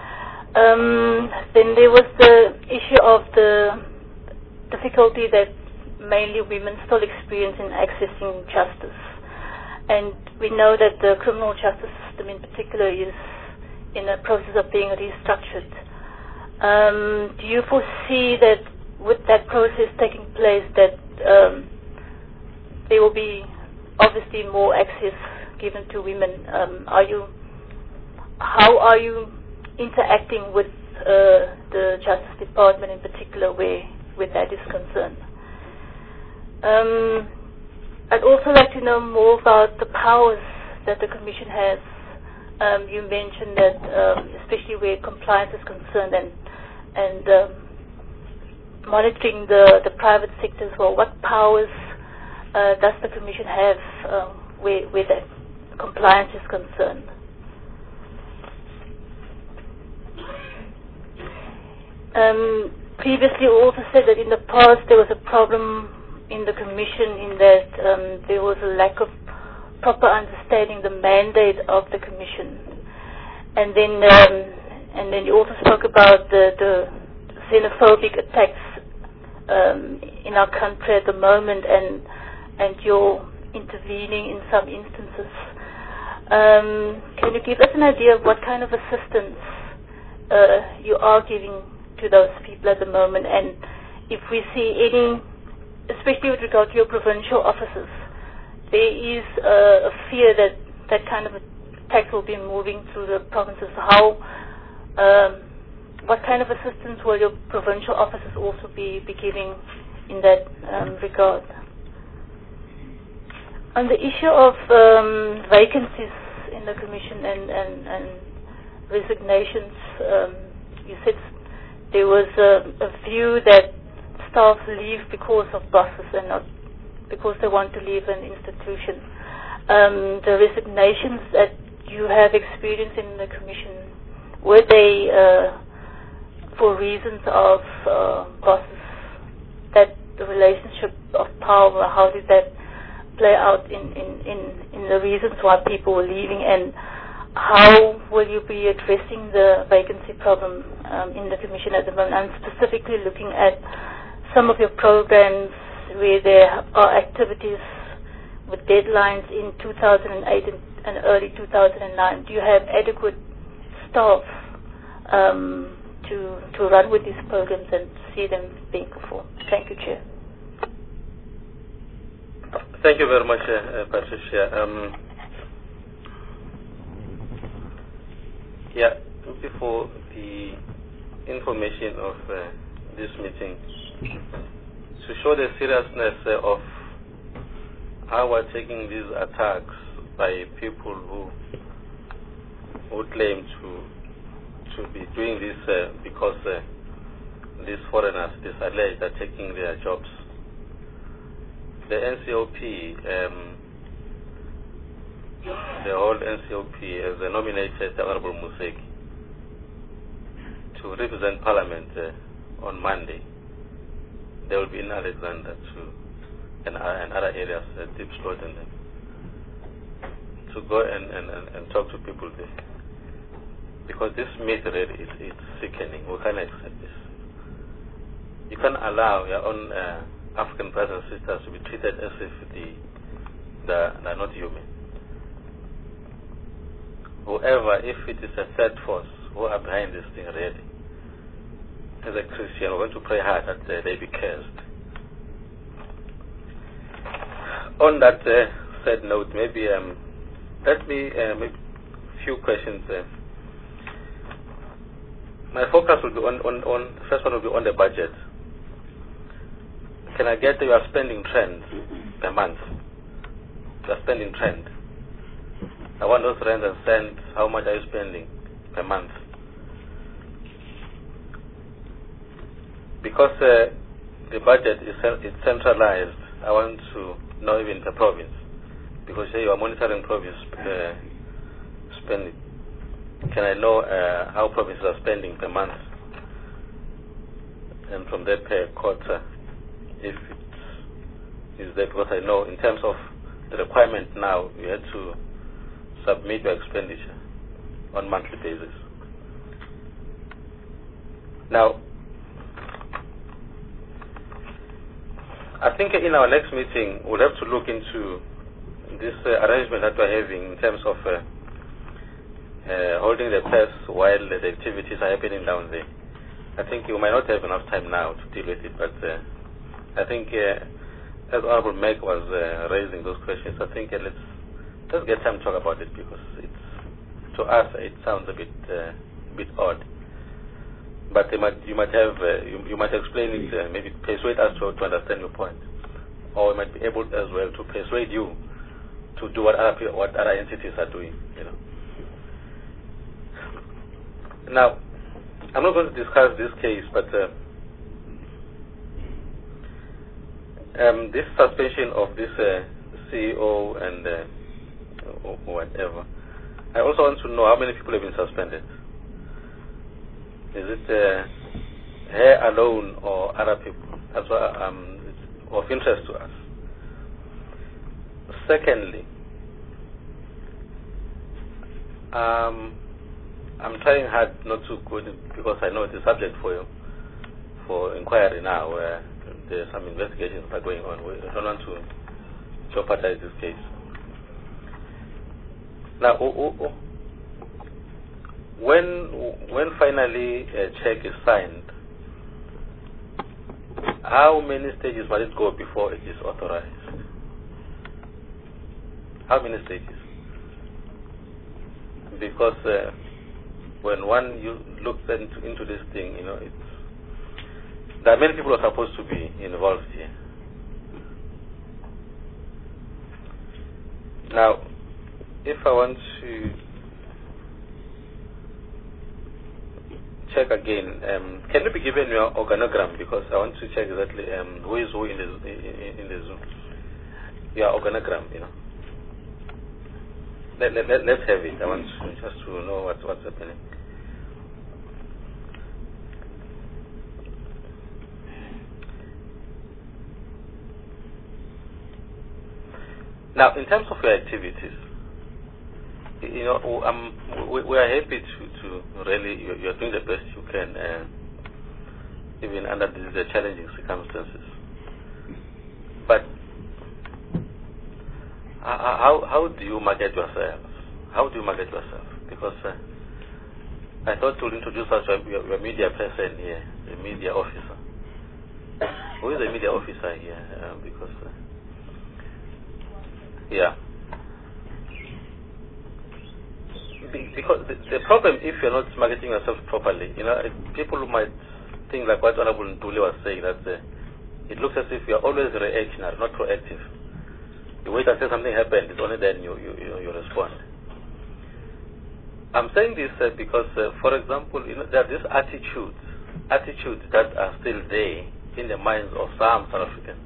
Then there was the issue of the difficulty that mainly women still experience in accessing justice. And we know that the criminal justice system in particular is in a process of being restructured. Do you foresee that with that process taking place that there will be obviously more access given to women? How are you interacting with the Justice Department in particular where that is concerned? I'd also like to know more about the powers that the Commission has. You mentioned that especially where compliance is concerned and monitoring the private sector as well. What powers does the Commission have where that compliance is concerned? Previously, you also said that in the past there was a problem in the Commission in that there was a lack of proper understanding the mandate of the Commission, and then you also spoke about the xenophobic attacks in our country at the moment, and your intervening in some instances. Can you give us an idea of what kind of assistance you are giving to those people at the moment, and if we see any, especially with regard to your provincial offices, there is a fear that that kind of attack will be moving through the provinces. What kind of assistance will your provincial offices also be giving in that regard? On the issue of vacancies in the Commission and resignations, you said there was a view that staff leave because of bosses and not because they want to leave an institution. The resignations that you have experienced in the Commission, were they for reasons of bosses, that the relationship of power, how did that play out in the reasons why people were leaving, and how will you be addressing the vacancy problem in the Commission at the moment? I'm specifically looking at some of your programs where there are activities with deadlines in 2008 and early 2009. Do you have adequate staff to run with these programs and see them being performed? Thank you, Chair. Thank you very much, Patricia. Before the information of this meeting, to show the seriousness of how we're taking these attacks by people who claim to be doing this because these foreigners, these alleged, are taking their jobs. The NCOP, the whole NCOP has nominated the Honorable Museki to represent Parliament on Monday. They will be in Alexander and other areas, Deep Slot, and to go and talk to people there. Because this myth really is sickening. We can't accept this. You can't allow your own African brothers and sisters to be treated as if they're not human. Whoever, if it is a third force who are behind this thing really, as a Christian, we're going to pray hard that they be cursed. On that said note, maybe let me make a few questions. My focus will be on first one will be on the budget. Can I get your spending trend per month? Your spending trend. I want those rands and cents. How much are you spending per month? Because the budget is centralized, I want to know even the province. Because here you are monitoring province spending. Can I know how provinces are spending per month? And from there per quarter, if it is there, because I know in terms of the requirement now, you have to submit your expenditure on monthly basis. Now, I think in our next meeting, we'll have to look into this arrangement that we're having in terms of holding the press while the activities are happening down there. I think you might not have enough time now to deal with it, but I think as Honorable Meg was raising those questions, I think let's get time to talk about it, because to us it sounds a bit odd. But you might explain it, maybe persuade us to understand your point, or we might be able as well to persuade you to do what other entities are doing. Now, I'm not going to discuss this case, but this suspension of this CEO and whatever, I also want to know how many people have been suspended. Is it her alone or other people? That's what of interest to us. Secondly, I'm trying hard not to go in, because I know it's a subject for inquiry now, where there's some investigations that are going on. We don't want to jeopardize this case. Now, when finally a check is signed, how many stages must it go before it is authorized? How many stages? Because when one looks into this thing, there are many people who are supposed to be involved here. Now, if I want to check again, can you be given your organogram, because I want to check exactly who is who in the Zoom. Your organogram, Let's have it. I want just to know what's happening. Now, in terms of your activities, we are happy to really, you're doing the best you can, even under these challenging circumstances. But how do you market yourself? How do you market yourself? Because I thought to introduce us your media person here, the media officer. Who is the media officer here? Because because the problem, if you're not marketing yourself properly, people might think like what Honorable Ntuli was saying, that it looks as if you're always reactionary, not proactive. You wait until something happens, it's only then you respond. I'm saying this because, for example, there are these attitudes that are still there in the minds of some South Africans.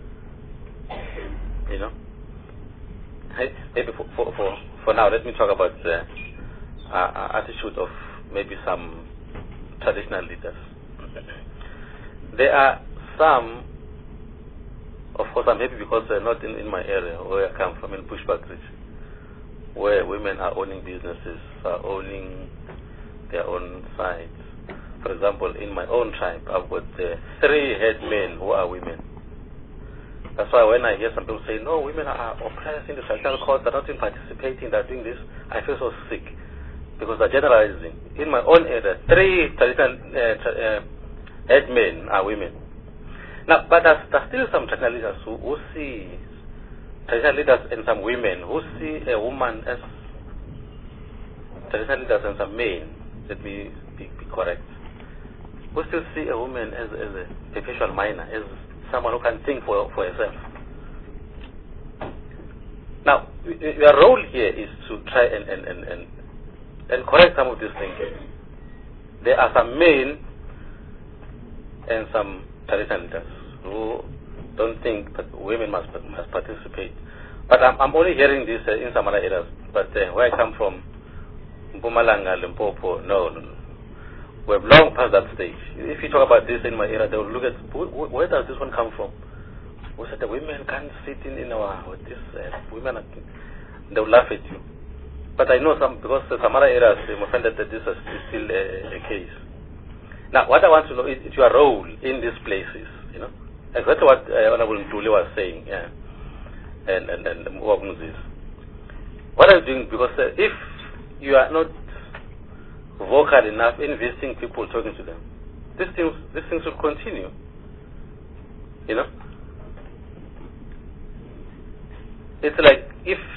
Maybe for now, let me talk about the attitude of maybe some traditional leaders. There are some, of course, I'm happy because not in my area where I come from, in Bushbuckridge, where women are owning businesses, are owning their own sites. For example, in my own tribe, I've got 3 head men who are women. That's why when I hear some people say, no, women are oppressed in the traditional courts, they're not even participating, they're doing this, I feel so sick. Because they're generalizing. In my own area, 3 traditional head men are women. Now, but there's still some traditional leaders who see, traditional leaders and some women who see a woman as, traditional leaders and some men, let me be correct, who still see a woman as a perpetual minor, as someone who can think for herself. Now, your role here is to try and correct some of these things. There are some men and some traditional leaders who don't think that women must participate. But I'm only hearing this in some other areas. But where I come from, Mpumalanga, Limpopo, no. We've long passed that stage. If you talk about this in my area, they will look at, where does this one come from? We said the women can't sit in our, women, they will laugh at you. But I know because some other areas, they will find that this is still a case. Now, what I want to know is your role in these places, Exactly what Honorable Ntuli was saying, and Moses. What are you doing? Because if you are not vocal enough, investing people, talking to them, these things will continue. It's like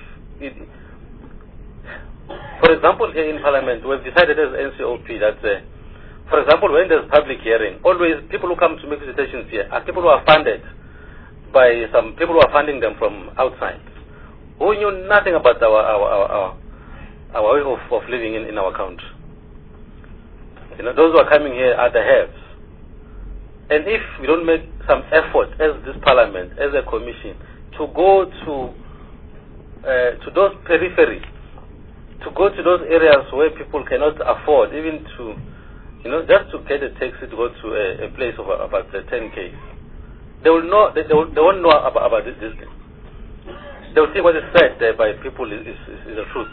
for example, here in Parliament, we've decided as NCOP that, for example, when there's public hearing, always people who come to make presentations here are people who are funded by some people who are funding them from outside, who knew nothing about our way of living in our country. Those who are coming here are the haves. And if we don't make some effort as this Parliament, as a commission, to go to those peripheries, to go to those areas where people cannot afford even to, just to get a taxi to go to a place of about 10K, they will know. They won't know about this thing. They will think what is said there by people is the truth.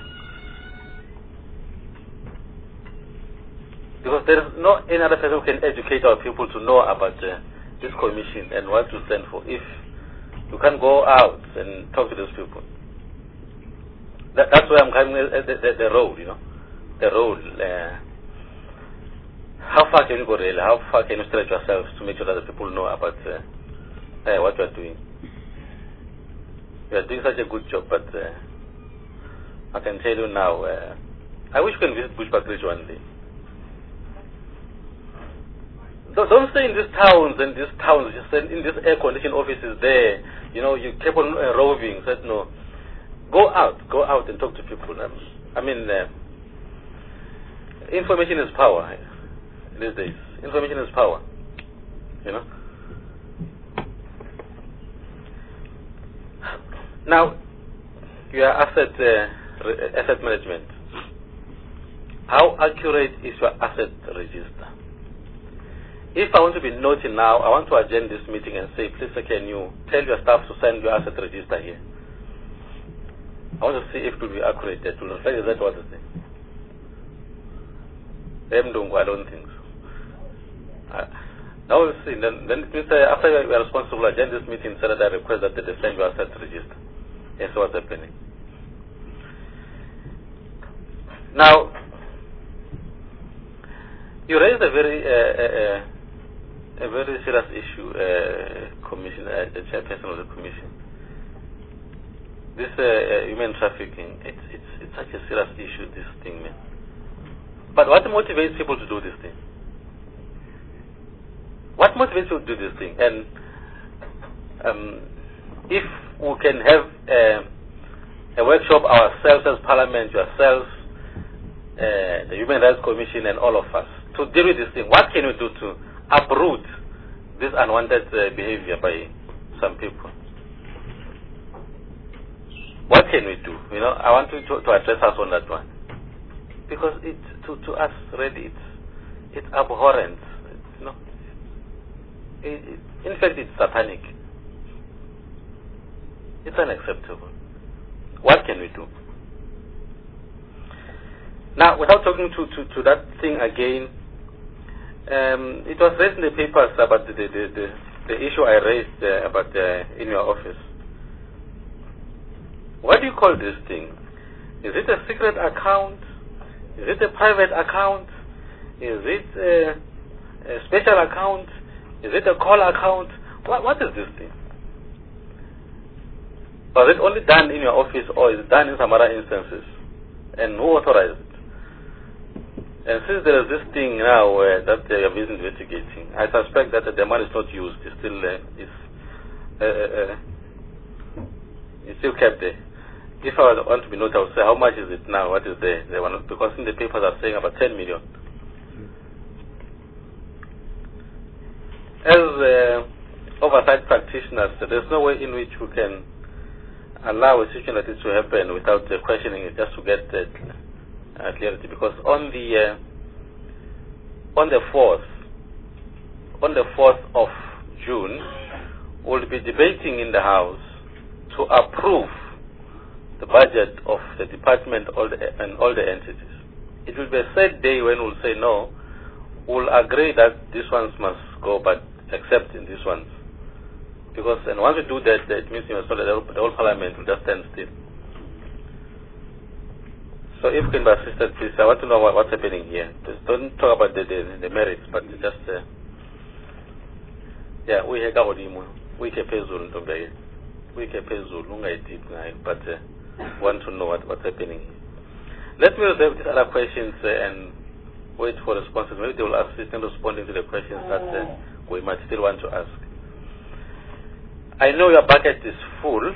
Because there is no any other person who can educate our people to know about this commission and what to stand for. If you can't go out and talk to those people, that's why I'm coming the role. The role. How far can you go really? How far can you stretch yourselves to make sure that the people know about what you are doing? You are doing such a good job, but I can tell you now, I wish you can visit Bushbuckridge one day. Don't stay in these towns just in these air-conditioned offices there. You keep on roving. Said no. Go out and talk to people. Information is power these days. Information is power. Now, your asset management. How accurate is your asset register? If I want to be naughty now, I want to adjourn this meeting and say, please, can you tell your staff to send your asset register here? I want to see if it will be accurate. That will reflect exactly what it is. I don't think so. Now we'll see. Then it means after we are responsible, adjourn this meeting, so that I request that they send your asset register. as to what's happening. Now, you raised a very serious issue, Commissioner, the chairperson of the commission. This human trafficking, it's such a serious issue, this thing, man. But what motivates people to do this thing? What motivates people to do this thing? And if we can have a workshop ourselves as Parliament, yourselves, the Human Rights Commission and all of us, to deal with this thing, what can we do to uproot this unwanted behavior by some people? What can we do? You know, I want to address us on that one. Because to us, really, it's abhorrent. You know, in fact, it's satanic. It's unacceptable. What can we do? Now, without talking to that thing again, it was raised in the papers about the issue I raised about in your office. What do you call this thing? Is it a secret account? Is it a private account? Is it a special account? Is it a call account? What is this thing? Was it only done in your office, or is it done in some other instances? And who authorized it? And since there is this thing now that they are busy investigating, I suspect that the money is not used. It's still it's still kept there. If I want to be noted, I would say, how much is it now? What is there? Because in the papers are saying about 10 million. As oversight practitioners, there's no way in which we can allow a situation like this to happen without questioning it, just to get clarity. Because on the 4th of June, we'll be debating in the House to approve the budget of the department and all the entities. It will be a sad day when we'll say no. We'll agree that these ones must go, but except in these ones. Because, and once we do that, it means the whole Parliament will just stand still. So if you can be assisted, please, I want to know what's happening here. Just don't talk about the merits, but just, yeah, we have got we can pay Zulu, but want to know what's happening. Let me reserve these other questions and wait for responses. Maybe they will assist in responding to the questions that we might still want to ask. I know your bucket is full,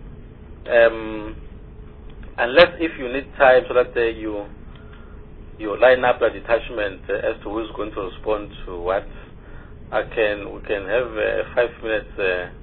unless if you need time so that you line up the detachment as to who's going to respond to what. We can have 5 minutes.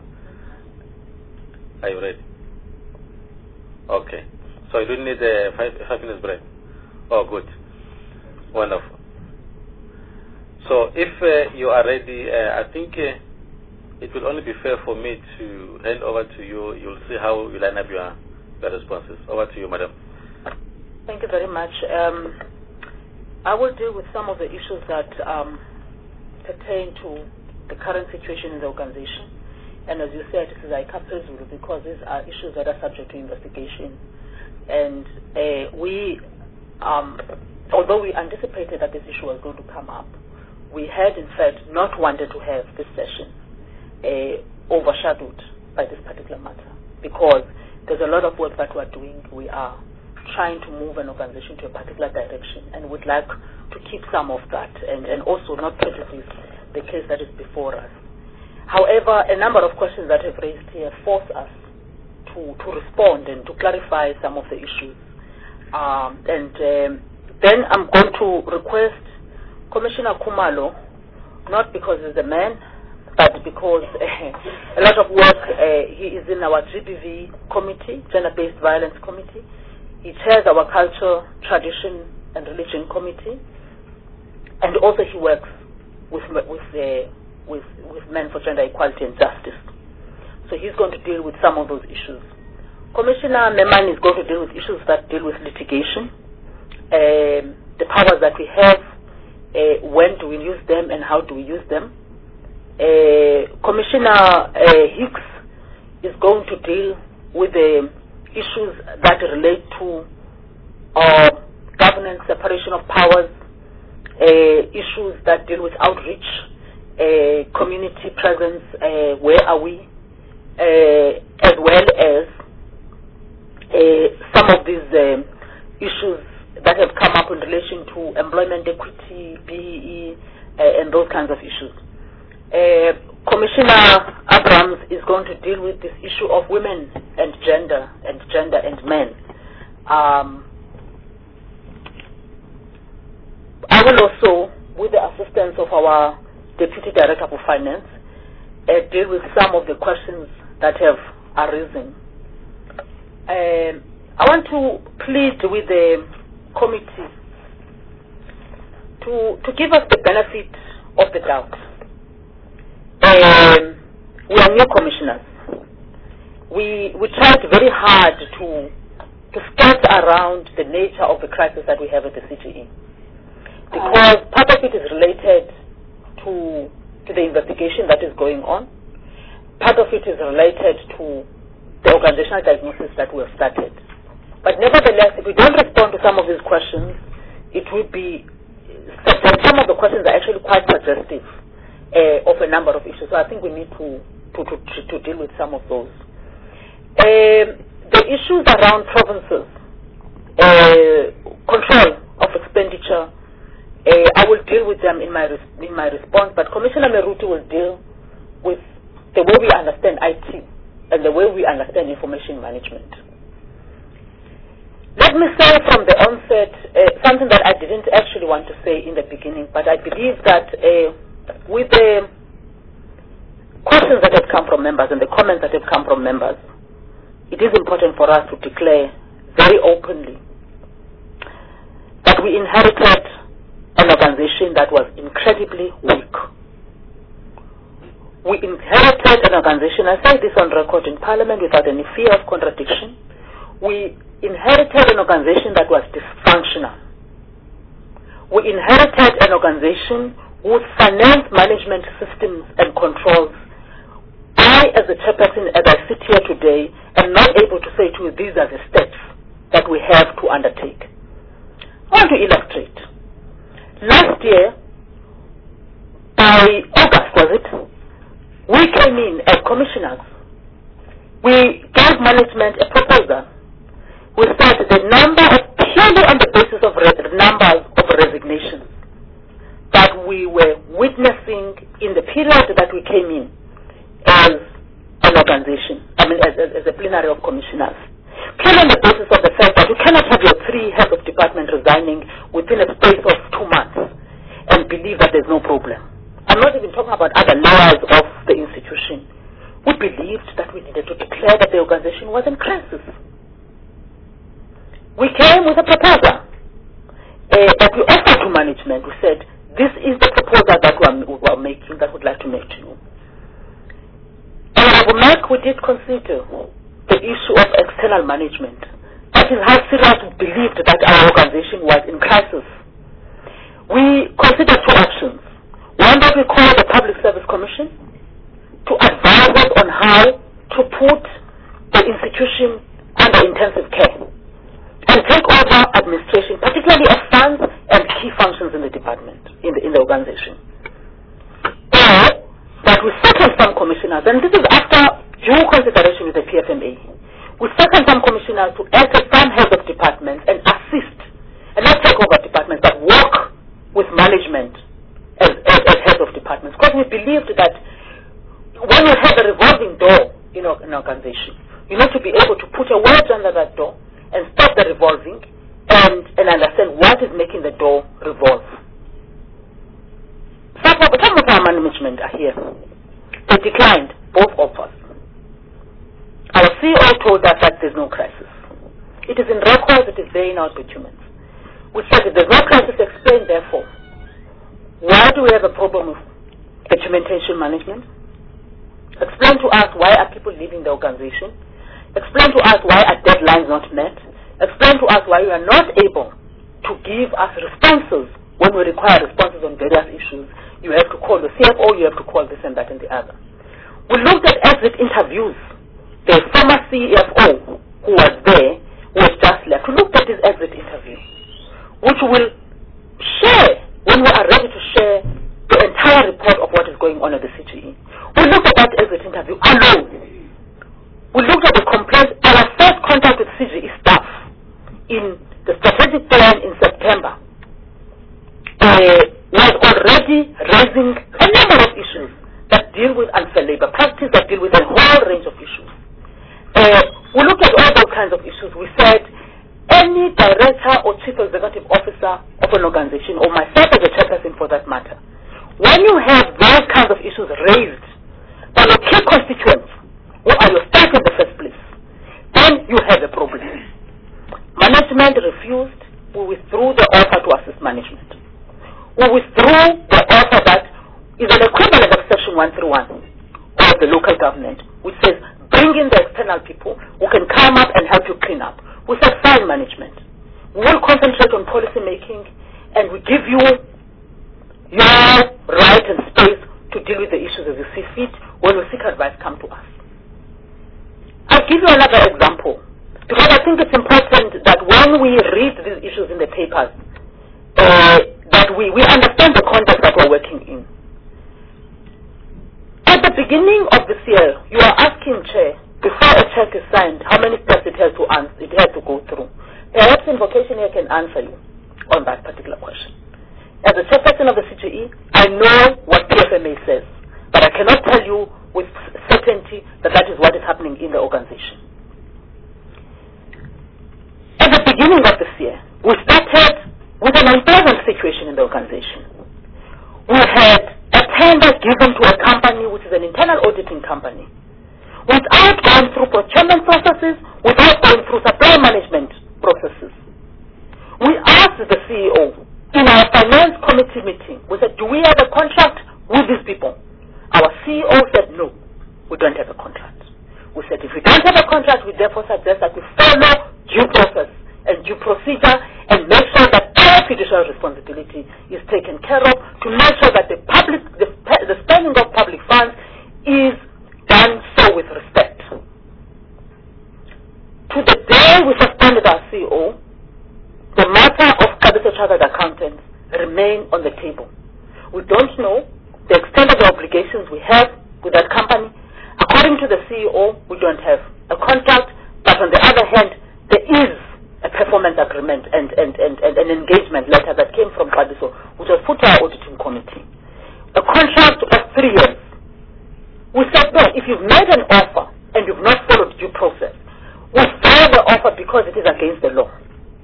Are you ready? Okay. So you don't need a 5 minutes break. Oh, good. Wonderful. So if you are ready, I think it will only be fair for me to hand over to you. You'll see how you line up your responses. Over to you, madam. Thank you very much. I will deal with some of the issues that pertain to the current situation in the organization. And as you said, this is ICAPE Zulu because these are issues that are subject to investigation. And although we anticipated that this issue was going to come up, we had in fact not wanted to have this session overshadowed by this particular matter, because there's a lot of work that we're doing. We are trying to move an organization to a particular direction, and would like to keep some of that and also not prejudice the case that is before us. However, a number of questions that have raised here force us to respond and to clarify some of the issues. Then I'm going to request Commissioner Khumalo, not because he's a man, but because a lot of work, he is in our GBV committee, Gender-Based Violence Committee. He chairs our Culture, Tradition and Religion Committee, and also he works with Men for Gender Equality and Justice. So he's going to deal with some of those issues. Commissioner Memani is going to deal with issues that deal with litigation, the powers that we have, when do we use them and how do we use them. Commissioner Hicks is going to deal with the issues that relate to governance, separation of powers, issues that deal with outreach, community presence, where are we, as well as some of these issues that have come up in relation to employment equity, BEE, and those kinds of issues. Commissioner Abrams is going to deal with this issue of women and gender and men. I will also, with the assistance of our Deputy Director for Finance, deal with some of the questions that have arisen. I want to plead with the committee to give us the benefit of the doubt. We are new commissioners. We tried very hard to skirt around the nature of the crisis that we have at the CGE, because part of it is related to the investigation that is going on. Part of it is related to the organizational diagnosis that we have started. But nevertheless, if we don't respond to some of these questions, it will be, some of the questions are actually quite suggestive of a number of issues. So I think we need to deal with some of those. The issues around provinces, control of expenditure, I will deal with them in my response, but Commissioner Meruti will deal with the way we understand IT and the way we understand information management. Let me say from the onset something that I didn't actually want to say in the beginning, but I believe that with the questions that have come from members and the comments that have come from members, it is important for us to declare very openly that we inherited an organization that was incredibly weak. We inherited an organization, I say this on record in Parliament without any fear of contradiction, we inherited an organization that was dysfunctional. We inherited an organization whose finance management systems and controls, I as a chairperson, as I sit here today, am not able to say to you these are the steps that we have to undertake. I want to illustrate. Last year, by August, was it, we came in as commissioners. We gave management a proposal. We said the number of, purely on the basis of numbers of resignations that we were witnessing in the period that we came in as an organization, as a plenary of commissioners. Purely on the basis of the fact that you cannot have your 3 heads of department resigning within a space of 2 months and believe that there's no problem. I'm not even talking about other layers of the institution. We believed that we needed to declare that the organization was in crisis. We came with a proposal that we offered to management. We said, this is the proposal that we are making, that we'd like to make to you. And we did consider the issue of external management. That is how serious we believed that our organization was in crisis. We considered 2 options. One that we call the Public Service Commission to advise us on how to put the institution under intensive care and take over administration, particularly of funds and key functions in the department, in the organization. Or that we second some commissioners, and this is after due consideration with the PFMA. We second some commissioners to act as some heads of departments and assist, and not take over departments, but work with management as heads of departments. Because we believed that when you have a revolving door in an organization, you need to be able to put a wedge under that door and stop the revolving and understand what is making the door revolve. Some of our management are here. They declined, both of us. Our CEO told us that there's no crisis. It is in records, it is there in our documents. We said if there's no crisis, explain therefore. Why do we have a problem with documentation management? Explain to us why are people leaving the organization. Explain to us why are deadlines not met. Explain to us why you are not able to give us responses when we require responses on various issues. You have to call the CFO, you have to call this and that and the other. We looked at exit interviews. The former CFO who was there, who was just left, who looked at his exit interview, which will share, when we are ready to share the entire report of what is going on at the CGE. We looked at that exit interview alone. We looked at the complaints. Our first contact with CGE staff in the strategic plan in September was already raising a number of issues that deal with unfair labor practice, that deal with a whole range of issues. We looked at all those kinds of issues. We said any director or chief executive officer of an organization, or myself as a chairperson for that matter, when you have those kinds of issues raised by your key constituents, who are your staff in the first place, then you have a problem. Management refused. We withdrew the offer to assist management. We withdrew the offer that is an equivalent of Section 131 of the local government, which says bring in the external people who can come up and help you clean up. We said fine, management. We will concentrate on policy making, and we give you your right and space to deal with the issues as you see fit. When we seek advice, come to us. I'll give you another example, because I think it's important that when we read these issues in the papers, that we understand the context that we're working in. At the beginning of this year, you are asking, Chair, before a check is signed, how many steps it has to go through. Perhaps Invocation here can answer you on that particular question. As a chairperson of the CGE, I know what PFMA says, but I cannot tell you with certainty that that is what is happening in the organization. At the beginning of this year, we started with an unpleasant situation in the organization. We had a tender given to a company which is an internal auditing company, without going through procurement processes, without going through supply management processes. We asked the CEO in our finance committee meeting, we said, do we have a contract with these people? Our CEO said, no, we don't have a contract. We said, if we don't have a contract, we therefore suggest that we follow due process and due procedure and make sure that our fiduciary responsibility is taken care of, to make sure that the spending of public funds is done so with respect. To the day we suspended our CEO, the matter of Kabiso Chartered Accountants remain on the table. We don't know the extent of the obligations we have with that company. According to the CEO, we don't have a contract, but on the other hand, there is a performance agreement and an engagement letter that came from Kabiso, which was put to our auditing committee. A contract of 3 years. We said, no, if you've made an offer and you've not followed due process, withdraw the offer because it is against the law.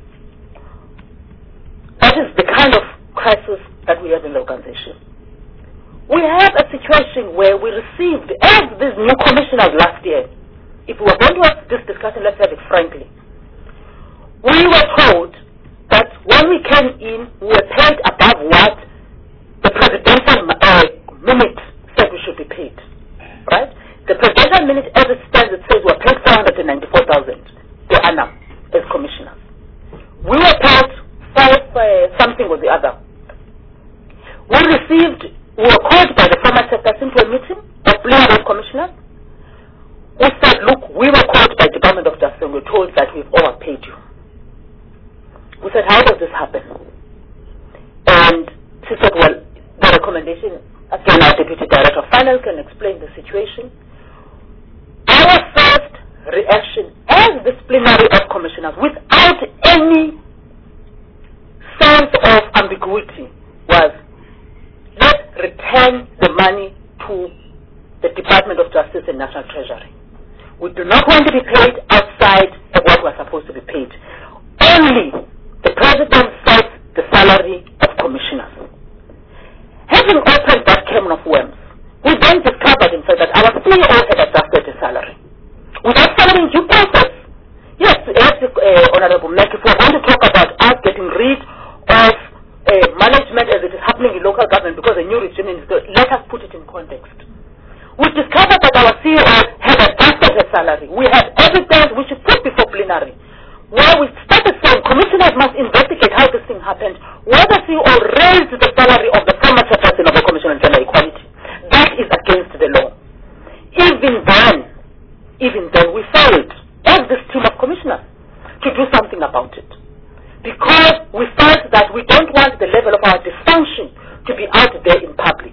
That is the kind of crisis that we have in the organization. We have a situation where we received, as these new commissioners last year, if we were going to have this discussion, let's have it frankly. We were told that when we came in, we were paid above what the presidential minute said we should be paid. Right? The presidential minute, as it stands, it says we're paid 494,000 per annum as commissioners. We were paid something or the other. We were called by the former chairperson to a meeting of plenary commissioners who said, look, we were called by the Department of Justice and we were told that we've overpaid you. We said, how does this happen? And she said, well, the recommendation, again, our Deputy Director of Finance can explain the situation. Our first reaction as disciplinary of commissioners, without any sense of ambiguity, was let's return the money to the Department of Justice and National Treasury. We do not want to be paid outside of what we're supposed to be paid. Only the President sets the salary of commissioners. Having opened that can of worms, we then discovered in fact that our CEO had adjusted the salary without following due process. Yes, Honorable Mek, if we're going to talk about us getting rid of management as it is happening in local government because a new regime is good, let us put it in context. We discovered that our CEO had adjusted her salary. We had evidence we should put before plenary, where we started saying commissioners must investigate how this thing happened, whether CEO raised the salary of the former chairperson of the Commission on Gender Equality. That is against the law. Even then, we failed. As this team of commissioners the level of our dysfunction to be out there in public.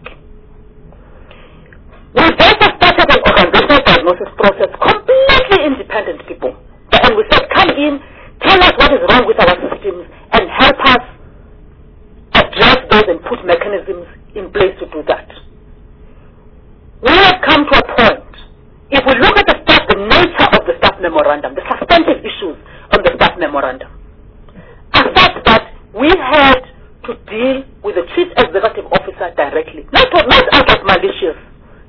We therefore started an organizational diagnosis process, completely independent people. And we said, come in, tell us what is wrong with our systems, and help us address those and put mechanisms in place to do that. We have come to a point, if we look at the nature of the staff memorandum, the substantive issues on the staff memorandum, are such that we had to deal with the Chief Executive Officer directly, not out of maliciousness,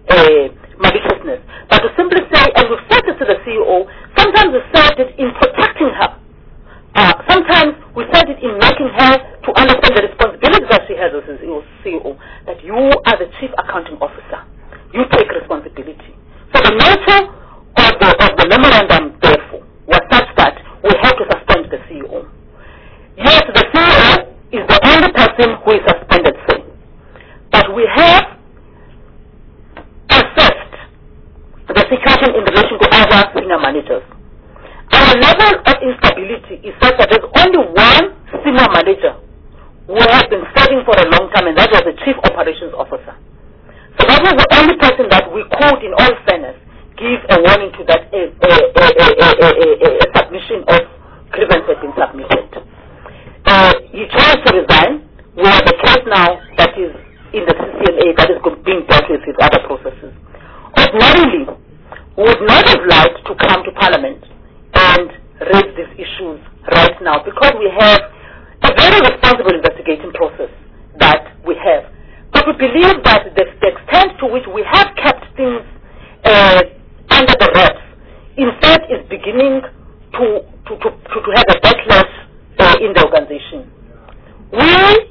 but to simply say, and we've said this to the CEO, sometimes we said it in protecting her. Sometimes we said it in making her to understand the responsibilities that she has as a CEO, that you are the Chief Accounting Officer. You take responsibility. So the nature of the memorandum, therefore, was such that we have to suspend the CEO. Yes, the CEO is the only person who is suspended, say. But we have assessed the situation in relation to other senior managers. Our level of instability is such that there's only one senior manager who has been serving for a long time, and that was the Chief Operations Officer. So that was the only person that we could, in all fairness, give a warning to that a submission of grievance has been submitted. He chose to resign. We have a case now that is in the CCMA that is being dealt with other processes. Ordinarily, we would not have liked to come to Parliament and raise these issues right now because we have a very responsible investigating process that we have. But we believe that the extent to which we have kept things under the wraps, in fact, is beginning to have a backlash in the organization. We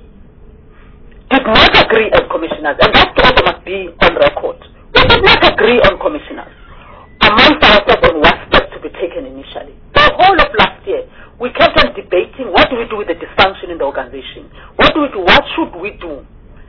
did not agree as commissioners, and that also must be on record. We did not agree on commissioners amongst ourselves on what steps to be taken initially. The whole of last year, we kept on debating what do we do with the dysfunction in the organization? What do we do? What should we do?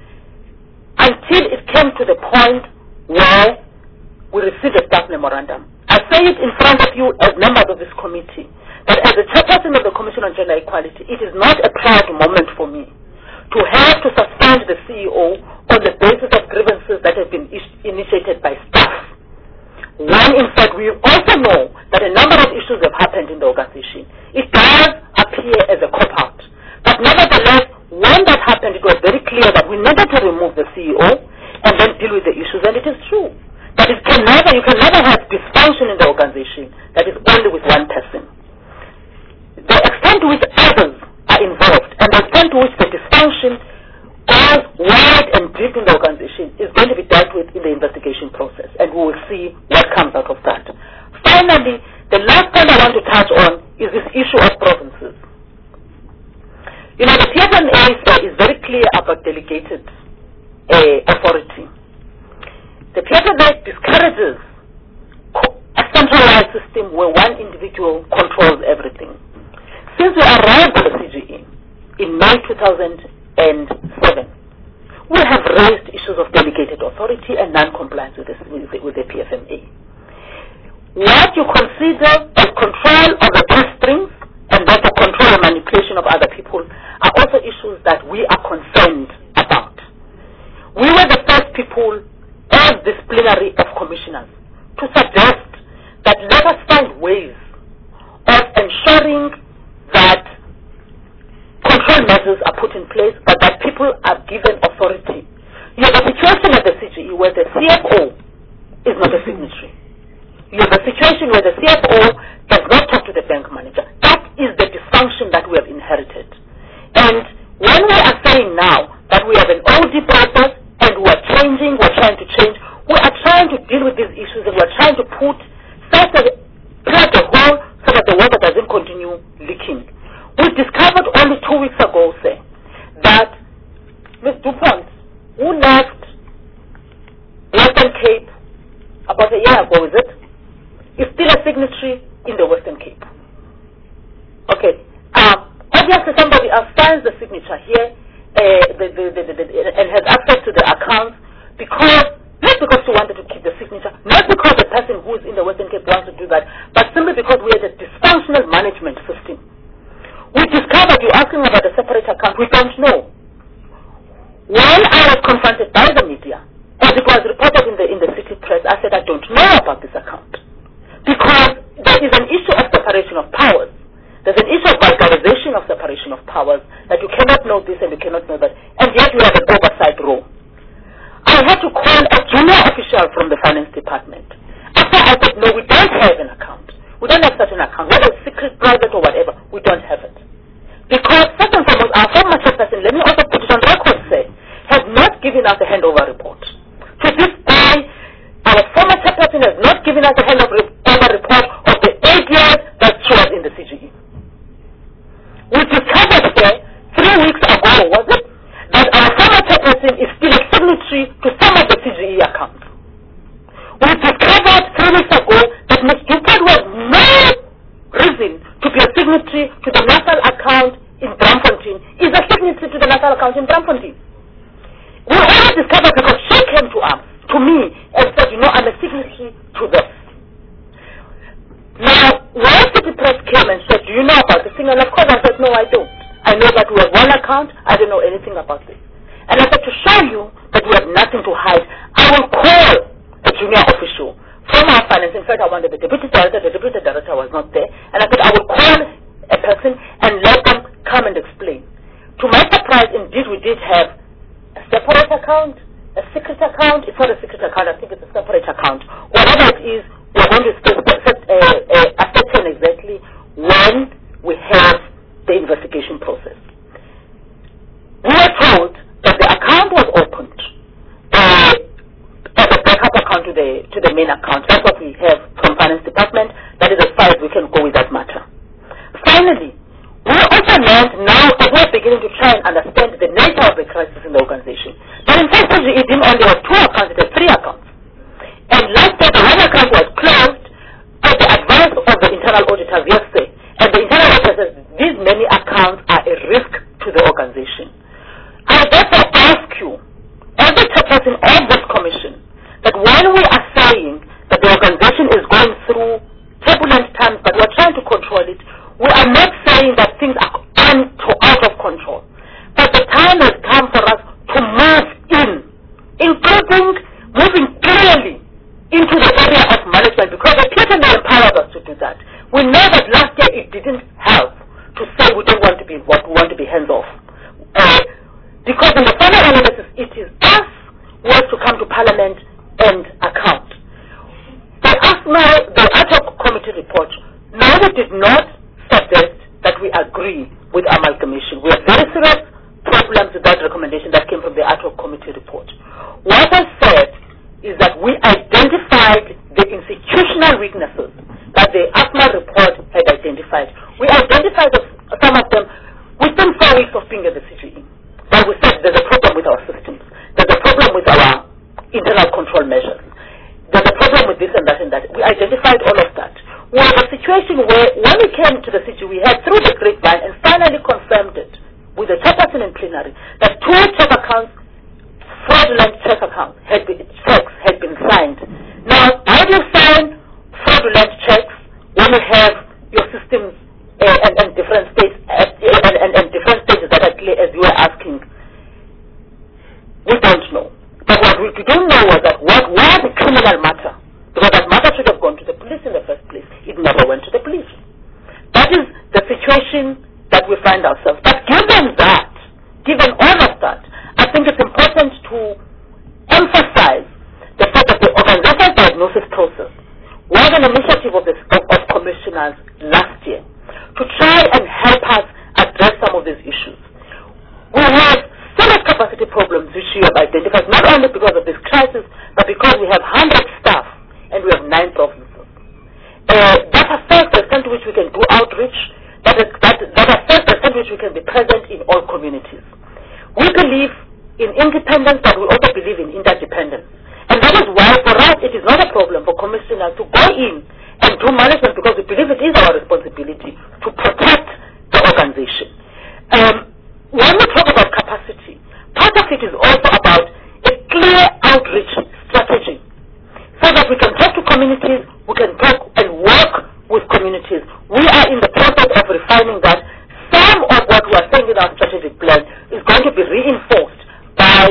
Until it came to the point where we received a staff memorandum. I say it in front of you as members of this committee, that as the chairperson of the Commission on Gender Equality, it is not a proud moment for me to have to suspend the CEO on the basis of grievances that have been initiated by staff. One, in fact, we also know that a number of issues have happened in the organization. It does appear as a cop-out. But nevertheless, when that happened, it was very clear that we needed to remove the CEO and then deal with the issues. And it is true that you can never have dysfunction in the organization that is only with one person. The extent to which others are involved and the extent to which the dysfunction goes wide and deep in the organization is going to be dealt with in the investigation process, and we will see what comes out of that. Finally, the last point I want to touch on is this issue of provinces. You know, the PFMA is very clear about delegated authority. The PFMA discourages a centralized system where one individual controls everything. Since we arrived at the CGE in May 2007, we have raised issues of delegated authority and non-compliance with the PFMA. What you consider as control of the purse strings and therefore control and manipulation of other people are also issues that we are concerned about. We were the first people as disciplinary of commissioners to suggest that let us find ways of ensuring that control measures are put in place, but that people are given authority. You have a situation at the CGE where the CFO is not a signatory. You have a situation where the CFO does not talk to the bank manager. That is the dysfunction that we have inherited. And when we are saying now that we have an OD process and we are changing, we are trying to change, we are trying to deal with these issues and we are trying to plug the hole so that the water doesn't continue leaking. We discovered only 2 weeks ago, say, that Ms. DuPont, who left Western Cape about a year ago, is it? Is still a signatory in the Western Cape. Okay. Obviously, somebody else signs the signature here and has access to the accounts not because she wanted to keep the signature, not because the person who is in the Western Cape wants to do that, but simply because we had a dysfunctional management system. We discovered, you're asking about the separate account, we don't know. When I was confronted by the media, as it was reported in the city press, I said I don't know about this account. Because there is an issue of separation of powers. There's an issue of vulgarization of separation of powers, that you cannot know this and you cannot know that, and yet you have an oversight role. I had to call a junior official from the finance department. After I said, no, we don't have an account. We don't have such an account, whether it's secret, private, or whatever, we don't have it. Because, first and foremost, our former chairperson, let me also put it on record, has not given us a handover report. To this day, our former chairperson has not given us a handover report of the 8 years that she was in the CGE. We discovered here 3 weeks ago, was it, that our former chairperson is still a signatory to some of the CGE accounts. We discovered 3 weeks ago that Ms. Dupont was no reason to be a signatory to the national account in Braamfontein, is a signatory to the national account in Braamfontein. We only discovered because she came to me and said, you know, I'm a signatory to this. Now, when City Press came and said, do you know about this thing? And of course I said, no, I don't. I know that we have one account, I don't know anything about this. And I said, to show you that we have nothing to hide, I will call a junior official from our finance. In fact, I wanted the deputy director was not there. And I said, I will call a person and let them come and explain. To my surprise, indeed, we did have a separate account, a secret account. It's not a secret account, I think it's a separate account. Whatever it is, we're going to ascertain exactly when we have the investigation process. We were told that the account was opened as a backup account to the main account. That's what we have from Finance Department. That is as far as we can go with that matter. Finally, we also learned now that we're beginning to try and understand the nature of the crisis in the organization. But in fact, it didn't only have 2 accounts, it had 3 accounts. And last year, the one account was closed at the advice of the internal auditors yesterday. And the internal auditor says these many accounts are a risk to the organization. I therefore ask you, as the chairperson of this commission, that when we are saying that the organization is going through turbulent times, but we're trying to control it, we are not saying that things are out of control. But the time has come for us to move in, including moving clearly into the area of management, because the people empowered us to do that. We know that last year it didn't help to say we don't want to be what we want to be hands off. Because in the final analysis, it is us who has to come to Parliament and account. The ad hoc committee report, now we did not suggest that we agree with amalgamation. We have very serious problems with that recommendation that came from the ad hoc committee report. What I said is that we identified the institutional weaknesses that the AFMA report had identified. We identified some of them within 4 weeks of being at the CGE. But we said there's a problem with our systems. There's a problem with our internal control measures. There's a problem with this and that and that. We identified all of that. We had a situation where when we came to the CGE, we had through the grapevine and finally confirmed it with the chairperson in plenary that 2 check accounts, fraudulent check accounts, checks had been signed. Now, how do you sign fraudulent checks when you have your systems and different states and different stages that are clear, as you were asking? We don't know. But what we don't know was that what was a criminal matter, because that matter should have gone to the police in the first place. It never went to the police. That is the situation that we find ourselves. But given that, given all of that, I think it's important to emphasize the fact that the organizational diagnosis process was an initiative of commissioners last year to try and help us address some of these issues. We have serious capacity problems which we have identified, not only because of this crisis, but because we have 100 staff and we have 9 provinces. That affects the extent to which we can do outreach, that affects the extent to which we can be present in all communities. We believe in independence, but we also believe in interdependence. And that is why for us it is not a problem for commissioners to go in and do management, because we believe it is our responsibility to protect the organization. When we talk about capacity, part of it is also about a clear outreach strategy, so that we can talk to communities, we can talk and work with communities. We are in the process of refining that. Some of what we are saying in our strategic plan is going to be reinforced by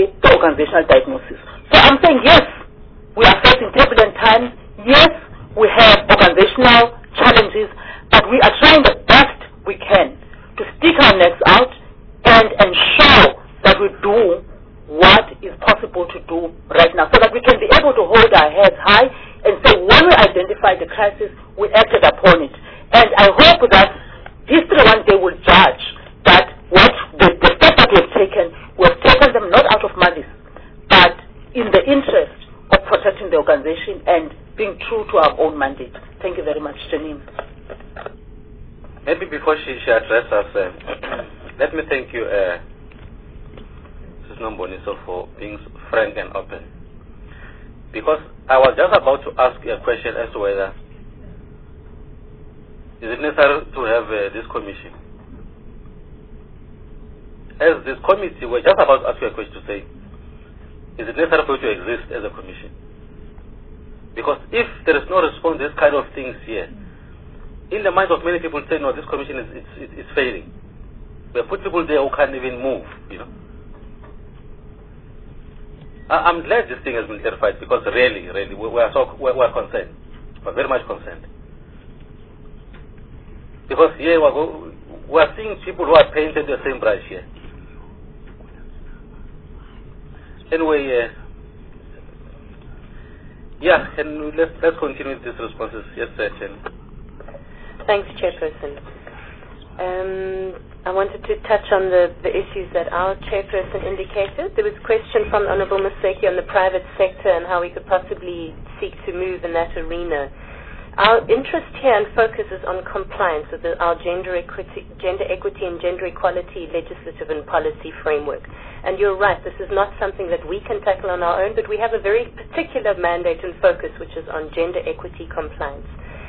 differential diagnosis. So I'm saying yes, we are facing turbulent times. Yes, we have organizational challenges, but we are trying the best we can to stick our necks out and ensure that we do what is possible to do right now so that we can be able to hold our heads high and say when we identify the crisis, we acted upon it. And I hope that history one day will judge that what the steps that we have taken them not out of malice, but in the interest of protecting the organization and being true to our own mandate. Thank you very much, Janine. Maybe before she addresses us, let me thank you, Mrs. Nomboniso, for being frank and open. Because I was just about to ask you a question as to whether is it necessary to have this commission. As this committee, we're just about to ask you a question to say, is it necessary for you to exist as a commission? Because if there is no response to this kind of things here, in the minds of many people say, no, this commission is failing. We have put people there who can't even move, you know. I'm glad this thing has been clarified because really, we're concerned. We're very much concerned. Because here we're seeing people who are painted the same brush here. Anyway, and let's continue with these responses. Yes, sir. Thanks, Chairperson. I wanted to touch on the issues that our chairperson indicated. There was a question from Honourable Maseki on the private sector and how we could possibly seek to move in that arena. Our interest here and focus is on compliance with our gender equity and gender equality legislative and policy framework. And you're right, this is not something that we can tackle on our own, but we have a very particular mandate and focus, which is on gender equity compliance.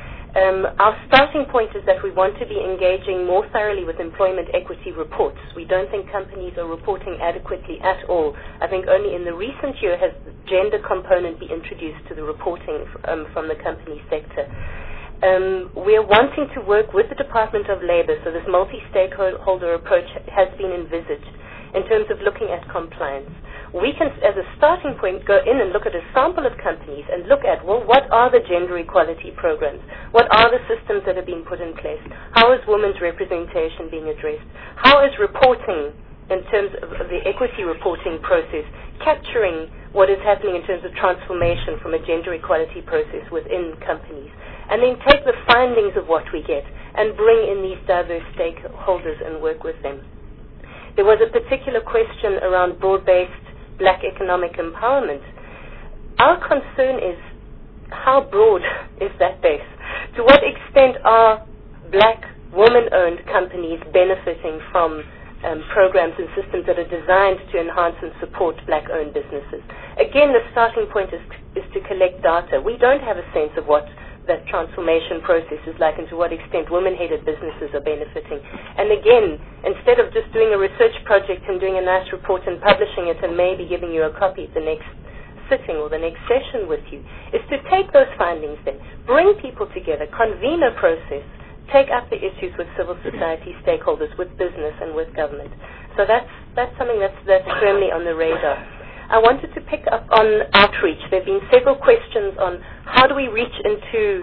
Our starting point is that we want to be engaging more thoroughly with employment equity reports. We don't think companies are reporting adequately at all. I think only in the recent year has the gender component been introduced to the reporting from the company sector. We are wanting to work with the Department of Labour, so this multi-stakeholder approach has been envisaged in terms of looking at compliance. We can, as a starting point, go in and look at a sample of companies and look at, well, what are the gender equality programs? What are the systems that are being put in place? How is women's representation being addressed? How is reporting in terms of the equity reporting process capturing what is happening in terms of transformation from a gender equality process within companies? And then take the findings of what we get and bring in these diverse stakeholders and work with them. There was a particular question around broad-based Black economic empowerment. Our concern is how broad is that base? To what extent are Black woman-owned companies benefiting from programs and systems that are designed to enhance and support Black-owned businesses? Again, the starting point is to collect data. We don't have a sense of what that transformation process is like and to what extent women-headed businesses are benefiting. And again, instead of just doing a research project and doing a nice report and publishing it and maybe giving you a copy at the next sitting or the next session with you, is to take those findings then, bring people together, convene a process, take up the issues with civil society stakeholders, with business and with government. So that's something that's firmly on the radar. I wanted to pick up on outreach. There have been several questions on how do we reach into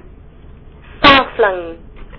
far-flung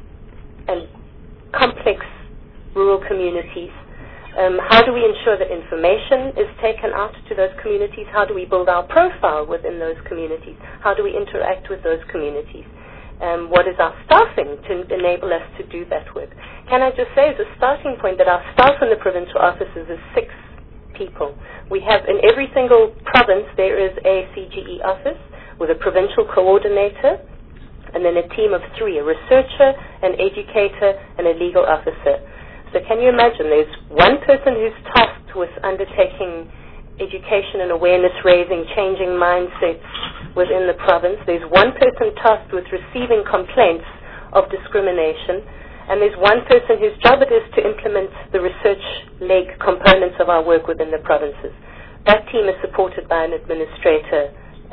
and complex rural communities. How do we ensure that information is taken out to those communities? How do we build our profile within those communities? How do we interact with those communities? What is our staffing to enable us to do that work? Can I just say as a starting point that our staff in the provincial offices is 6 people. We have in every single province there is a CGE office with a provincial coordinator and then a team of 3, a researcher, an educator and a legal officer. So can you imagine there's one person who's tasked with undertaking education and awareness raising, changing mindsets within the province. There's one person tasked with receiving complaints of discrimination. And there's one person whose job it is to implement the research leg components of our work within the provinces. That team is supported by an administrator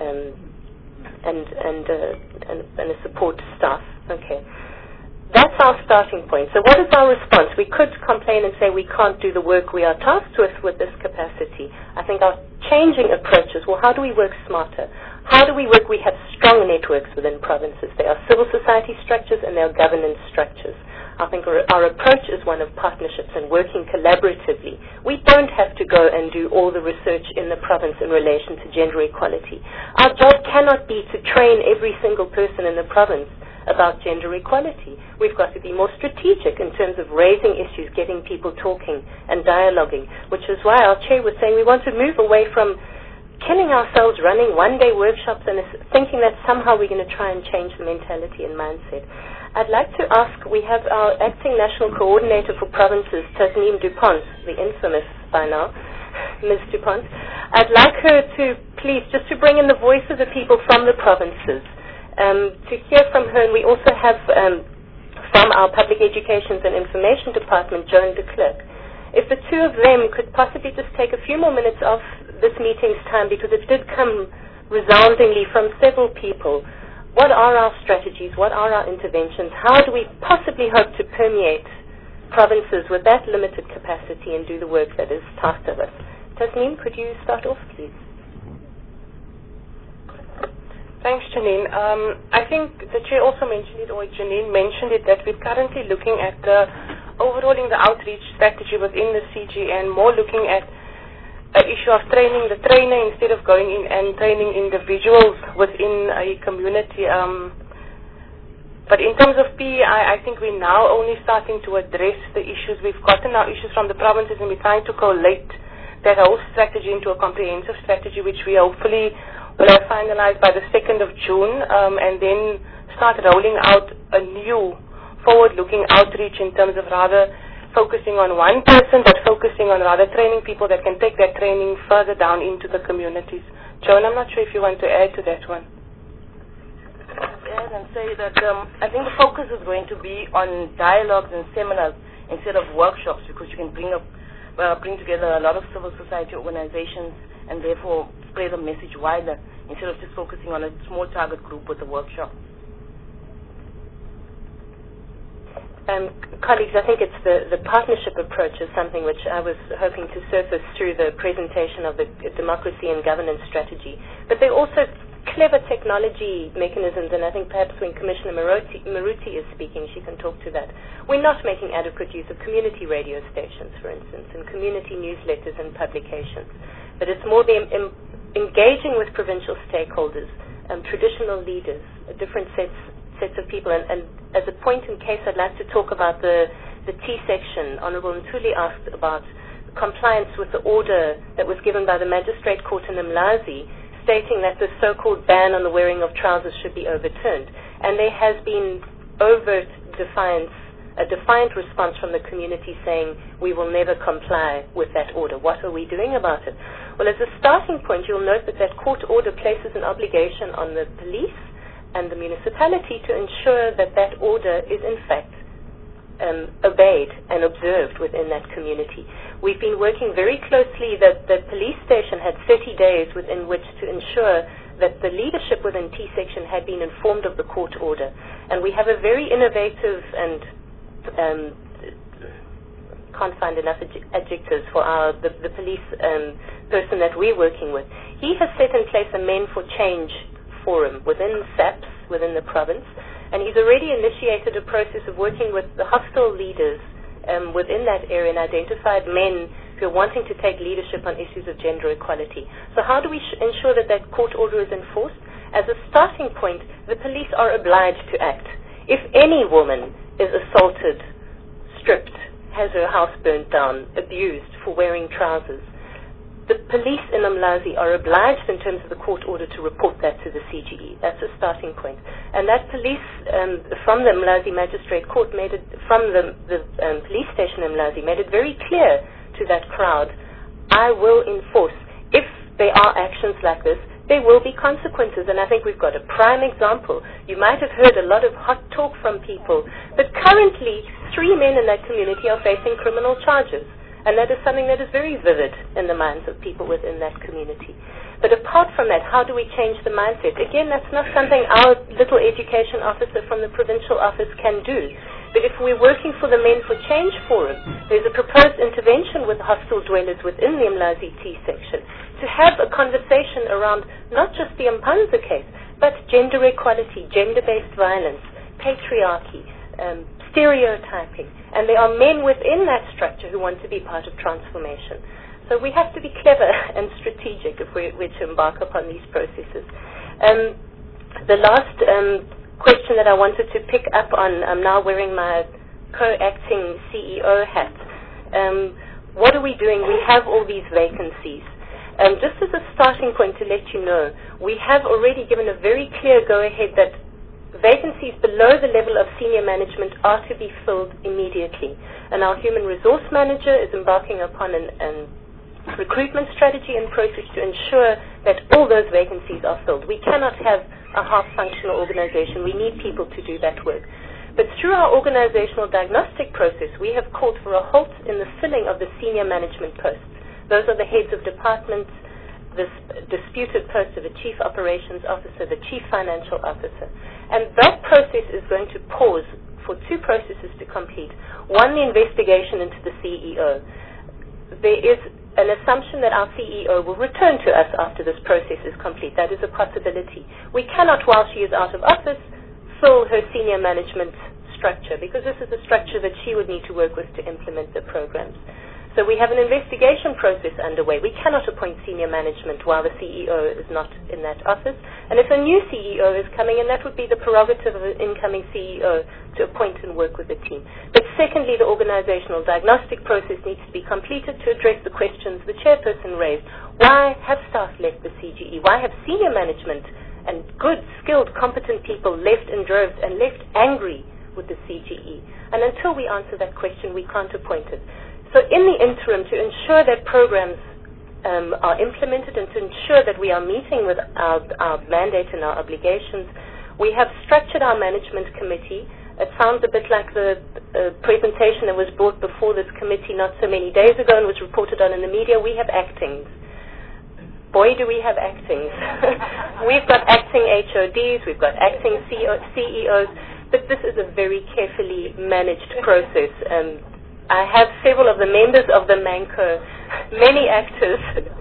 and a support staff. Okay. That's our starting point. So what is our response? We could complain and say we can't do the work we are tasked with this capacity. I think our changing approaches. Well, how do we work smarter? How do we work? We have strong networks within provinces. There are civil society structures and there are governance structures. I think our approach is one of partnerships and working collaboratively. We don't have to go and do all the research in the province in relation to gender equality. Our job cannot be to train every single person in the province about gender equality. We've got to be more strategic in terms of raising issues, getting people talking and dialoguing, which is why our chair was saying we want to move away from killing ourselves running one-day workshops and thinking that somehow we're going to try and change the mentality and mindset. I'd like to ask, we have our acting national coordinator for provinces, Tasneem Dupont, the infamous by now, Ms. Dupont. I'd like her to please, just to bring in the voice of the people from the provinces, to hear from her. And we also have from our Public Education and Information Department, Joan de Klerk. If the two of them could possibly just take a few more minutes off this meeting's time, because it did come resoundingly from several people. What are our strategies? What are our interventions? How do we possibly hope to permeate provinces with that limited capacity and do the work that is tasked of us? Tasneem, could you start off, please? Thanks, Janine. I think the Chair also mentioned it, or Janine mentioned it, that we're currently looking at overhauling the outreach strategy within the CGN, more looking at an issue of training the trainer instead of going in and training individuals within a community. But in terms of PEI, I think we're now only starting to address the issues. We've gotten our issues from the provinces and we're trying to collate that whole strategy into a comprehensive strategy, which we hopefully will have finalized by the 2nd of June, and then start rolling out a new forward-looking outreach in terms of rather focusing on one person, but focusing on rather training people that can take that training further down into the communities. Joan, I'm not sure if you want to add to that one. Add and say that I think the focus is going to be on dialogues and seminars instead of workshops, because you can bring together a lot of civil society organizations and therefore spread the message wider instead of just focusing on a small target group with a workshop. Colleagues, I think it's the partnership approach is something which I was hoping to surface through the presentation of the democracy and governance strategy. But there are also clever technology mechanisms, and I think perhaps when Commissioner Maruti is speaking, she can talk to that. We're not making adequate use of community radio stations, for instance, and community newsletters and publications. But it's more the engaging with provincial stakeholders, traditional leaders, different sets of people. And as a point in case, I'd like to talk about the T section. Honourable Ntuli asked about compliance with the order that was given by the Magistrate Court in Umlazi, stating that the so-called ban on the wearing of trousers should be overturned. And there has been overt defiance, a defiant response from the community saying, we will never comply with that order. What are we doing about it? Well, as a starting point, you'll note that that court order places an obligation on the police and the municipality to ensure that that order is in fact obeyed and observed within that community. We've been working very closely that the police station had 30 days within which to ensure that the leadership within T section had been informed of the court order. And we have a very innovative and can't find enough adjectives for the police person that we're working with. He has set in place a Men for Change forum within SAPS, within the province, and he's already initiated a process of working with the hostile leaders within that area and identified men who are wanting to take leadership on issues of gender equality. So how do we ensure that that court order is enforced? As a starting point, the police are obliged to act. If any woman is assaulted, stripped, has her house burnt down, abused for wearing trousers, the police in Umlazi are obliged in terms of the court order to report that to the CGE. That's a starting point. And that police from the Umlazi Magistrate Court made it, from the police station in Umlazi, made it very clear to that crowd, I will enforce. If there are actions like this, there will be consequences. And I think we've got a prime example. You might have heard a lot of hot talk from people, but currently 3 men in that community are facing criminal charges. And that is something that is very vivid in the minds of people within that community. But apart from that, how do we change the mindset? Again, that's not something our little education officer from the provincial office can do. But if we're working for the Men for Change Forum, there's a proposed intervention with hostile dwellers within the Umlazi T section to to have a conversation around not just the Mpanza case, but gender equality, gender-based violence, patriarchy, stereotyping. And there are men within that structure who want to be part of transformation. So we have to be clever and strategic if we're to embark upon these processes. The last question that I wanted to pick up on, I'm now wearing my co-acting CEO hat. What are we doing? We have all these vacancies. Just as a starting point to let you know, we have already given a very clear go-ahead that vacancies below the level of senior management are to be filled immediately. And our human resource manager is embarking upon a recruitment strategy and process to ensure that all those vacancies are filled. We cannot have a half-functional organization. We need people to do that work. But through our organizational diagnostic process, we have called for a halt in the filling of the senior management posts. Those are the heads of departments, the disputed post of the chief operations officer, the chief financial officer. And that process is going to pause for two processes to complete. One, the investigation into the CEO. There is an assumption that our CEO will return to us after this process is complete. That is a possibility. We cannot, while she is out of office, fill her senior management structure, because this is a structure that she would need to work with to implement the programs. So we have an investigation process underway. We cannot appoint senior management while the CEO is not in that office. And if a new CEO is coming in, that would be the prerogative of an incoming CEO to appoint and work with the team. But secondly, the organizational diagnostic process needs to be completed to address the questions the chairperson raised. Why have staff left the CGE? Why have senior management and good, skilled, competent people left in droves and left angry with the CGE? And until we answer that question, we can't appoint it. So in the interim, to ensure that programs are implemented and to ensure that we are meeting with our mandate and our obligations, we have structured our management committee. It sounds a bit like the presentation that was brought before this committee not so many days ago and was reported on in the media. We have actings. Boy, do we have actings. We've got acting HODs, we've got acting CEOs, but this is a very carefully managed process. I have several of the members of the MANCO, many actors.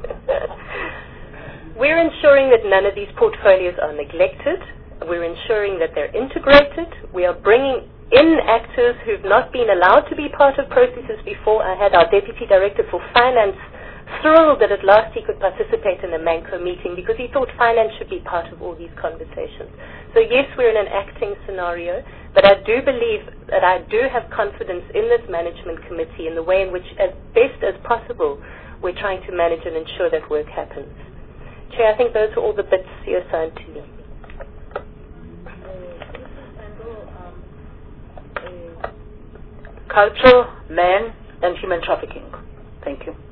We're ensuring that none of these portfolios are neglected. We're ensuring that they're integrated. We are bringing in actors who've not been allowed to be part of processes before. I had our Deputy Director for Finance thrilled that at last he could participate in a MANCO meeting because he thought finance should be part of all these conversations. So yes, we're in an acting scenario, but I do believe that I do have confidence in this management committee in the way in which, as best as possible, we're trying to manage and ensure that work happens. Chair, I think those are all the bits you assigned to me. Culture, men, and human trafficking. Thank you.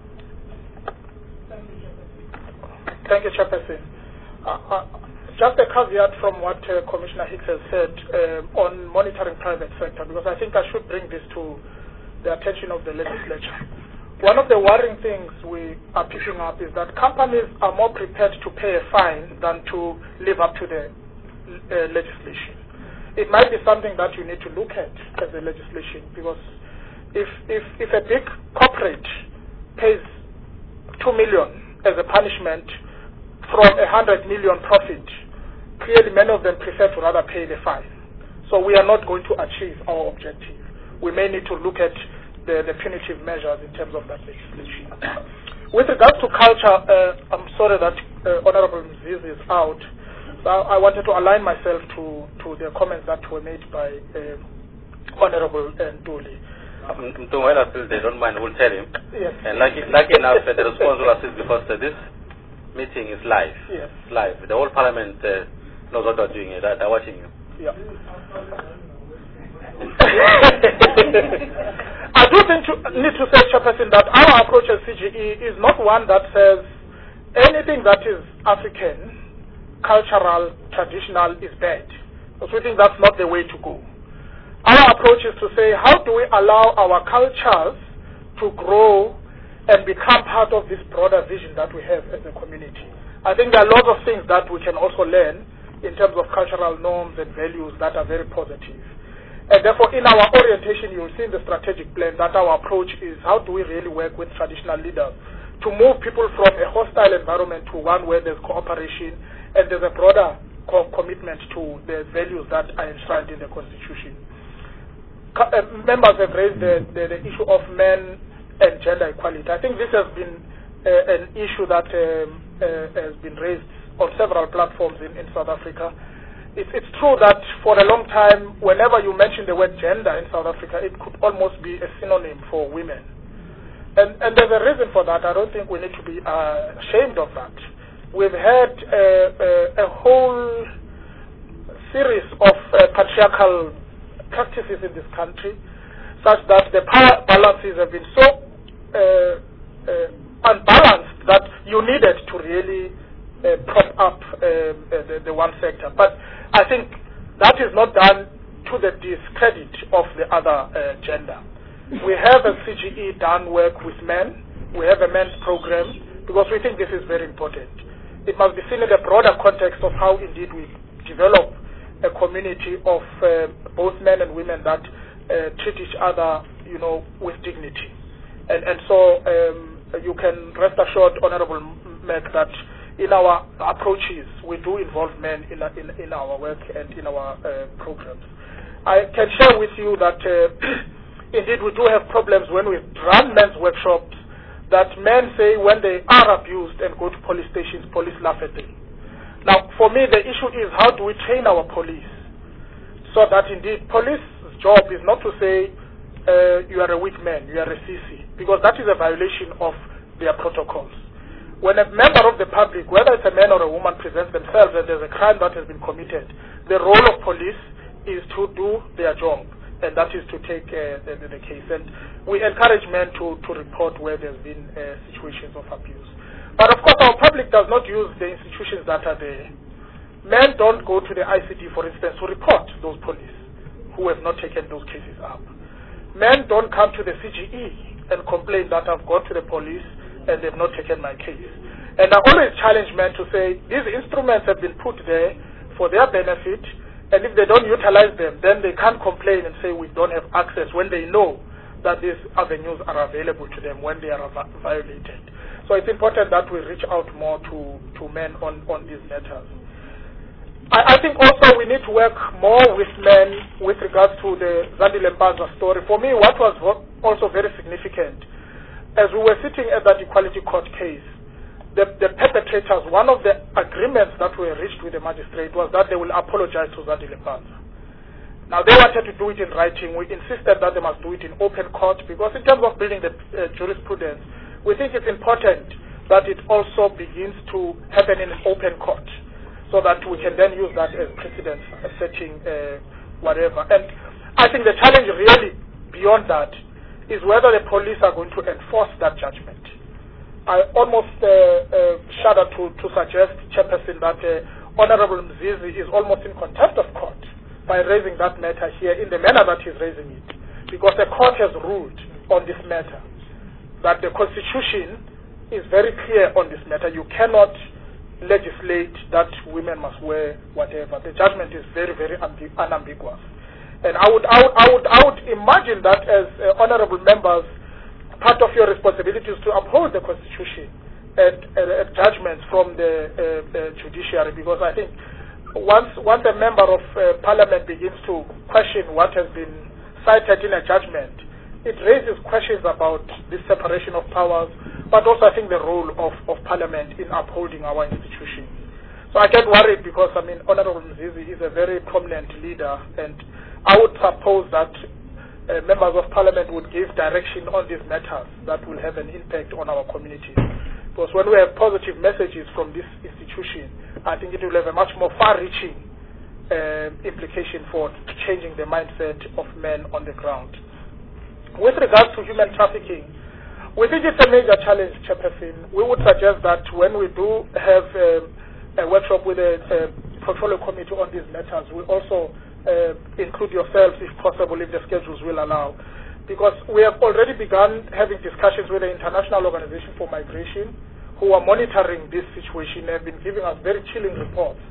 Thank you, Chairperson. Just a caveat from what Commissioner Hicks has said on monitoring private sector, because I think I should bring this to the attention of the legislature. One of the worrying things we are picking up is that companies are more prepared to pay a fine than to live up to the legislation. It might be something that you need to look at as a legislation, because if a big corporate pays 2 million as a punishment from 100 million profit, clearly many of them prefer to rather pay the fine. So we are not going to achieve our objective. We may need to look at the punitive measures in terms of that legislation. With regards to culture, I'm sorry that Honorable Mzizi is out. So I wanted to align myself to the comments that were made by Honorable Nduli. They don't mind, we'll tell him. Yes. And lucky enough, the response will assist because this meeting is live. Yes. Live. The whole parliament knows what they're doing. They're watching you. Yeah. I do need to say, Chairperson, that our approach at CGE is not one that says anything that is African, cultural, traditional is bad. Because we think that's not the way to go. Our approach is to say, how do we allow our cultures to grow and become part of this broader vision that we have as a community? I think there are lots of things that we can also learn in terms of cultural norms and values that are very positive. And therefore, in our orientation, you'll see in the strategic plan that our approach is how do we really work with traditional leaders to move people from a hostile environment to one where there's cooperation and there's a broader commitment to the values that are enshrined in the Constitution. Members have raised the issue of men and gender equality. I think this has been an issue that has been raised on several platforms in South Africa. It's true that for a long time, whenever you mention the word gender in South Africa, it could almost be a synonym for women. And there's a reason for that. I don't think we need to be ashamed of that. We've had a whole series of patriarchal practices in this country, such that the power balances have been so unbalanced that you needed to really prop up the one sector. But I think that is not done to the discredit of the other gender. We have a CGE done work with men. We have a men's program because we think this is very important. It must be seen in the broader context of how indeed we develop a community of both men and women that treat each other, with dignity. And so you can rest assured, Honorable Mac, that in our approaches we do involve men in our work and in our programs. I can share with you that indeed we do have problems when we run men's workshops that men say when they are abused and go to police stations, police laugh at them. Now, for me, the issue is how do we train our police so that indeed police's job is not to say you are a weak man, you are a sissy, because that is a violation of their protocols. When a member of the public, whether it's a man or a woman, presents themselves and there's a crime that has been committed, the role of police is to do their job, and that is to take the case. And we encourage men to report where there's been situations of abuse. But of course, our public does not use the institutions that are there. Men don't go to the ICD, for instance, to report those police who have not taken those cases up. Men don't come to the CGE and complain that I've gone to the police and they've not taken my case. And I always challenge men to say, these instruments have been put there for their benefit, and if they don't utilize them, then they can't complain and say we don't have access when they know that these avenues are available to them when they are violated. So it's important that we reach out more to men on these matters. I think also we need to work more with men with regards to the Zandile Mpanza story. For me, what was also very significant, as we were sitting at that Equality Court case, the perpetrators, one of the agreements that were reached with the magistrate was that they will apologize to Zandile Mpanza. Now, they wanted to do it in writing. We insisted that they must do it in open court because in terms of building the jurisprudence, we think it's important that it also begins to happen in an open court so that we can then use that as precedent setting whatever. And I think the challenge really beyond that is whether the police are going to enforce that judgment. I almost shudder to suggest, Chairperson, that Honorable Mzizi is almost in contempt of court by raising that matter here in the manner that he's raising it. Because the court has ruled on this matter that the Constitution is very clear on this matter. You cannot legislate that women must wear whatever. The judgment is very, very unambiguous. And I would imagine that as honorable members, part of your responsibility is to uphold the Constitution and judgments from the judiciary, because I think once a member of parliament begins to question what has been cited in a judgment, it raises questions about the separation of powers, but also I think the role of parliament in upholding our institutions. So I get worried because, Honorable Mzizi is a very prominent leader, and I would suppose that members of parliament would give direction on these matters that will have an impact on our community. Because when we have positive messages from this institution, I think it will have a much more far-reaching implication for changing the mindset of men on the ground. With regards to human trafficking, we think it's a major challenge, Chairperson. We would suggest that when we do have a workshop with a portfolio committee on these matters, we also include yourselves, if possible, if the schedules will allow. Because we have already begun having discussions with the International Organization for Migration, who are monitoring this situation and have been giving us very chilling reports.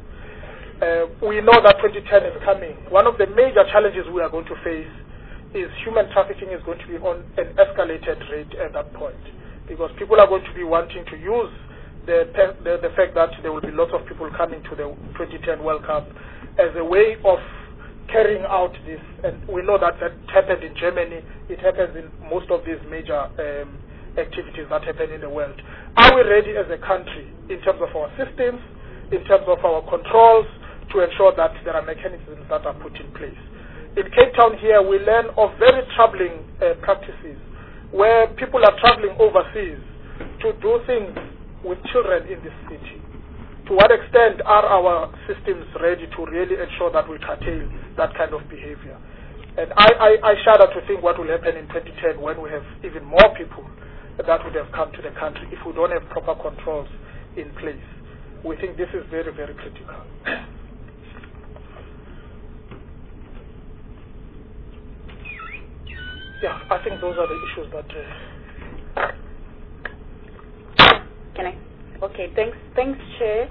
We know that 2010 is coming. One of the major challenges we are going to face is human trafficking is going to be on an escalated rate at that point, because people are going to be wanting to use the fact that there will be lots of people coming to the 2010 World Cup as a way of carrying out this. And we know that happened in Germany. It happens in most of these major activities that happen in the world. Are we ready as a country in terms of our systems, in terms of our controls, to ensure that there are mechanisms that are put in place? In Cape Town here, we learn of very troubling practices where people are traveling overseas to do things with children in this city. To what extent are our systems ready to really ensure that we curtail that kind of behavior? And I shudder to think what will happen in 2010 when we have even more people that would have come to the country if we don't have proper controls in place. We think this is very, very critical. Yeah, I think those are the issues that... Can I? Okay, thanks, Chair.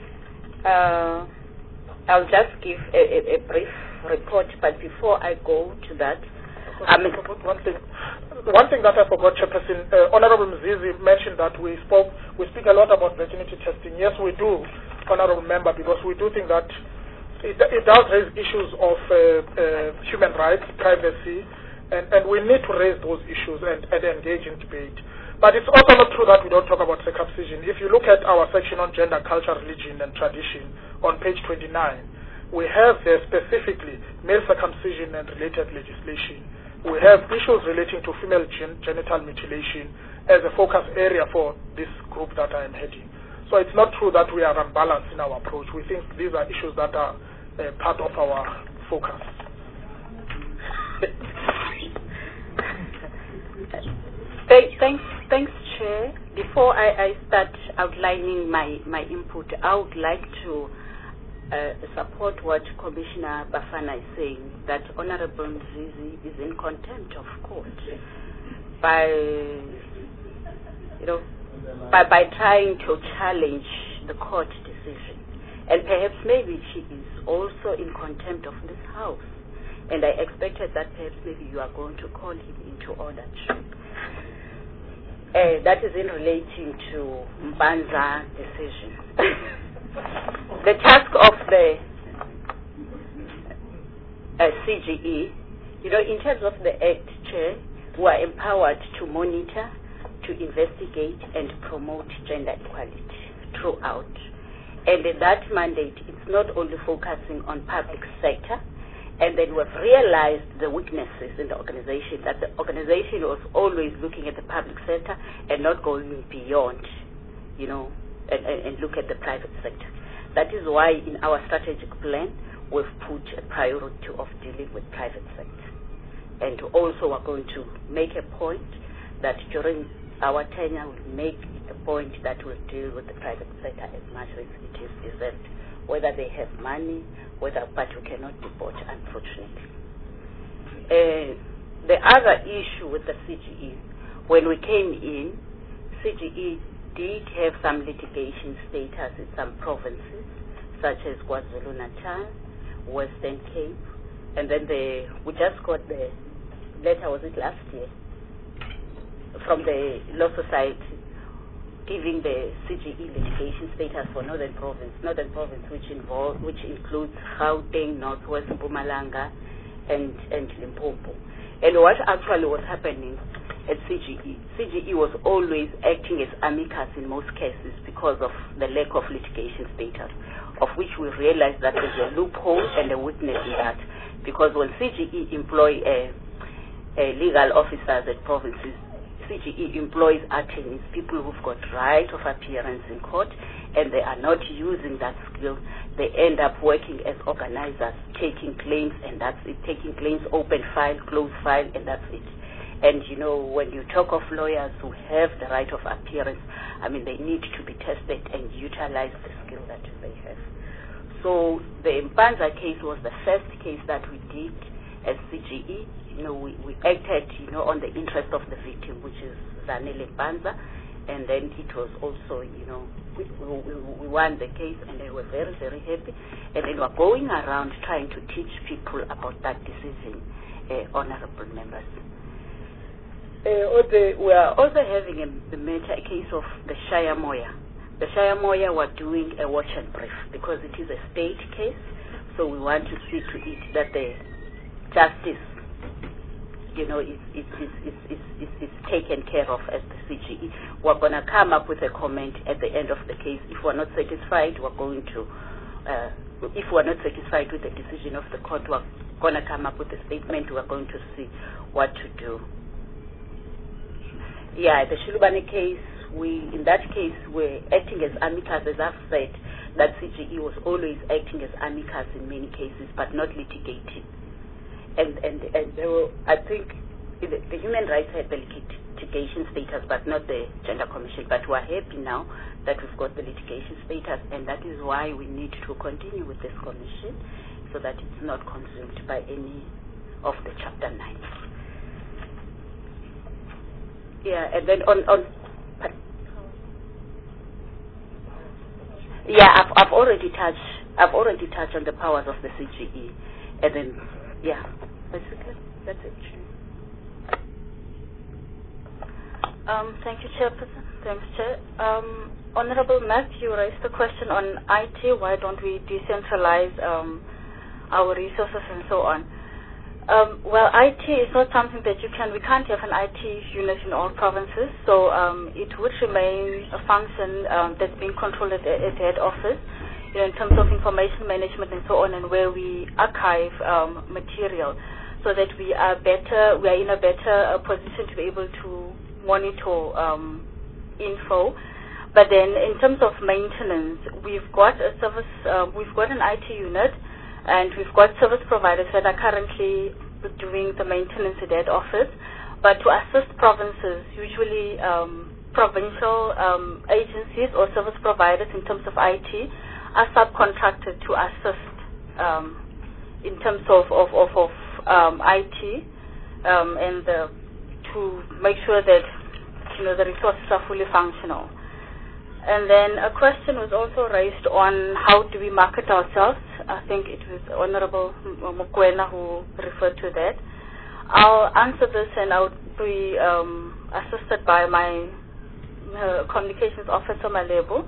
I'll just give a brief report, but before I go to that, one thing that I forgot, Chairperson, Honorable Mzizi mentioned that we speak a lot about virginity testing. Yes, we do, Honorable Member, because we do think that it does raise issues of human rights, privacy, and we need to raise those issues and engage in debate. But it's also not true that we don't talk about circumcision. If you look at our section on gender, culture, religion, and tradition on page 29, we have there specifically male circumcision and related legislation. We have issues relating to female genital mutilation as a focus area for this group that I am heading. So it's not true that we are unbalanced in our approach. We think these are issues that are part of our focus. Thanks, Chair. Before I start outlining my input, I would like to support what Commissioner Bafana is saying, that Honorable Mzizi is in contempt of court by trying to challenge the court decision. And perhaps maybe she is also in contempt of this House. And I expected that perhaps maybe you are going to call him into order too. That is in relating to Mbanza decision. The task of the CGE, in terms of the Act, Chair, we are empowered to monitor, to investigate and promote gender equality throughout. And in that mandate, it's not only focusing on public sector, and then we've realized the weaknesses in the organization, that the organization was always looking at the public sector and not going beyond, and look at the private sector. That is why in our strategic plan, we've put a priority of dealing with private sector. And also we're going to make a point that during our tenure, we'll make a point that we'll deal with the private sector as much as it is deserved, whether they have money, but we cannot be bought, unfortunately. The other issue with the CGE, when we came in, CGE did have some litigation status in some provinces, such as KwaZulu-Natal, Western Cape, and then we just got the letter, was it last year, from the Law Society giving the CGE litigation status for Northern Province, which includes Gauteng, Northwest Mpumalanga, and Limpopo. And what actually was happening at CGE was always acting as amicus in most cases because of the lack of litigation status, of which we realized that there's a loophole and a weakness in that, because when CGE employ legal officers at provinces, CGE employs attorneys, people who've got right of appearance in court, and they are not using that skill. They end up working as organizers, taking claims, and that's it. Taking claims, open file, close file, and that's it. And when you talk of lawyers who have the right of appearance, they need to be tested and utilize the skill that they have. So the Mbanza case was the first case that we did as CGE. We acted, on the interest of the victim, which is Zanele Mbanza, and then it was also, we won the case, and they were very, very happy. And then we're going around trying to teach people about that decision, honorable members. We are also having a case of the Shaya Moya. The Shaya Moya were doing a watch and brief because it is a state case, so we want to see to it that the justice, is taken care of as the CGE. We're going to come up with a comment at the end of the case. If we're not satisfied, we're going to, if we're not satisfied with the decision of the court, we're going to come up with a statement. We're going to see what to do. Yeah, the Shilubane case, in that case, we're acting as amicus, as I've said, that CGE was always acting as amicus in many cases, but not litigating. And there were, I think, the human rights had the litigation status, but not the Gender Commission. But we're happy now that we've got the litigation status, and that is why we need to continue with this commission, so that it's not consumed by any of the Chapter 9. Yeah, and then I've already touched on the powers of the CGE, and then basically that's it. Thank you, Chairperson. Thanks, Chair. Honorable Matt, you raised the question on IT. Why don't we decentralize our resources and so on? Well, IT is not something that we can't have an IT unit in all provinces, so it would remain a function that's being controlled at head office, in terms of information management and so on, and where we archive material, so that we are in a better position to be able to monitor info. But then, in terms of maintenance, we've got a service, we've got an IT unit, and we've got service providers that are currently doing the maintenance at head office. But to assist provinces, usually provincial agencies or service providers in terms of IT are subcontracted to assist in terms of IT and to make sure that the resources are fully functional. And then a question was also raised on how do we market ourselves. I think it was Honorable Mokoena who referred to that. I'll answer this, and I'll be assisted by my communications officer, Malebo.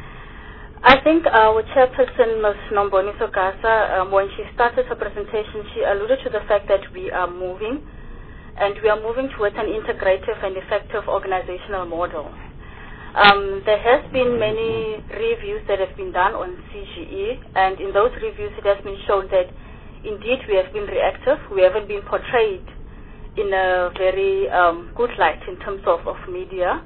I think our chairperson, Ms. Nomboniso Gasa, when she started her presentation, she alluded to the fact that we are moving, and we are moving towards an integrative and effective organizational model. There has been many reviews that have been done on CGE, and in those reviews it has been shown that indeed we have been reactive. We haven't been portrayed in a very good light in terms of media.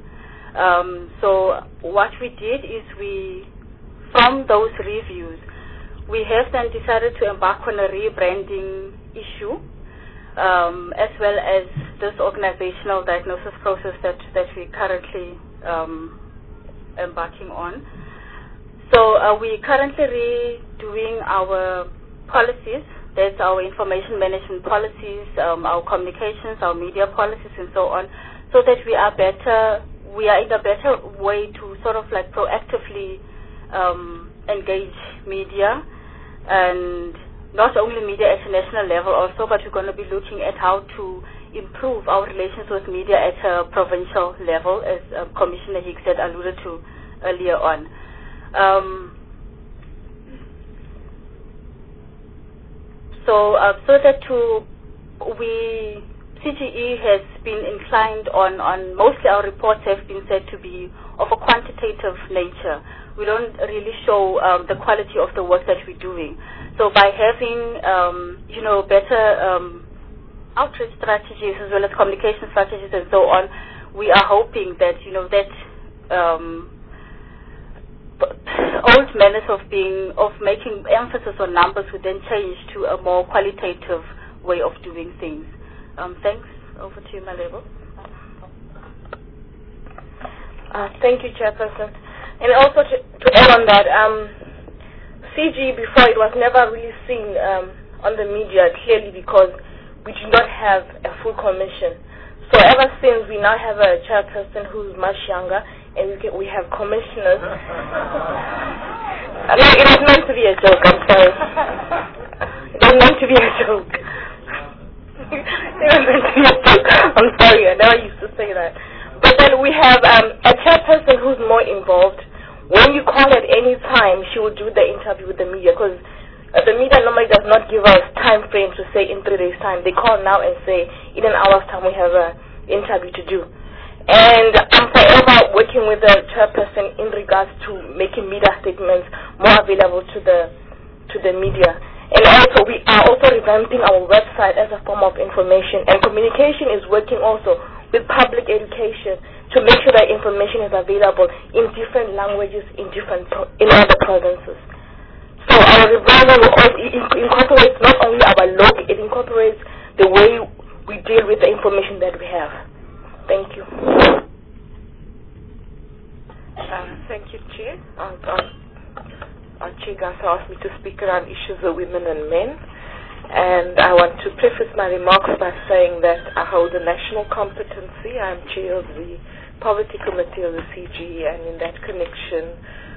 So what we did is from those reviews, we have then decided to embark on a rebranding issue, as well as this organizational diagnosis process that we currently embarking on. So we're currently redoing our policies. That's our information management policies, our communications, our media policies, and so on, so that we are in a better way to sort of like proactively engage media, and not only media at a national level also, but we're going to be looking at how to improve our relations with media at a provincial level, as Commissioner Hicks had alluded to earlier on. So that CGE has been inclined on mostly our reports have been said to be of a quantitative nature. We don't really show the quality of the work that we're doing. So by having better outreach strategies as well as communication strategies and so on, we are hoping that old manners of making emphasis on numbers would then change to a more qualitative way of doing things. Thanks. Over to you, Malebo. Thank you, Chairperson. And also to add on that, CG before it was never really seen on the media clearly because we do not have a full commission. So ever since we now have a chairperson who's much younger, and we have commissioners. It was meant to be a joke, I'm sorry. It was meant to be a joke. It was meant to be a joke. I'm sorry, I never used to we have a chairperson who's more involved. When you call at any time, she will do the interview with the media, because the media normally does not give us time frame to say in 3 days' time. They call now and say in an hour's time we have an interview to do. And I'm forever working with the chairperson in regards to making media statements more available to the media. And also we are also revamping our website as a form of information, and communication is working also with public education to make sure that information is available in different languages in other provinces. So our revival will also incorporates not only our logo, it incorporates the way we deal with the information that we have. Thank you. Thank you, Chair. Our Chair Gasa asked me to speak around issues of women and men. And I want to preface my remarks by saying that I hold a national competency. I'm chair of the Poverty Committee of the CG, and in that connection,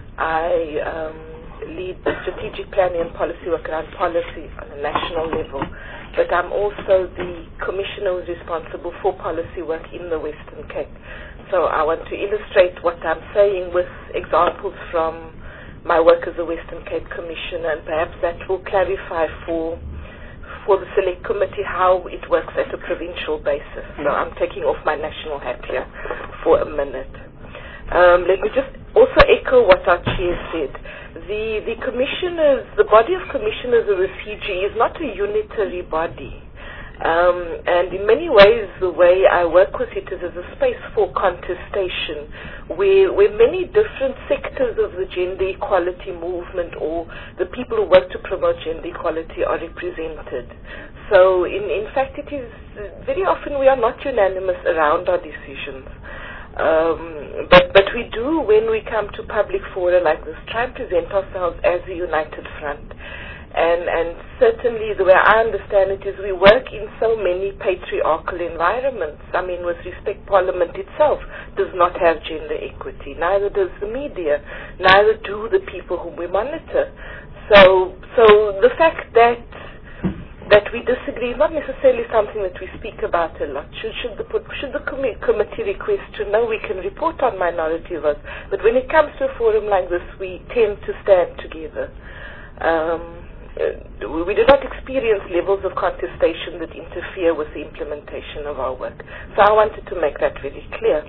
I lead the strategic planning and policy work around policy on a national level. But I'm also the commissioner who's responsible for policy work in the Western Cape. So I want to illustrate what I'm saying with examples from my work as a Western Cape Commissioner, and perhaps that will clarify for the Select Committee how it works at a provincial basis. So I'm taking off my national hat here for a minute. Let me just also echo what our Chair said. The commissioners, the body of commissioners of the CG is not a unitary body. And in many ways, the way I work with it is as a space for contestation, where many different sectors of the gender equality movement or the people who work to promote gender equality are represented. So, in fact, it is very often we are not unanimous around our decisions. But we do, when we come to public fora like this, try and present ourselves as a united front. And certainly the way I understand it is we work in so many patriarchal environments. I mean, with respect, Parliament itself does not have gender equity. Neither does the media. Neither do the people whom we monitor. So the fact that we disagree is not necessarily something that we speak about a lot. Should the committee request to know, we can report on minority votes. But when it comes to a forum like this, we tend to stand together. We do not experience levels of contestation that interfere with the implementation of our work. So I wanted to make that very clear.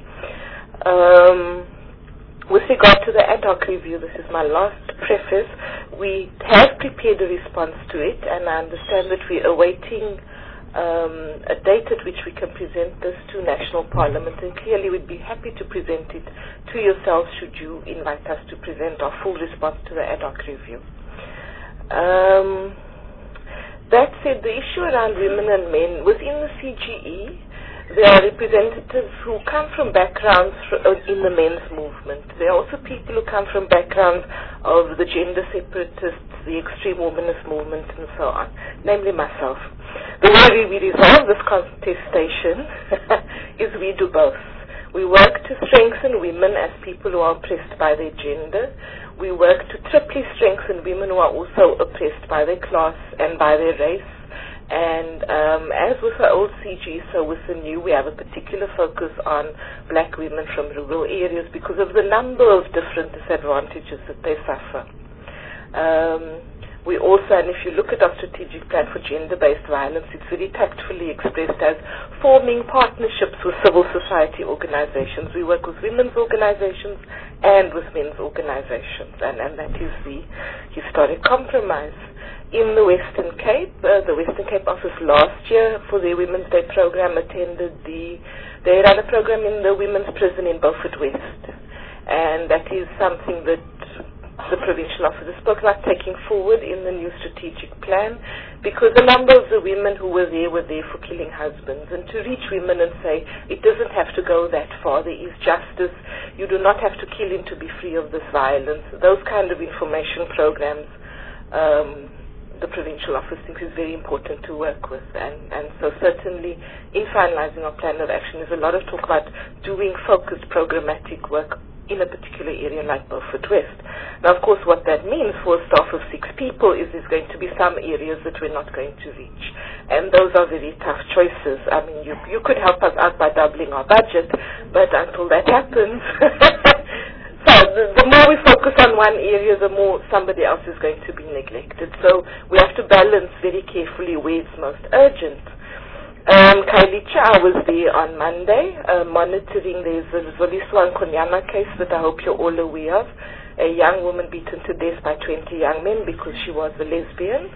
With regard to the ad hoc review, this is my last preface. We have prepared a response to it, and I understand that we're awaiting a date at which we can present this to National Parliament, and clearly we'd be happy to present it to yourselves should you invite us to present our full response to the ad hoc review. That said, the issue around women and men, within the CGE, there are representatives who come from backgrounds in the men's movement. There are also people who come from backgrounds of the gender separatists, the extreme womanist movement, and so on, namely myself. The way we resolve this contestation is we do both. We work to strengthen women as people who are oppressed by their gender. We work to triply strengthen women who are also oppressed by their class and by their race. And as with the old CG, so with the new, we have a particular focus on black women from rural areas because of the number of different disadvantages that they suffer. We also, and if you look at our strategic plan for gender-based violence, it's very tactfully expressed as forming partnerships with civil society organizations. We work with women's organizations and with men's organizations, and that is the historic compromise. In the Western Cape office last year for their Women's Day program they ran a program in the women's prison in Beaufort West, and that is something that the provincial office spoke about taking forward in the new strategic plan, because a number of the women who were there for killing husbands, and to reach women and say it doesn't have to go that far, there is justice, you do not have to kill him to be free of this violence. Those kind of information programs the provincial office thinks is very important to work with, and so certainly in finalizing our plan of action there's a lot of talk about doing focused programmatic work in a particular area like Beaufort West. Now, of course, what that means for a staff of 6 people is there's going to be some areas that we're not going to reach. And those are very tough choices. I mean, you could help us out by doubling our budget, but until that happens, so the more we focus on one area, the more somebody else is going to be neglected. So we have to balance very carefully where it's most urgent. Khayelitsha, I was there on Monday, monitoring the Zoliswa Nkonyana case that I hope you're all aware of. A young woman beaten to death by 20 young men because she was a lesbian.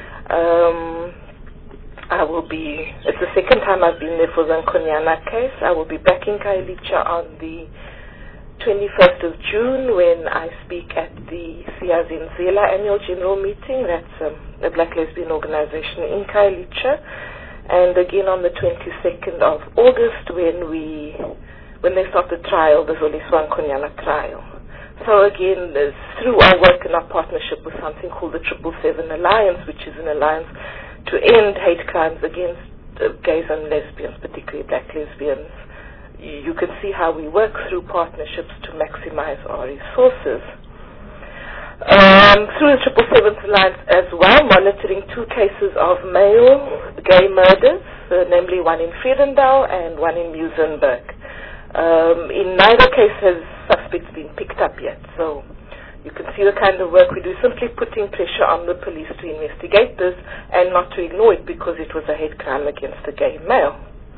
It's the second time I've been there for the Nkonyana case. I will be back in Khayelitsha on the 21st of June when I speak at the Siyazenzela annual general meeting. That's a black lesbian organization in Khayelitsha. And again on the 22nd of August when they start the trial, the Zoliswa Nkonyana trial. So again, through our work and our partnership with something called the 777 Alliance, which is an alliance to end hate crimes against gays and lesbians, particularly black lesbians, you can see how we work through partnerships to maximize our resources. Through the 777 Alliance as well, monitoring 2 cases of male gay murders, namely one in Vredendal and one in Muizenberg. In neither case has suspects been picked up yet, so you can see the kind of work we do, simply putting pressure on the police to investigate this and not to ignore it because it was a hate crime against a gay male.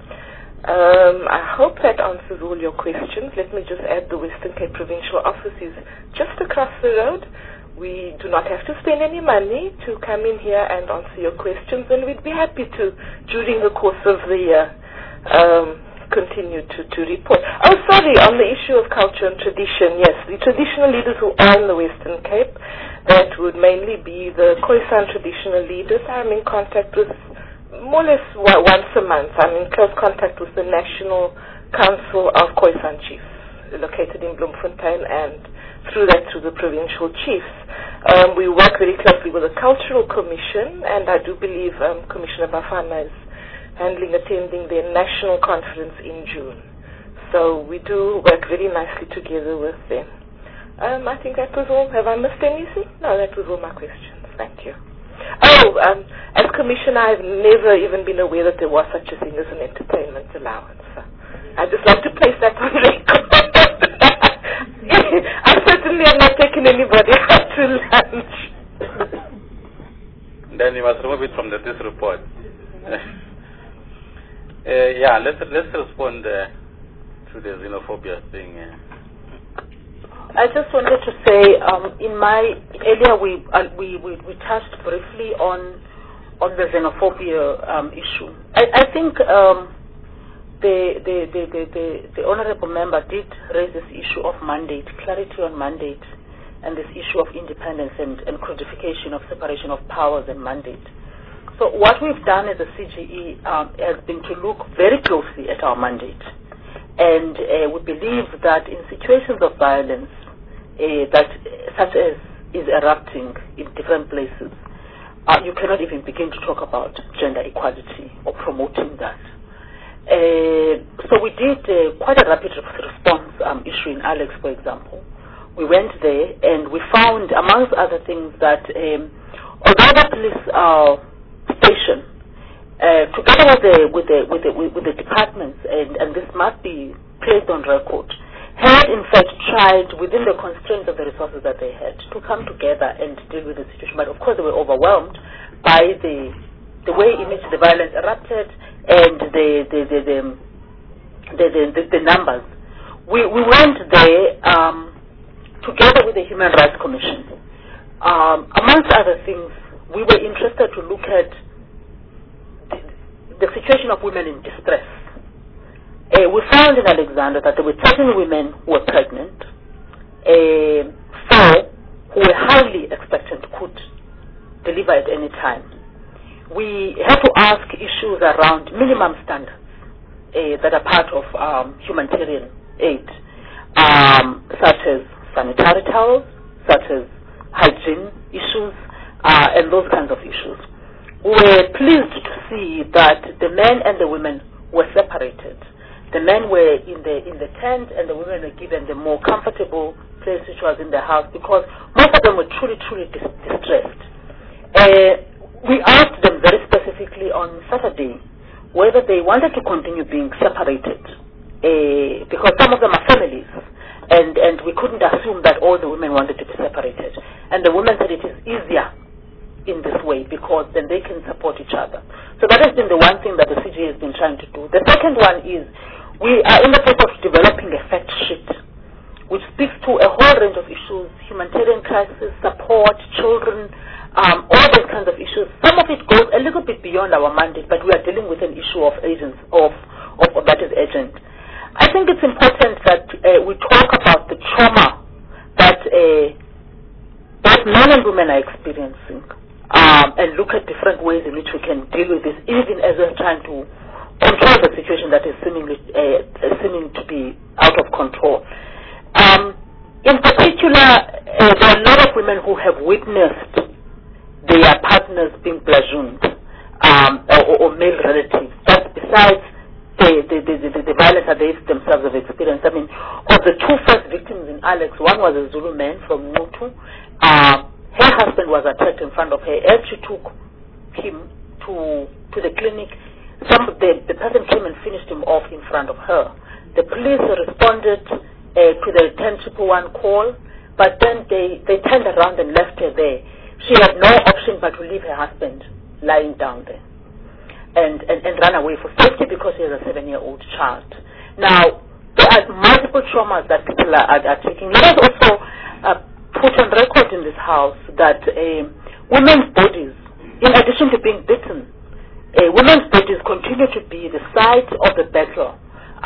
I hope that answers all your questions. Let me just add the Western Cape Provincial Office is just across the road. We do not have to spend any money to come in here and answer your questions, and we'd be happy to, during the course of the year, continue to report. Oh, sorry, on the issue of culture and tradition, yes, the traditional leaders who are in the Western Cape, that would mainly be the Khoisan traditional leaders. I'm in contact with more or less once a month. I'm in close contact with the National Council of Khoisan Chiefs, located in Bloemfontein, and through the provincial chiefs. We work very closely with the Cultural Commission, and I do believe Commissioner Bafana is attending their national conference in June. So we do work very nicely together with them. I think that was all. Have I missed anything? No, that was all my questions. Thank you. Oh, as Commissioner, I've never even been aware that there was such a thing as an entertainment allowance. I'd just like to place that on record. I certainly have not taken anybody out to lunch. Then you must remove it from this report. Yeah, let's respond to the xenophobia thing. I just wanted to say, in my earlier we touched briefly on the xenophobia issue. I think the honourable member did raise this issue of mandate, clarity on mandate, and this issue of independence and codification of separation of powers and mandate. So what we've done as a CGE has been to look very closely at our mandate, and we believe that in situations of violence that such as is erupting in different places, you cannot even begin to talk about gender equality or promoting that. So we did quite a rapid response issue in Alex, for example. We went there and we found, amongst other things, that although the police station, together with the departments, and this must be placed on record, had in fact tried, within the constraints of the resources that they had, to come together and deal with the situation. But of course they were overwhelmed by the way in which the violence erupted and the numbers. We went there together with the Human Rights Commission. Amongst other things, we were interested to look at the situation of women in distress. We found in Alexandra that there were 13 women who were pregnant, 4 who were highly expectant could deliver at any time. We had to ask issues around minimum standards that are part of humanitarian aid, such as sanitary towels, such as hygiene issues, and those kinds of issues. We were pleased to see that the men and the women were separated. The men were in the tent and the women were given the more comfortable place which was in the house, because most of them were truly, truly distressed. We asked them very specifically on Saturday whether they wanted to continue being separated, because some of them are families, and we couldn't assume that all the women wanted to be separated. And the women said it is easier in this way because then they can support each other. So that has been the one thing that the CGE has been trying to do. The second one is we are in the process of developing a fact sheet which speaks to a whole range of issues: humanitarian crisis, support, children, all those kinds of issues. Some of it goes a little bit beyond our mandate, but we are dealing with an issue of agents of that is urgent. I think it's important that we talk about the trauma that both men and women are experiencing, and look at different ways in which we can deal with this, even as we're trying to control the situation that is seeming to be out of control. In particular, there are a lot of women who have witnessed their partners being bludgeoned, or male relatives. That's besides the violence that they themselves have experienced. I mean, of the two first victims in Alex, one was a Zulu man from Mutu. Her husband was attacked in front of her. As she took him to the clinic, the person came and finished him off in front of her. The police responded to the 101 call, but then they turned around and left her there. She had no option but to leave her husband lying down there and run away for safety because she has a 7-year-old child. Now, there are multiple traumas that people are taking. Let us also put on record in this house that women's bodies, in addition to being beaten, women's bodies continue to be the site of the battle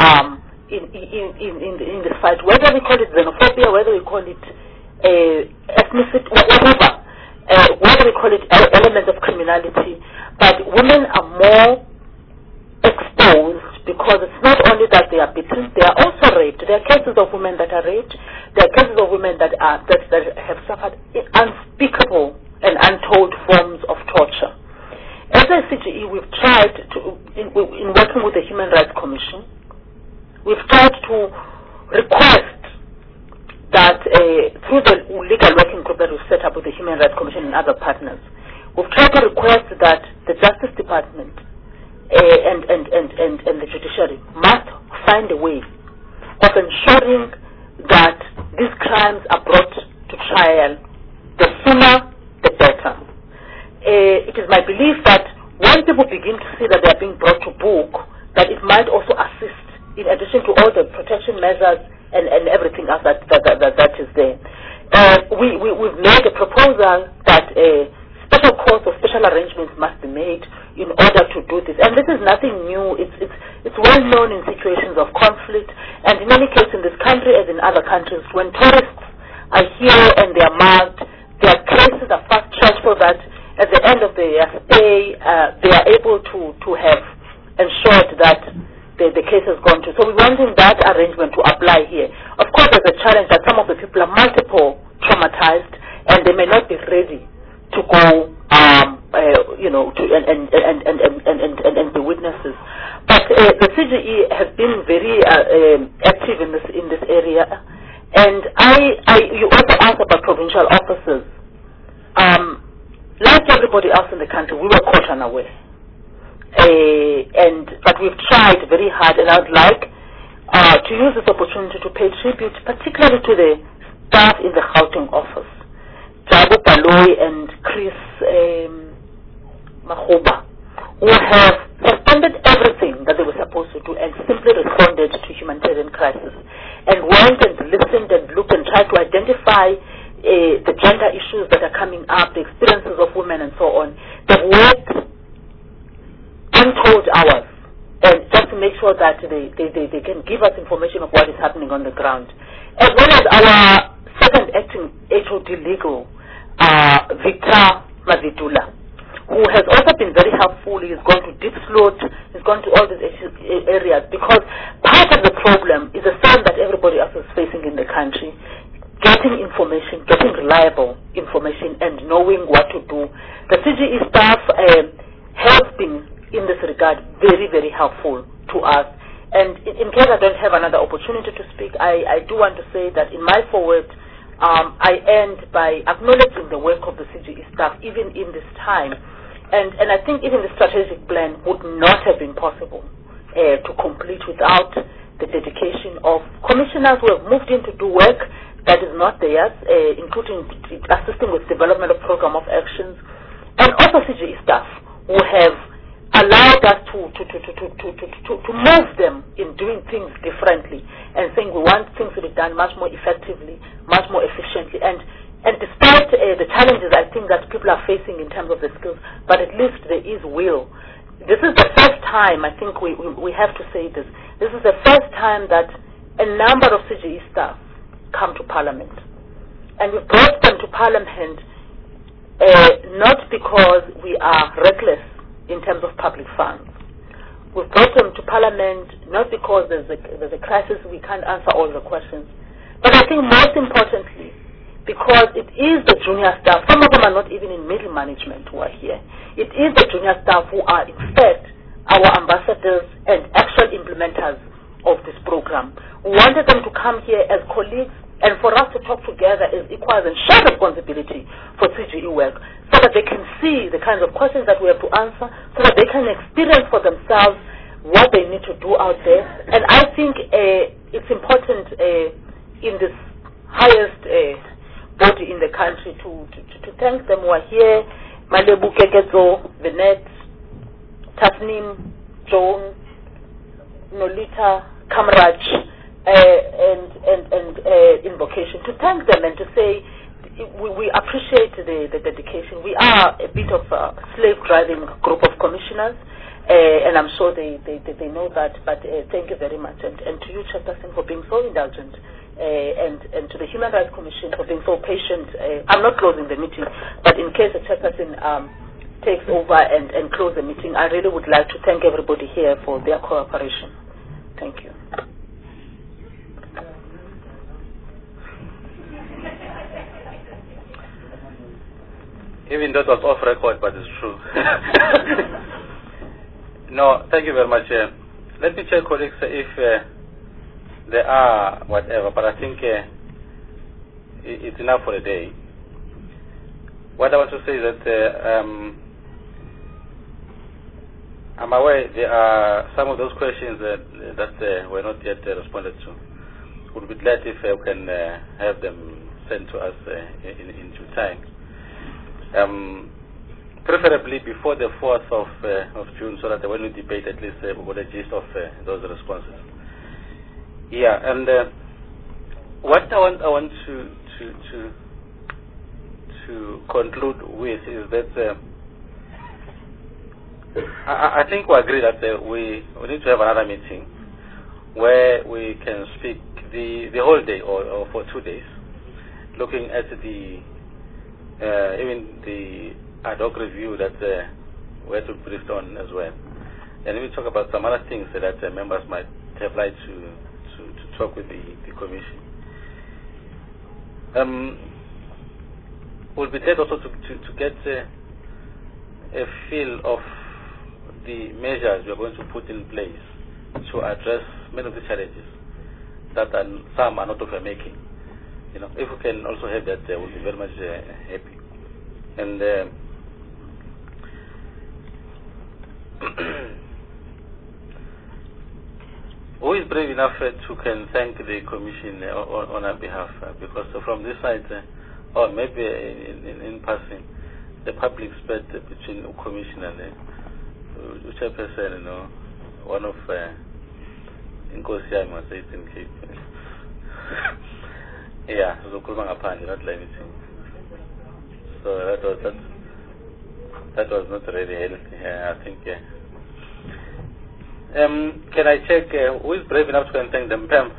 in this fight, whether we call it xenophobia, whether we call it ethnicity, whatever, whether we call it elements of criminality, but women are more exposed because it's not only that they are beaten, they are also raped. There are cases of women that are raped. There are cases of women that have suffered unspeakable and untold forms of torture. As a CGE, we've tried to, in working with the Human Rights Commission, we've tried to request that through the legal working group that we've set up with the Human Rights Commission and other partners, we've tried to request that the Justice Department and the judiciary must find a way of ensuring that these crimes are brought to trial. The sooner, the better. It is my belief that when people begin to see that they are being brought to book, that it might also assist, in addition to all the protection measures and everything else that is there. We've made a proposal that special courts or special arrangements must be made in order to do this. And this is nothing new. It's well known in situations of conflict. And in any case, in this country as in other countries, when tourists are here and they are marked, their cases are fast-tracked so that at the end of their stay, they are able to have ensured that the case has gone to. So we're wanting that arrangement to apply here. Of course, there's a challenge that some of the people are multiple traumatized and they may not be ready to go, to and be witnesses. But the CGE has been very active in this area. And you also asked about provincial officers. Like everybody else in the country, we were caught unaware. But we've tried very hard, and I'd like to use this opportunity to pay tribute, particularly to the staff in the Gauteng office, Jabu Baloy and Chris Mahuba, who have suspended everything that they were supposed to do and simply responded to humanitarian crisis, and went and listened and looked and tried to identify the gender issues that are coming up, the experiences of women, and so on. They've worked untold hours, and just to make sure that they can give us information of what is happening on the ground, as well as our second acting HOD legal, Victor Mavidula, who has also been very helpful. He's gone to Deep Slot, he's gone to all these areas, because part of the problem is the same that everybody else is facing in the country: getting information, getting reliable information, and knowing what to do. The CGE staff has been, in this regard, very, very helpful to us. And in case I don't have another opportunity to speak, I do want to say that in my forward, I end by acknowledging the work of the CGE staff even in this time. And I think even the strategic plan would not have been possible to complete without the dedication of commissioners who have moved in to do work that is not theirs, including assisting with development of program of actions, and also CGE staff who have allowed us to move them in doing things differently and saying we want things to be done much more effectively, much more efficiently. And despite the challenges I think that people are facing in terms of the skills, but at least there is will. This is the first time, I think we have to say this, this is the first time that a number of CGE staff come to Parliament. And we brought them to Parliament not because we are reckless in terms of public funds. We've brought them to Parliament not because there's a crisis, we can't answer all the questions, but I think most importantly, because it is the junior staff, some of them are not even in middle management who are here. It is the junior staff who are in fact our ambassadors and actual implementers of this program. We wanted them to come here as colleagues and for us to talk together as equals and share responsibility for CGE work so that they can see the kinds of questions that we have to answer, so that they can experience for themselves what they need to do out there. And I think it's important in this highest body in the country to thank them who are here, Malebu Kekezo, Venet, Tasnim, Joan, Nolita, Kamraj, and Invocation, to thank them and to say we appreciate the dedication. We are a bit of a slave-driving group of commissioners, and I'm sure they know that, but thank you very much. And to you, Chairperson, for being so indulgent, and to the Human Rights Commission for being so patient. I'm not closing the meeting, but in case the Chairperson takes over and close the meeting, I really would like to thank everybody here for their cooperation. Thank you. Even though it was off record, but it's true. No, thank you very much. Let me check, colleagues, if there are whatever, but I think it's enough for a day. What I want to say is that I'm aware there are some of those questions that were not yet responded to. Would be glad if we can have them sent to us in due time. Preferably before the 4th of June, so that when we debate, at least we got a gist of those responses. Yeah, and what I want to conclude with is that I think we agree that we need to have another meeting where we can speak the whole day or for 2 days, looking at the even the ad hoc review that we had to brief on as well, and we talk about some other things that members might have liked to talk with the commission. Would be glad also to get a feel of the measures we are going to put in place to address many of the challenges that some are not of a making. You know, if we can also have that, we'll be very much happy. And who is brave enough to can thank the commission on our behalf? Because from this side, or maybe in passing, the public split between the commission and the chairperson, you know, one of Nkosi I must say it in Cape. Yeah, so Kulmangapani, not limiting. So that was not really healthy. I think. Can I check who is brave enough to thank them? Pam,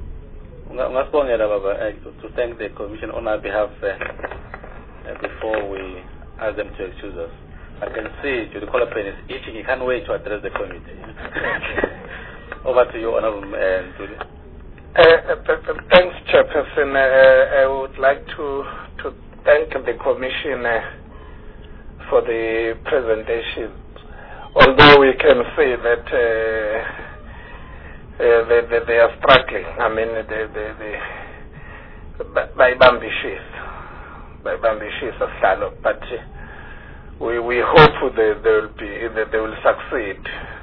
to thank the commission on our behalf before we ask them to excuse us. I can see Judy Colapen is itching. He can't wait to address the committee. Over to you, Honorable Judy. Thanks, Chairperson. I would like to thank the Commission for the presentation. Although we can say that they are struggling. I mean, bayibambishisa sihlalo, but we hope they will succeed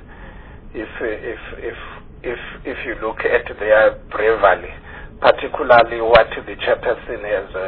if you look at their bravery, particularly what the chairperson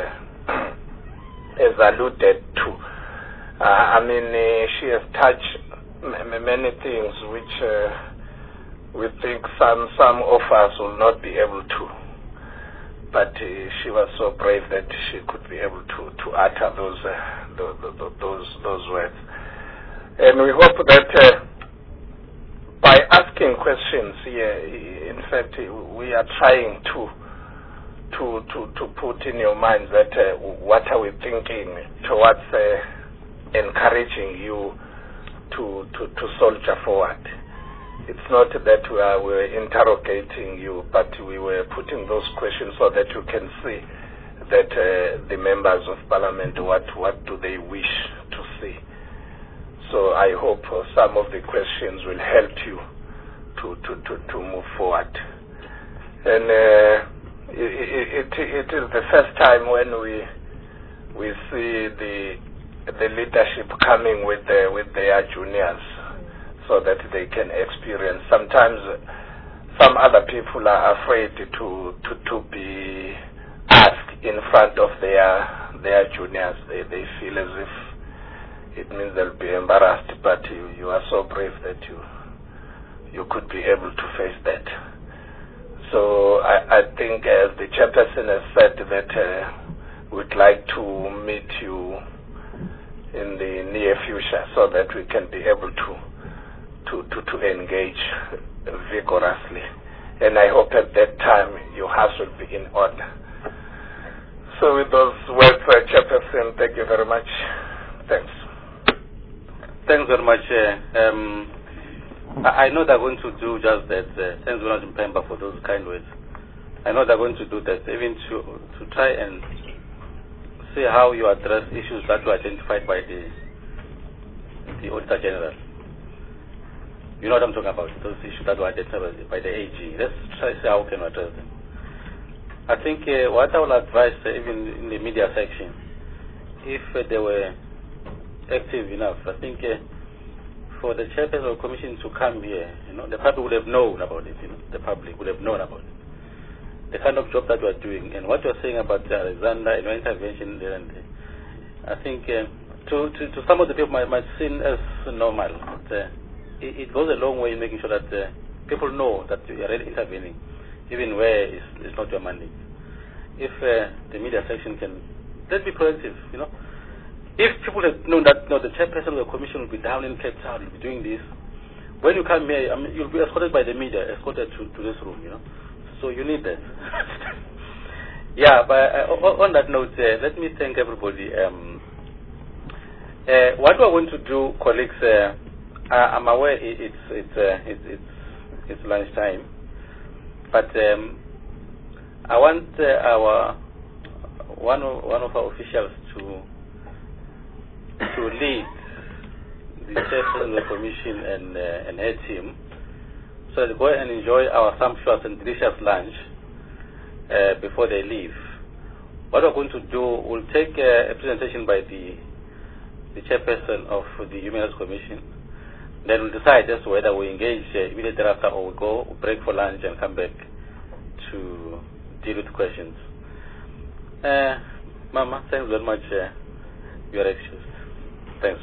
has alluded to. I mean, she has touched many things which we think some of us will not be able to. But she was so brave that she could be able to utter those words. And we hope that by asking questions here, in fact, we are trying to put in your minds that what are we thinking towards encouraging you to soldier forward. It's not that we were interrogating you, but we were putting those questions so that you can see that the members of parliament, what do they wish to see. So I hope some of the questions will help you to move forward. And it is the first time when we see the leadership coming with their juniors, so that they can experience. Sometimes some other people are afraid to be asked in front of their juniors. They feel as if it means they'll be embarrassed, but you are so brave that you could be able to face that. So I think, as the chairperson has said, that we'd like to meet you in the near future so that we can be able to engage vigorously. And I hope at that time your house will be in order. So with those words, Chairperson, thank you very much. Thanks. Thanks very much. I know they're going to do just that. Thanks very much, Mpemba, for those kind words. I know they're going to do that, even to try and see how you address issues that were identified by the Auditor General. You know what I'm talking about, those issues that were identified by the AG. Let's try to see how we can address them. I think what I will advise, even in the media section, if they were active enough, I think for the chairperson of the commission to come here, the public would have known about it. The public would have known about it. The kind of job that we are doing, and what you are saying about Alexander and intervention there and there. I think to some of the people might seem as normal. But, it goes a long way in making sure that people know that you are really intervening, even where it's not your mandate. If the media section can, let's be proactive, If people have known that the chairperson of the commission will be down in Cape Town, will be doing this, when you come here, you'll be escorted by the media, escorted to this room, So you need that. Yeah, but on that note, let me thank everybody. What we're going to do, colleagues, I'm aware it's lunchtime, but I want one of our officials to lead the chairperson of the commission and her team, so they go and enjoy our sumptuous and delicious lunch before they leave. What we're going to do, we'll take a presentation by the chairperson of the Human Rights Commission. Then we'll decide as to whether we engage immediately thereafter or we go break for lunch and come back to deal with questions. Mama, thanks very much. You are excused. Thanks.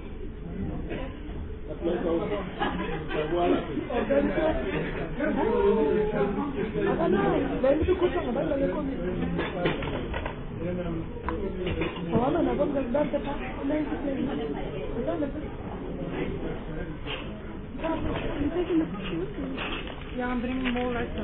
Well, Yeah, I'm bringing more later.